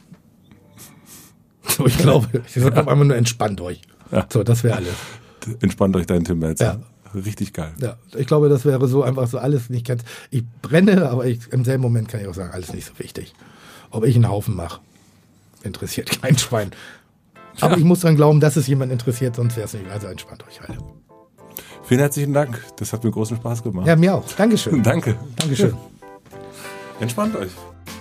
[SPEAKER 1] So, ich glaube einfach nur entspannt euch. Ja. So, das wäre alles.
[SPEAKER 2] Entspannt euch dein Tim Melzer.
[SPEAKER 1] Ja.
[SPEAKER 2] Richtig geil.
[SPEAKER 1] Ja, ich glaube, das wäre so einfach so alles nicht ganz. Ich brenne, aber im selben Moment kann ich auch sagen, alles nicht so wichtig. Ob ich einen Haufen mache, interessiert kein Schwein. Aber ich muss dran glauben, dass es jemand interessiert, sonst wäre es nicht. Also entspannt euch alle.
[SPEAKER 2] Vielen herzlichen Dank. Das hat mir großen Spaß gemacht.
[SPEAKER 1] Ja, mir auch. Dankeschön.
[SPEAKER 2] Danke.
[SPEAKER 1] Dankeschön.
[SPEAKER 2] Entspannt euch.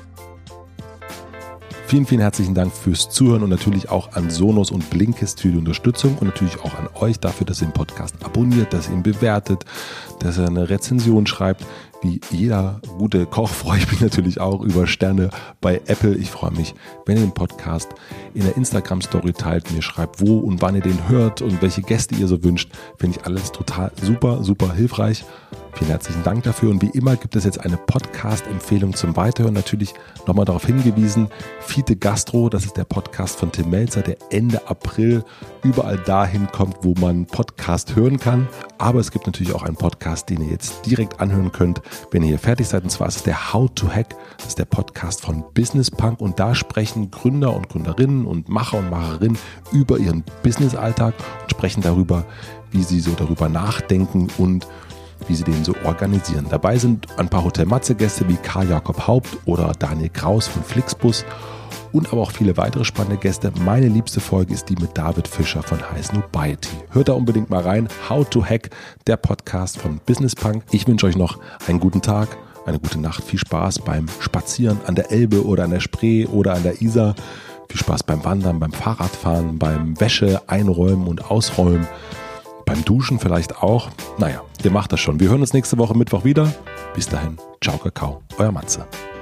[SPEAKER 3] Vielen, vielen herzlichen Dank fürs Zuhören und natürlich auch an Sonos und Blinkist für die Unterstützung und natürlich auch an euch dafür, dass ihr den Podcast abonniert, dass ihr ihn bewertet, dass ihr eine Rezension schreibt. Wie jeder gute Koch freue ich mich natürlich auch über Sterne bei Apple. Ich freue mich, wenn ihr den Podcast in der Instagram-Story teilt, mir schreibt, wo und wann ihr den hört und welche Gäste ihr so wünscht. Finde ich alles total super, super hilfreich. Vielen herzlichen Dank dafür und wie immer gibt es jetzt eine Podcast-Empfehlung zum Weiterhören. Natürlich nochmal darauf hingewiesen, Fiete Gastro, das ist der Podcast von Tim Melzer, der Ende April überall dahin kommt, wo man Podcast hören kann. Aber es gibt natürlich auch einen Podcast, den ihr jetzt direkt anhören könnt, wenn ihr hier fertig seid. Und zwar ist es der How to Hack, das ist der Podcast von Business Punk und da sprechen Gründer und Gründerinnen und Macher und Macherinnen über ihren Business-Alltag und sprechen darüber, wie sie so darüber nachdenken und wie sie den so organisieren. Dabei sind ein paar Hotel-Matze-Gäste wie Karl Jakob Haupt oder Daniel Kraus von Flixbus und aber auch viele weitere spannende Gäste. Meine liebste Folge ist die mit David Fischer von High Snobiety. Hört da unbedingt mal rein. How to Hack, der Podcast von Business Punk. Ich wünsche euch noch einen guten Tag, eine gute Nacht. Viel Spaß beim Spazieren an der Elbe oder an der Spree oder an der Isar. Viel Spaß beim Wandern, beim Fahrradfahren, beim Wäsche einräumen und ausräumen. Beim Duschen vielleicht auch. Naja, ihr macht das schon. Wir hören uns nächste Woche Mittwoch wieder. Bis dahin, ciao Kakao, euer Matze.